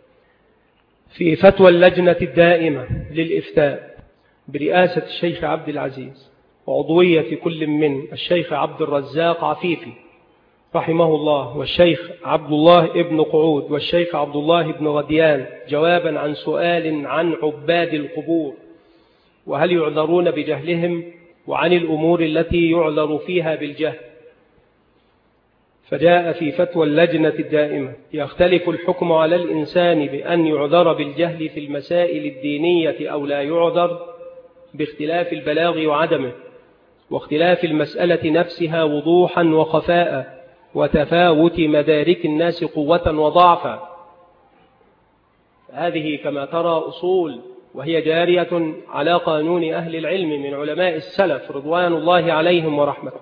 في فتوى اللجنة الدائمة للإفتاء برئاسة الشيخ عبد العزيز وعضوية كل من الشيخ عبد الرزاق عفيفي رحمه الله والشيخ عبد الله ابن قعود والشيخ عبد الله ابن غديان، جوابا عن سؤال عن عباد القبور وهل يعذرون بجهلهم وعن الأمور التي يعذر فيها بالجهل. فجاء في فتوى اللجنة الدائمة: يختلف الحكم على الإنسان بأن يعذر بالجهل في المسائل الدينية أو لا يعذر باختلاف البلاغ وعدمه، واختلاف المسألة نفسها وضوحا وخفاء، وتفاوت مدارك الناس قوة وضعفا. هذه كما ترى أصول وهي جارية على قانون أهل العلم من علماء السلف رضوان الله عليهم ورحمته،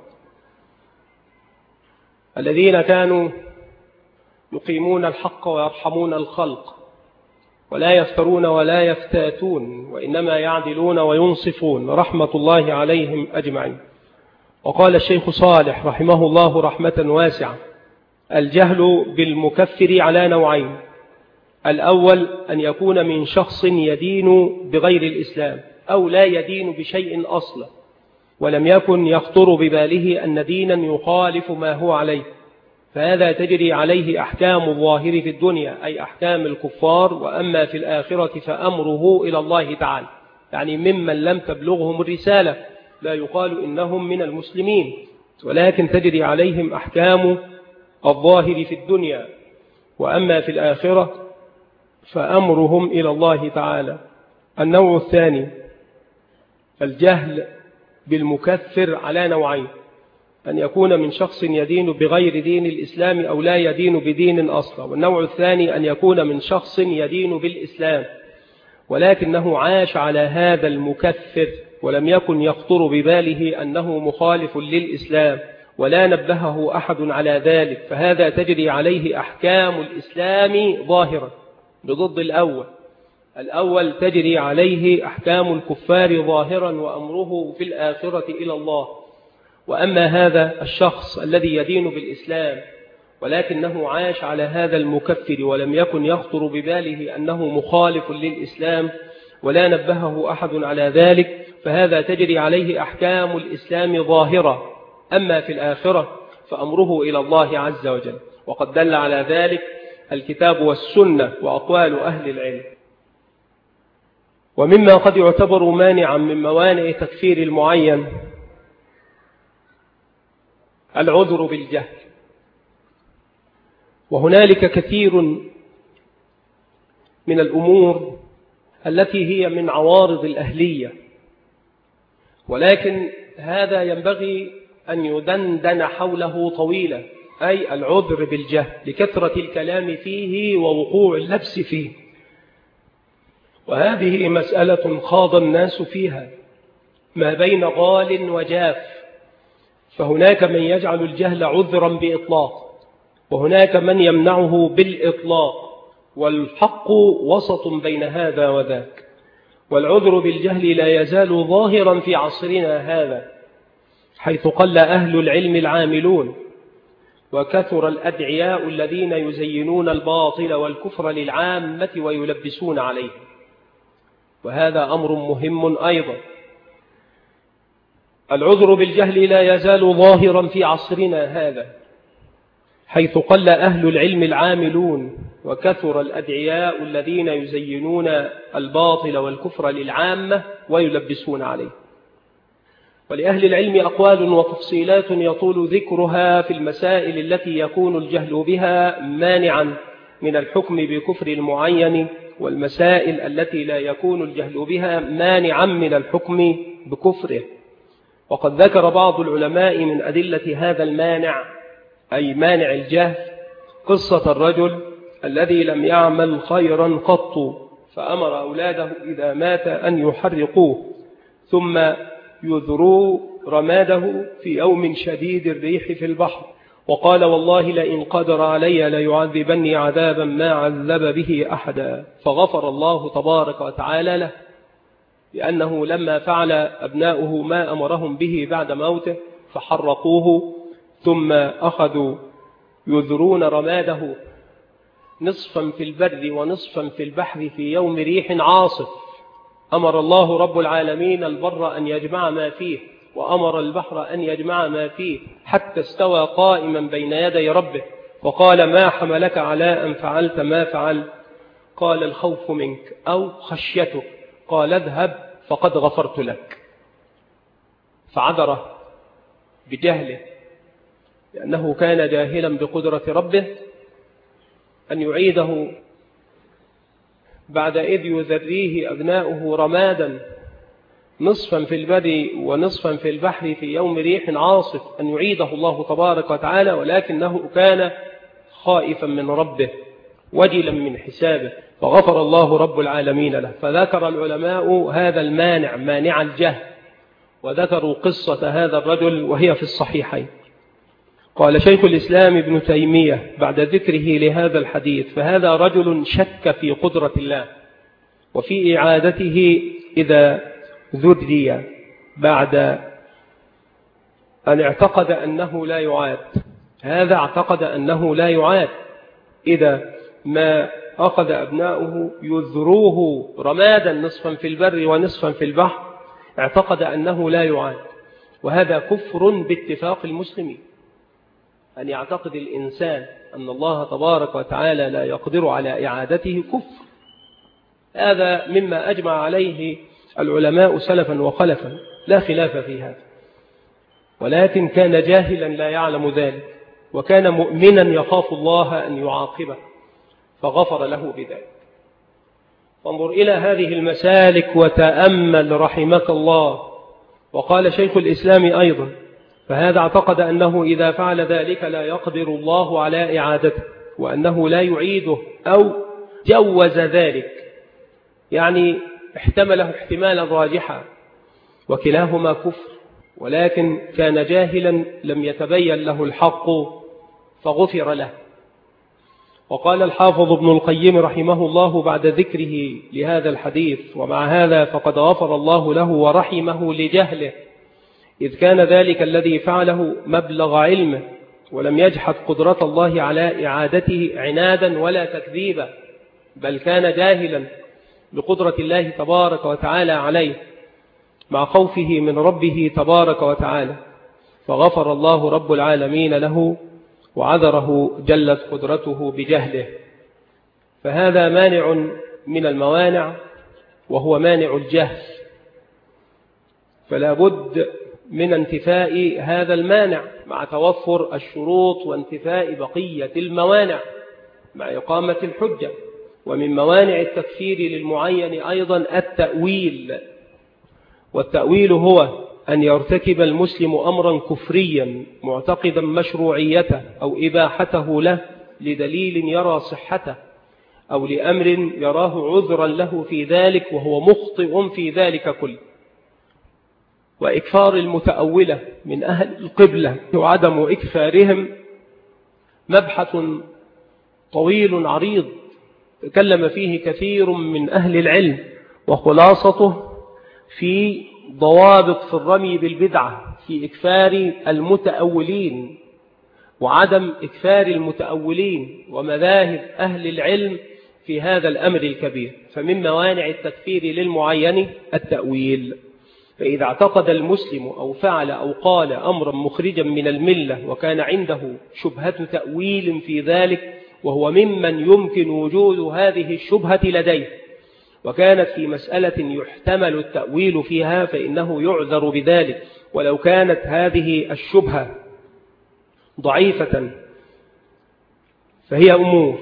الذين كانوا يقيمون الحق ويرحمون الخلق ولا يفترون ولا يفتاتون وإنما يعدلون وينصفون رحمة الله عليهم أجمعين. وقال الشيخ صالح رحمه الله رحمة واسعة: الجهل بالمكفر على نوعين: الأول أن يكون من شخص يدين بغير الإسلام أو لا يدين بشيء أصلا ولم يكن يخطر بباله أن دينا يخالف ما هو عليه، فهذا تجري عليه أحكام الظاهر في الدنيا أي أحكام الكفار، وأما في الآخرة فأمره إلى الله تعالى، يعني ممن لم تبلغهم الرسالة، لا يقال إنهم من المسلمين ولكن تجري عليهم أحكام الظاهر في الدنيا، وأما في الآخرة فأمرهم إلى الله تعالى. النوع الثاني: الجهل بالمكفر على نوعين: أن يكون من شخص يدين بغير دين الإسلام أو لا يدين بدين أصلا، والنوع الثاني أن يكون من شخص يدين بالإسلام ولكنه عاش على هذا المكفر ولم يكن يخطر بباله أنه مخالف للإسلام ولا نبهه أحد على ذلك، فهذا تجري عليه أحكام الإسلام ظاهرا بضد الأول تجري عليه أحكام الكفار ظاهرا وأمره في الآخرة إلى الله. وأما هذا الشخص الذي يدين بالإسلام ولكنه عاش على هذا المكفر ولم يكن يخطر بباله أنه مخالف للإسلام، ولا نبهه أحد على ذلك، فهذا تجري عليه أحكام الإسلام ظاهرة. أما في الآخرة فأمره إلى الله عز وجل، وقد دل على ذلك الكتاب والسنة وأقوال أهل العلم. ومما قد يعتبر مانعا من موانع تكفير المعين العذر بالجهل، وهنالك كثير من الأمور التي هي من عوارض الأهلية، ولكن هذا ينبغي أن يدندن حوله طويلا، أي العذر بالجهل لكثرة الكلام فيه ووقوع اللبس فيه. وهذه مسألة خاض الناس فيها ما بين غال وجاف، فهناك من يجعل الجهل عذرا بإطلاق، وهناك من يمنعه بالإطلاق، والحق وسط بين هذا وذاك. والعذر بالجهل لا يزال ظاهرا في عصرنا هذا، حيث قل أهل العلم العاملون، وكثر الأدعياء الذين يزينون الباطل والكفر للعامة ويلبسون عليه، وهذا أمر مهم أيضا. العذر بالجهل لا يزال ظاهرا في عصرنا هذا، حيث قل أهل العلم العاملون، وكثر الأدعياء الذين يزينون الباطل والكفر للعامة ويلبسون عليه. ولأهل العلم أقوال وتفصيلات يطول ذكرها في المسائل التي يكون الجهل بها مانعا من الحكم بكفر المعين، والمسائل التي لا يكون الجهل بها مانعا من الحكم بكفره. وقد ذكر بعض العلماء من أدلة هذا المانع، أي مانع الجهل، قصة الرجل الذي لم يعمل خيرا قط، فأمر أولاده إذا مات أن يحرقوه ثم يذروا رماده في يوم شديد الريح في البحر، وقال والله لئن قدر علي ليعذبني عذابا ما عذب به أحدا، فغفر الله تبارك وتعالى له، لأنه لما فعل أبناؤه ما أمرهم به بعد موته فحرقوه، ثم أخذوا يذرون رماده نصفا في البر ونصفا في البحر في يوم ريح عاصف. أمر الله رب العالمين البر أن يجمع ما فيه، وأمر البحر أن يجمع ما فيه، حتى استوى قائما بين يدي ربه، وقال ما حملك على أن فعلت ما فعلت؟ قال الخوف منك أو خشيتك، قال اذهب فقد غفرت لك. فعذره بجهله، لأنه كان جاهلا بقدرة ربه أن يعيده بعد إذ يذريه أبناؤه رمادا نصفا في البر ونصفا في البحر في يوم ريح عاصف، أن يعيده الله تبارك وتعالى، ولكنه كان خائفا من ربه وجلا من حسابه، فغفر الله رب العالمين له. فذكر العلماء هذا المانع، مانع الجهل، وذكروا قصة هذا الرجل وهي في الصحيحين. قال شيخ الإسلام ابن تيمية بعد ذكره لهذا الحديث: فهذا رجل شك في قدرة الله وفي إعادته إذا ذري بعد أن اعتقد أنه لا يعاد. هذا اعتقد أنه لا يعاد إذا ما أخذ أبناؤه يذروه رمادا نصفا في البر ونصفا في البحر، اعتقد أنه لا يعاد، وهذا كفر باتفاق المسلمين. أن يعتقد الإنسان أن الله تبارك وتعالى لا يقدر على إعادته كفر، هذا مما أجمع عليه العلماء سلفا وخلفا، لا خلاف في هذا. ولكن كان جاهلا لا يعلم ذلك، وكان مؤمنا يخاف الله أن يعاقبه، فغفر له بذلك. فانظر إلى هذه المسالك وتأمل رحمك الله. وقال شيخ الإسلام أيضا: فهذا اعتقد أنه إذا فعل ذلك لا يقدر الله على إعادته، وأنه لا يعيده، أو جوز ذلك، يعني احتمله احتمالا راجحا، وكلاهما كفر. ولكن كان جاهلا لم يتبين له الحق فغفر له. وقال الحافظ ابن القيم رحمه الله بعد ذكره لهذا الحديث: ومع هذا فقد غفر الله له ورحمه لجهله، إذ كان ذلك الذي فعله مبلغ علمه، ولم يجحد قدرة الله على إعادته عنادا ولا تكذيبا، بل كان جاهلا لقدرة الله تبارك وتعالى عليه مع خوفه من ربه تبارك وتعالى، فغفر الله رب العالمين له وعذره جلت قدرته بجهله. فهذا مانع من الموانع، وهو مانع الجهل، فلا بد من انتفاء هذا المانع مع توفر الشروط وانتفاء بقية الموانع مع إقامة الحجة. ومن موانع التكفير للمعين أيضا التأويل، والتأويل هو أن يرتكب المسلم أمرا كفريا معتقدا مشروعيته أو إباحته له لدليل يرى صحته، أو لأمر يراه عذرا له في ذلك وهو مخطئ في ذلك كله. وإكفار المتأولة من أهل القبلة وعدم إكفارهم مبحث طويل عريض تكلم فيه كثير من أهل العلم، وخلاصته في ضوابط في الرمي بالبدعة في إكفار المتأولين وعدم إكفار المتأولين، ومذاهب أهل العلم في هذا الأمر الكبير. فمن موانع التكفير للمعين التأويل. فإذا اعتقد المسلم أو فعل أو قال أمرا مخرجا من الملة وكان عنده شبهة تأويل في ذلك، وهو ممن يمكن وجود هذه الشبهة لديه، وكانت في مسألة يحتمل التأويل فيها، فإنه يعذر بذلك ولو كانت هذه الشبهة ضعيفة. فهي أمور: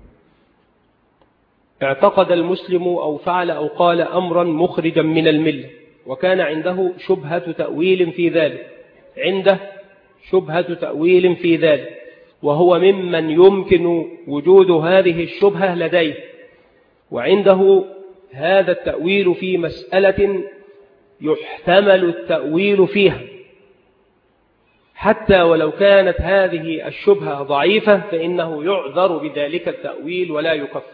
اعتقد المسلم أو فعل أو قال أمرا مخرجا من الملة وكان عنده شبهة تأويل في ذلك، وهو ممن يمكن وجود هذه الشبهة لديه، وعنده هذا التأويل في مسألة يحتمل التأويل فيها، حتى ولو كانت هذه الشبهة ضعيفة فإنه يعذر بذلك التأويل ولا يكفر.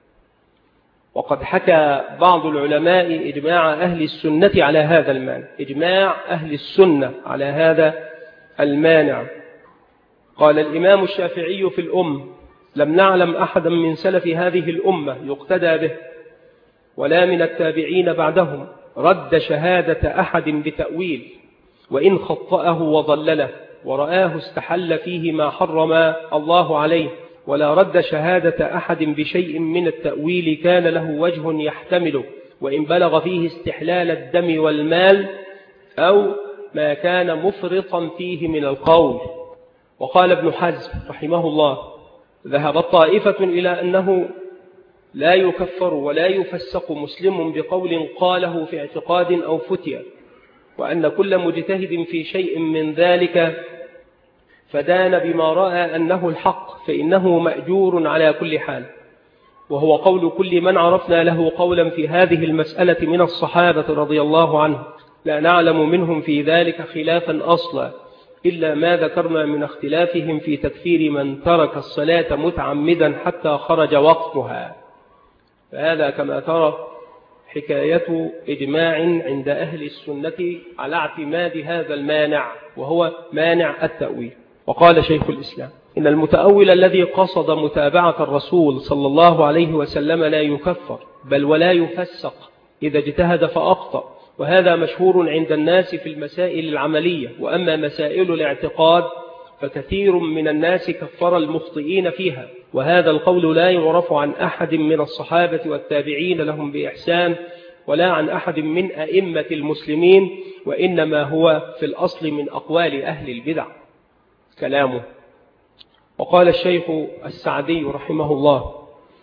وقد حكى بعض العلماء إجماع أهل السنة على هذا المانع، إجماع أهل السنة على هذا المانع. قال الإمام الشافعي في الأم: لم نعلم أحدا من سلف هذه الأمة يقتدى به ولا من التابعين بعدهم رد شهادة أحد بتأويل، وإن خطأه وضلله ورآه استحل فيه ما حرم الله عليه، ولا رد شهادة أحد بشيء من التأويل كان له وجه يحتمله، وإن بلغ فيه استحلال الدم والمال أو ما كان مفرطا فيه من القول. وقال ابن حزم رحمه الله: ذهبت طائفة إلى أنه لا يكفر ولا يفسق مسلم بقول قاله في اعتقاد أو فتية، وأن كل مجتهد في شيء من ذلك فدان بما رأى أنه الحق فإنه مأجور على كل حال. وهو قول كل من عرفنا له قولا في هذه المسألة من الصحابة رضي الله عنهم، لا نعلم منهم في ذلك خلافا أصلا، إلا ما ذكرنا من اختلافهم في تكفير من ترك الصلاة متعمدا حتى خرج وقتها. فهذا كما ترى حكاية إجماع عند أهل السنة على اعتماد هذا المانع، وهو مانع التأويل. وقال شيخ الإسلام: إن المتأول الذي قصد متابعة الرسول صلى الله عليه وسلم لا يكفر بل ولا يفسق إذا اجتهد فأخطأ، وهذا مشهور عند الناس في المسائل العملية. وأما مسائل الاعتقاد فكثير من الناس كفر المخطئين فيها، وهذا القول لا يعرف عن أحد من الصحابة والتابعين لهم بإحسان ولا عن أحد من أئمة المسلمين، وإنما هو في الأصل من أقوال أهل البدع كلامه. وقال الشيخ السعدي رحمه الله: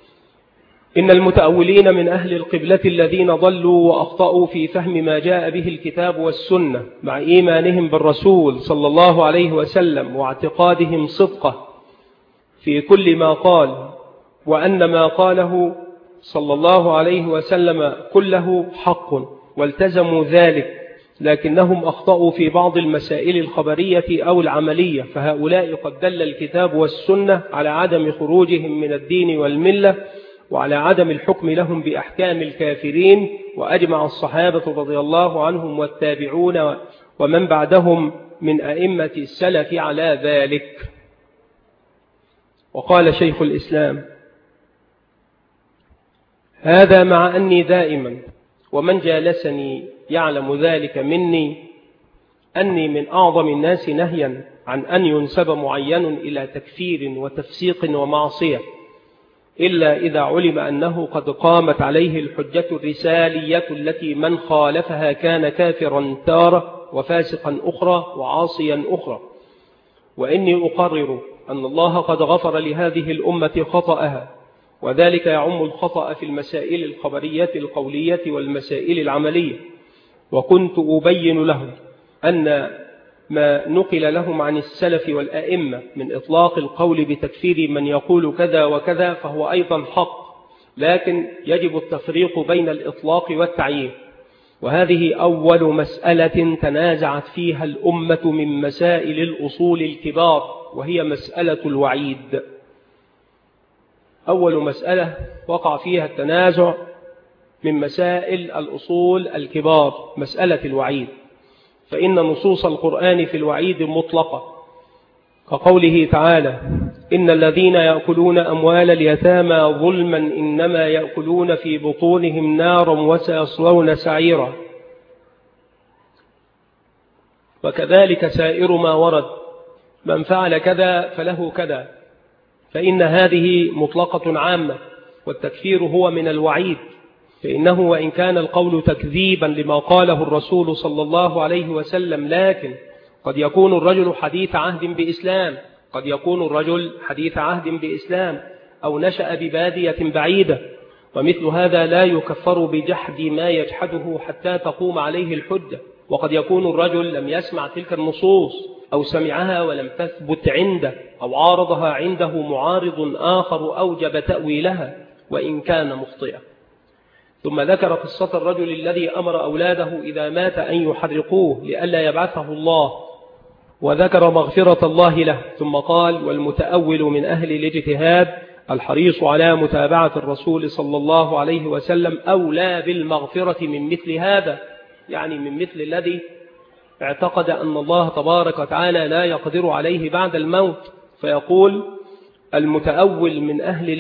إن المتأولين من أهل القبلة الذين ضلوا وأخطأوا في فهم ما جاء به الكتاب والسنة مع إيمانهم بالرسول صلى الله عليه وسلم واعتقادهم صدقه في كل ما قال، وأن ما قاله صلى الله عليه وسلم كله حق والتزموا ذلك، لكنهم أخطأوا في بعض المسائل الخبرية أو العملية، فهؤلاء قد دل الكتاب والسنة على عدم خروجهم من الدين والملة وعلى عدم الحكم لهم بأحكام الكافرين. وأجمع الصحابة رضي الله عنهم والتابعون ومن بعدهم من أئمة السلف على ذلك. وقال شيخ الإسلام: هذا مع أني دائما ومن جالسني يعلم ذلك مني أني من أعظم الناس نهيا عن أن ينسب معين إلى تكفير وتفسيق ومعصية، إلا إذا علم أنه قد قامت عليه الحجة الرسالية التي من خالفها كان كافرا تارة وفاسقا أخرى وعاصيا أخرى. وإني أقرر أن الله قد غفر لهذه الأمة خطأها، وذلك يعم الخطأ في المسائل الخبرية القولية والمسائل العملية. وكنت أبين لهم أن ما نقل لهم عن السلف والأئمة من إطلاق القول بتكفير من يقول كذا وكذا فهو أيضا حق، لكن يجب التفريق بين الإطلاق والتعيين. وهذه أول مسألة تنازعت فيها الأمة من مسائل الأصول الكبار، وهي مسألة الوعيد. أول مسألة وقع فيها التنازع من مسائل الأصول الكبار مسألة الوعيد، فإن نصوص القرآن في الوعيد مطلقة، كقوله تعالى: إن الذين يأكلون أموال اليتامى ظلما إنما يأكلون في بطونهم نارا وسيصلون سعيرا. وكذلك سائر ما ورد: من فعل كذا فله كذا، فإن هذه مطلقة عامة، والتكفير هو من الوعيد، فإنه وإن كان القول تكذيبا لما قاله الرسول صلى الله عليه وسلم، لكن قد يكون الرجل حديث عهد بإسلام، قد يكون الرجل حديث عهد بإسلام أو نشأ ببادية بعيدة، ومثل هذا لا يكفر بجحد ما يجحده حتى تقوم عليه الحجة. وقد يكون الرجل لم يسمع تلك النصوص أو سمعها ولم تثبت عنده أو عارضها عنده معارض آخر أوجب تأويلها وإن كان مخطئا. ثم ذكر قصة الرجل الذي أمر أولاده إذا مات أن يحرقوه لئلا يبعثه الله، وذكر مغفرة الله له، ثم قال: والمتأول من أهل الاجتهاد الحريص على متابعة الرسول صلى الله عليه وسلم أولى بالمغفرة من مثل هذا، يعني من مثل الذي اعتقد أن الله تبارك وتعالى لا يقدر عليه بعد الموت، فيقول: المتأول من أهل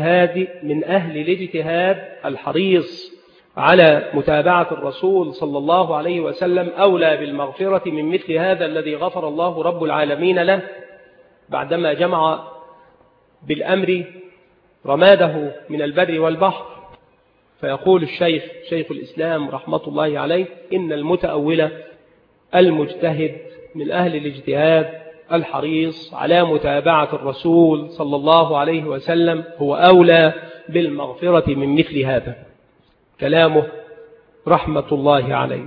الاجتهاد الحريص على متابعة الرسول صلى الله عليه وسلم أولى بالمغفرة من مثل هذا الذي غفر الله رب العالمين له، بعدما جمع بالأمر رماده من البر والبحر. فيقول شيخ الإسلام رحمة الله عليه: إن المتأول المجتهد من أهل الاجتهاد الحريص على متابعة الرسول صلى الله عليه وسلم هو أولى بالمغفرة من مثل هذا. كلامه رحمة الله عليه.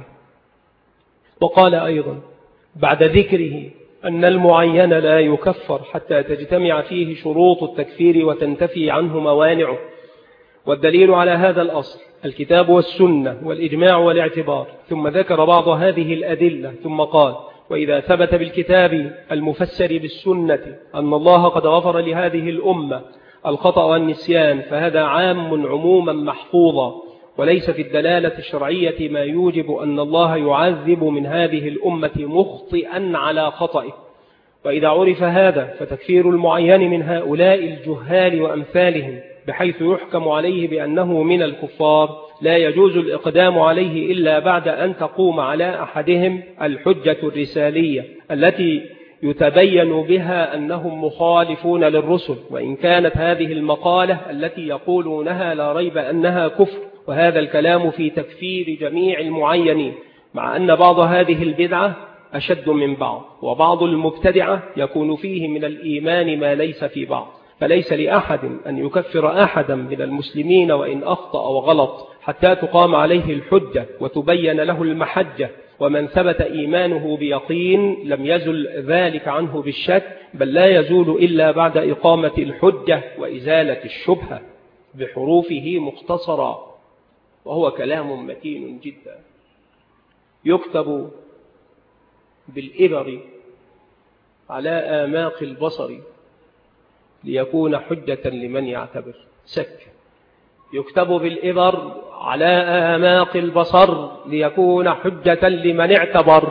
وقال أيضا بعد ذكره أن المعين لا يكفر حتى تجتمع فيه شروط التكفير وتنتفي عنه موانعه، والدليل على هذا الأصل الكتاب والسنة والإجماع والاعتبار. ثم ذكر بعض هذه الأدلة ثم قال: وإذا ثبت بالكتاب المفسر بالسنة أن الله قد غفر لهذه الأمة الخطأ والنسيان فهذا عام عموما محفوظا، وليس في الدلالة الشرعية ما يوجب أن الله يعذب من هذه الأمة مخطئا على خطئه. وإذا عرف هذا فتكفير المعين من هؤلاء الجهال وأمثالهم بحيث يحكم عليه بأنه من الكفار لا يجوز الإقدام عليه إلا بعد أن تقوم على أحدهم الحجة الرسالية التي يتبين بها أنهم مخالفون للرسل، وإن كانت هذه المقالة التي يقولونها لا ريب أنها كفر. وهذا الكلام في تكفير جميع المعينين، مع أن بعض هذه البدعة أشد من بعض، وبعض المبتدعة يكون فيه من الإيمان ما ليس في بعض، فليس لأحد أن يكفر أحدا من المسلمين وإن أخطأ وغلط حتى تقام عليه الحجة وتبين له المحجة. ومن ثبت إيمانه بيقين لم يزل ذلك عنه بالشك، بل لا يزول إلا بعد إقامة الحجة وإزالة الشبهة بحروفه مختصرا. وهو كلام متين جدا. يكتب بالإبر على آماق البصر ليكون حجة لمن يعتبر. يكتب بالإبر على آماق البصر ليكون حجة لمن اعتبر.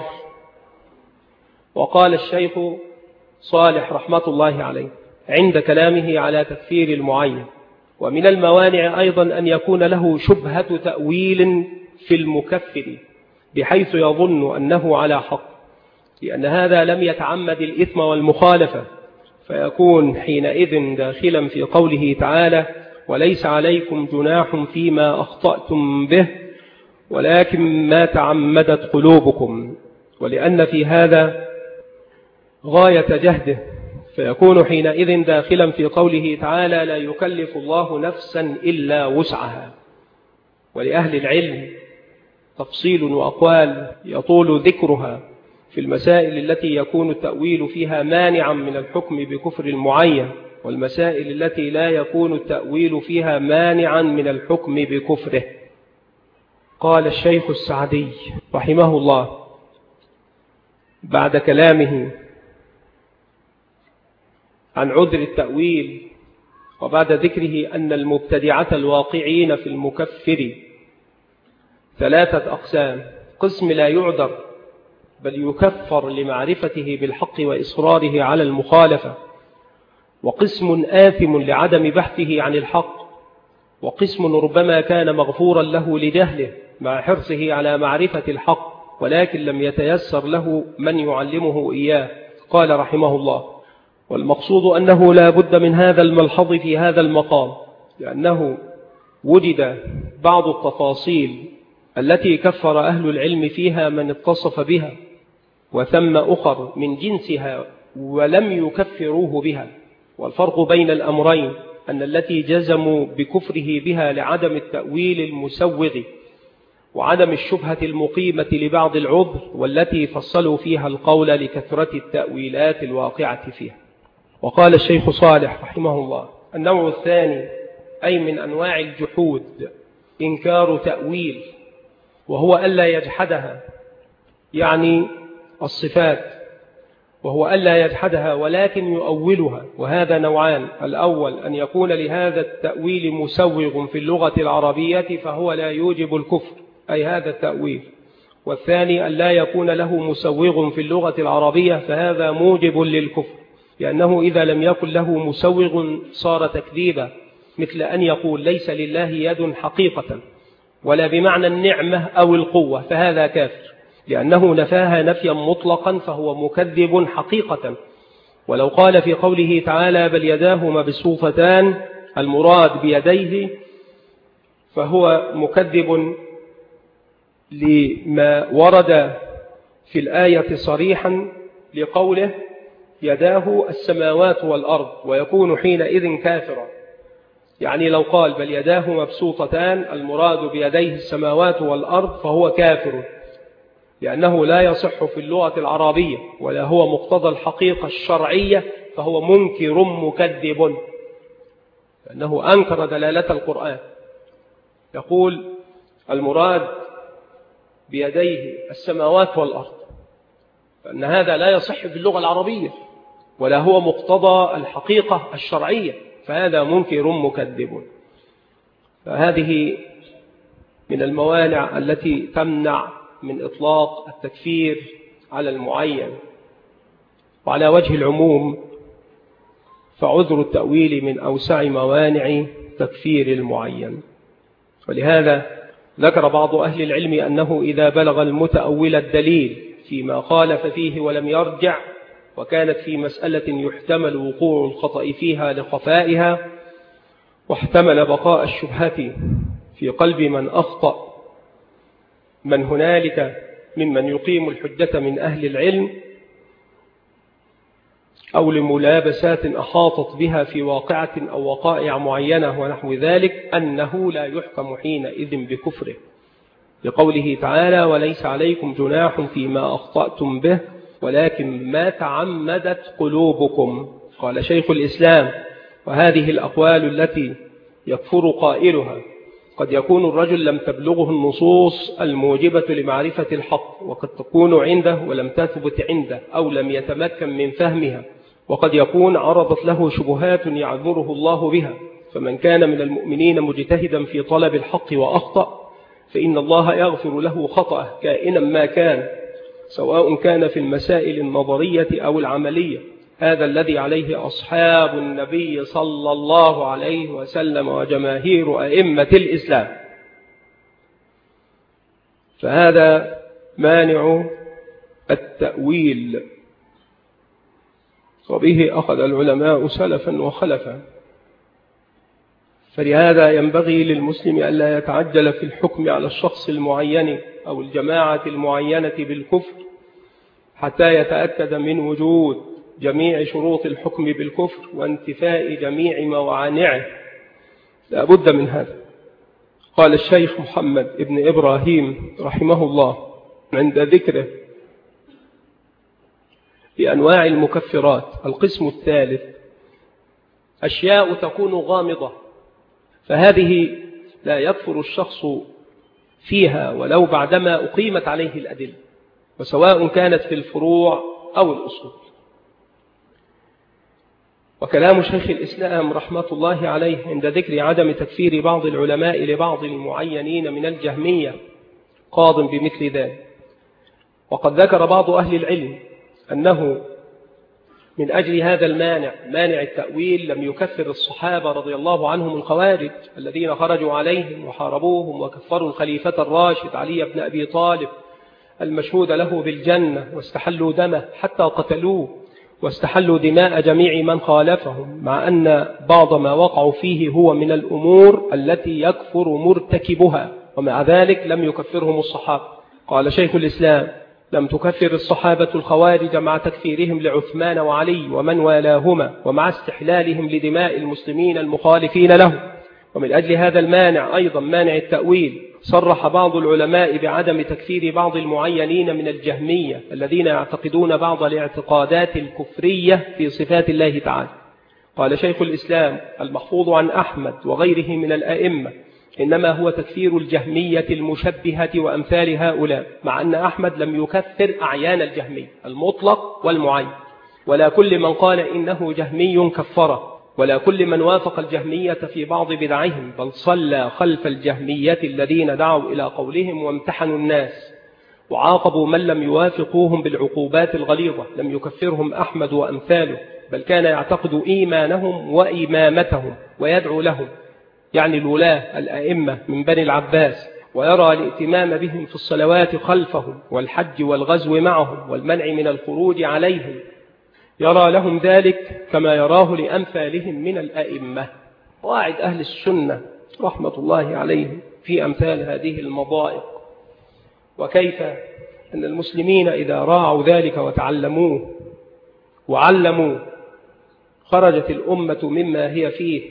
وقال الشيخ صالح رحمة الله عليه عند كلامه على تكفير المعين: ومن الموانع أيضا أن يكون له شبهة تأويل في المكفر بحيث يظن أنه على حق، لأن هذا لم يتعمد الإثم والمخالفة، فيكون حينئذ داخلا في قوله تعالى: وليس عليكم جناح فيما أخطأتم به ولكن ما تعمدت قلوبكم، ولأن في هذا غاية جهده، فيكون حينئذ داخلا في قوله تعالى: لا يكلف الله نفسا إلا وسعها. ولأهل العلم تفصيل وأقوال يطول ذكرها في المسائل التي يكون التأويل فيها مانعا من الحكم بكفر المعين، والمسائل التي لا يكون التأويل فيها مانعا من الحكم بكفره. قال الشيخ السعدي رحمه الله بعد كلامه عن عذر التأويل وبعد ذكره أن المبتدعة الواقعين في المكفر 3 أقسام: قسم لا يعذر بل يكفر لمعرفته بالحق وإصراره على المخالفة، وقسم آثم لعدم بحثه عن الحق، وقسم ربما كان مغفورا له لجهله مع حرصه على معرفة الحق ولكن لم يتيسر له من يعلمه إياه. قال رحمه الله: والمقصود أنه لا بد من هذا الملحظ في هذا المقام، لأنه وجد بعض التفاصيل التي كفر أهل العلم فيها من اتصف بها، وثم أخر من جنسها ولم يكفروه بها. والفرق بين الأمرين أن التي جزموا بكفره بها لعدم التأويل المسوغ وعدم الشبهة المقيمة لبعض العذر، والتي فصلوا فيها القول لكثرة التأويلات الواقعة فيها. وقال الشيخ صالح رحمه الله: النوع الثاني أي من أنواع الجحود إنكار تأويل، وهو ألا يجحدها، يعني الصفات، وهو ألا يجحدها ولكن يؤولها. وهذا نوعان: الأول أن يكون لهذا التأويل مسوغ في اللغة العربية فهو لا يوجب الكفر، أي هذا التأويل. والثاني أن لا يكون له مسوغ في اللغة العربية فهذا موجب للكفر، لأنه إذا لم يكن له مسوغ صار تكذيبا، مثل أن يقول ليس لله يد حقيقة ولا بمعنى النعمة أو القوة، فهذا كافر، لأنه نفاها نفيا مطلقا فهو مكذب حقيقة. ولو قال في قوله تعالى: بل يداه مبسوطتان، المراد بيديه، فهو مكذب لما ورد في الآية صريحا لقوله: يداه السماوات والأرض، ويكون حينئذ كافرا. يعني لو قال بل يداه مبسوطتان المراد بيديه السماوات والأرض فهو كافر، لأنه لا يصح في اللغة العربية ولا هو مقتضى الحقيقة الشرعية، فهو منكر مكذب، لأنه أنكر دلالة القرآن. يقول المراد بيديه السماوات والأرض، فإن هذا لا يصح في اللغة العربية ولا هو مقتضى الحقيقة الشرعية، فهذا منكر مكذب. فهذه من الموانع التي تمنع من إطلاق التكفير على المعين. وعلى وجه العموم فعذر التأويل من أوسع موانع تكفير المعين. ولهذا ذكر بعض أهل العلم أنه إذا بلغ المتأول الدليل فيما خالف فيه ولم يرجع، وكانت في مسألة يحتمل وقوع الخطأ فيها لخفائها، واحتمل بقاء الشبهة في قلب من أخطأ من هنالك ممن يقيم الحجة من أهل العلم، أو لملابسات أحاطت بها في واقعة أو وقائع معينة ونحو ذلك، أنه لا يحكم حينئذ بكفره، لقوله تعالى: وليس عليكم جناح فيما أخطأتم به ولكن ما تعمدت قلوبكم. قال شيخ الإسلام: وهذه الأقوال التي يكفر قائلها قد يكون الرجل لم تبلغه النصوص الموجبة لمعرفة الحق، وقد تكون عنده ولم تثبت عنده أو لم يتمكن من فهمها، وقد يكون عرضت له شبهات يعذره الله بها. فمن كان من المؤمنين مجتهدا في طلب الحق وأخطأ فإن الله يغفر له خطأه كائنا ما كان، سواء كان في المسائل النظرية أو العملية، هذا الذي عليه أصحاب النبي صلى الله عليه وسلم وجماهير أئمة الإسلام. فهذا مانع التأويل، وبه أخذ العلماء سلفا وخلفا. فلهذا ينبغي للمسلم ألا يتعجل في الحكم على الشخص المعين أو الجماعة المعينة بالكفر حتى يتأكد من وجود جميع شروط الحكم بالكفر وانتفاء جميع موانعه. لا بد من هذا. قال الشيخ محمد ابن إبراهيم رحمه الله عند ذكره بأنواع المكفرات القسم الثالث: أشياء تكون غامضة، فهذه لا يكفر الشخص فيها ولو بعدما أقيمت عليه الأدلة، وسواء كانت في الفروع أو الأصول. وكلام شيخ الإسلام رحمة الله عليه عند ذكر عدم تكفير بعض العلماء لبعض المعينين من الجهمية قاض بمثل ذلك. وقد ذكر بعض أهل العلم أنه من أجل هذا المانع، مانع التأويل، لم يكفر الصحابة رضي الله عنهم الخوارج الذين خرجوا عليهم وحاربوهم وكفروا الخليفة الراشد علي بن أبي طالب المشهود له بالجنة، واستحلوا دمه حتى قتلوه، واستحلوا دماء جميع من خالفهم، مع أن بعض ما وقعوا فيه هو من الأمور التي يكفر مرتكبها، ومع ذلك لم يكفرهم الصحابة. قال شيخ الإسلام: لم تكفر الصحابة الخوارج مع تكفيرهم لعثمان وعلي ومن والاهما، ومع استحلالهم لدماء المسلمين المخالفين له. ومن أجل هذا المانع أيضا، مانع التأويل، صرح بعض العلماء بعدم تكفير بعض المعينين من الجهمية الذين يعتقدون بعض الاعتقادات الكفرية في صفات الله تعالى. قال شيخ الإسلام: المحفوظ عن أحمد وغيره من الأئمة إنما هو تكفير الجهمية المشبهة وأمثال هؤلاء، مع أن أحمد لم يكفر أعيان الجهمية المطلق والمعين، ولا كل من قال إنه جهمي كفره، ولا كل من وافق الجهمية في بعض بدعهم، بل صلى خلف الجهمية الذين دعوا إلى قولهم وامتحنوا الناس وعاقبوا من لم يوافقوهم بالعقوبات الغليظة. لم يكفرهم أحمد وأمثاله، بل كان يعتقد إيمانهم وإمامتهم ويدعو لهم، يعني الولاة الأئمة من بني العباس، ويرى الائتمام بهم في الصلوات خلفهم والحج والغزو معهم والمنع من الخروج عليهم، يرى لهم ذلك كما يراه لأمثالهم من الأئمة. قواعد أهل السنة رحمة الله عليهم في أمثال هذه المضائق، وكيف أن المسلمين إذا راعوا ذلك وتعلموه وعلموه خرجت الأمة مما هي فيه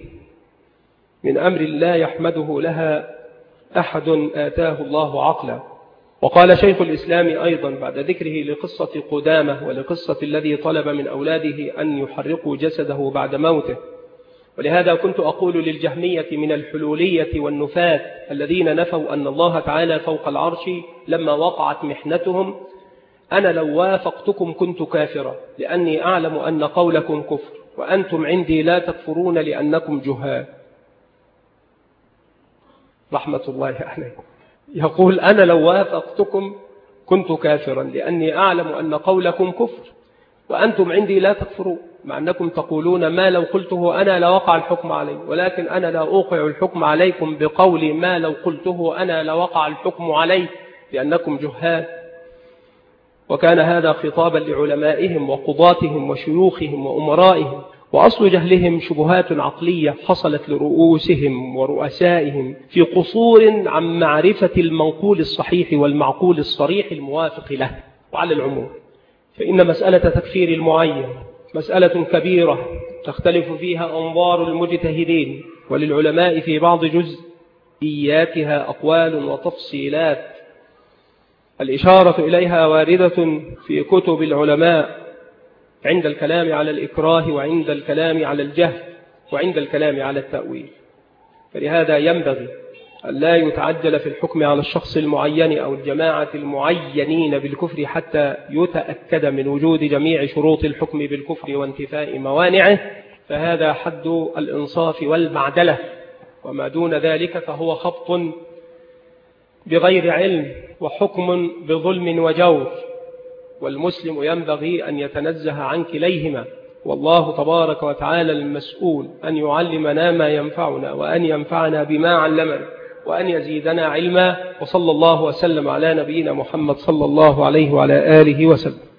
من أمر لا يحمده لها أحد آتاه الله عقلا. وقال شيخ الإسلام أيضا بعد ذكره لقصة قدامة ولقصة الذي طلب من أولاده أن يحرقوا جسده بعد موته: ولهذا كنت أقول للجهمية من الحلولية والنفاة الذين نفوا أن الله تعالى فوق العرش لما وقعت محنتهم: أنا لو وافقتكم كنت كافرا، لأني أعلم أن قولكم كفر، وأنتم عندي لا تكفرون لأنكم جهال. رحمة الله عليه يقول: أنا لو وافقتكم كنت كافرا، لأني أعلم أن قولكم كفر، وأنتم عندي لا تكفرون، مع أنكم تقولون ما لو قلته أنا لوقع الحكم علي، ولكن أنا لا أوقع الحكم عليكم بقولي ما لو قلته أنا لوقع الحكم علي، لأنكم جهال. وكان هذا خطابا لعلمائهم وقضاتهم وشيوخهم وأمرائهم، وأصل جهلهم شبهات عقلية حصلت لرؤوسهم ورؤسائهم في قصور عن معرفة المنقول الصحيح والمعقول الصريح الموافق له. وعلى العموم فإن مسألة تكفير المعين مسألة كبيرة تختلف فيها أنظار المجتهدين، وللعلماء في بعض جزئياتها أقوال وتفصيلات الإشارة إليها واردة في كتب العلماء عند الكلام على الإكراه، وعند الكلام على الجهل، وعند الكلام على التأويل. فلهذا ينبغي أن لا يتعجل في الحكم على الشخص المعين أو الجماعة المعينين بالكفر حتى يتأكد من وجود جميع شروط الحكم بالكفر وانتفاء موانعه، فهذا حد الإنصاف والمعدلة، وما دون ذلك فهو خبط بغير علم وحكم بظلم وجور. والمسلم ينبغي أن يتنزه عن كليهما، والله تبارك وتعالى المسؤول أن يعلمنا ما ينفعنا وأن ينفعنا بما علمنا وأن يزيدنا علما. وصلى الله وسلم على نبينا محمد صلى الله عليه وعلى آله وسلم.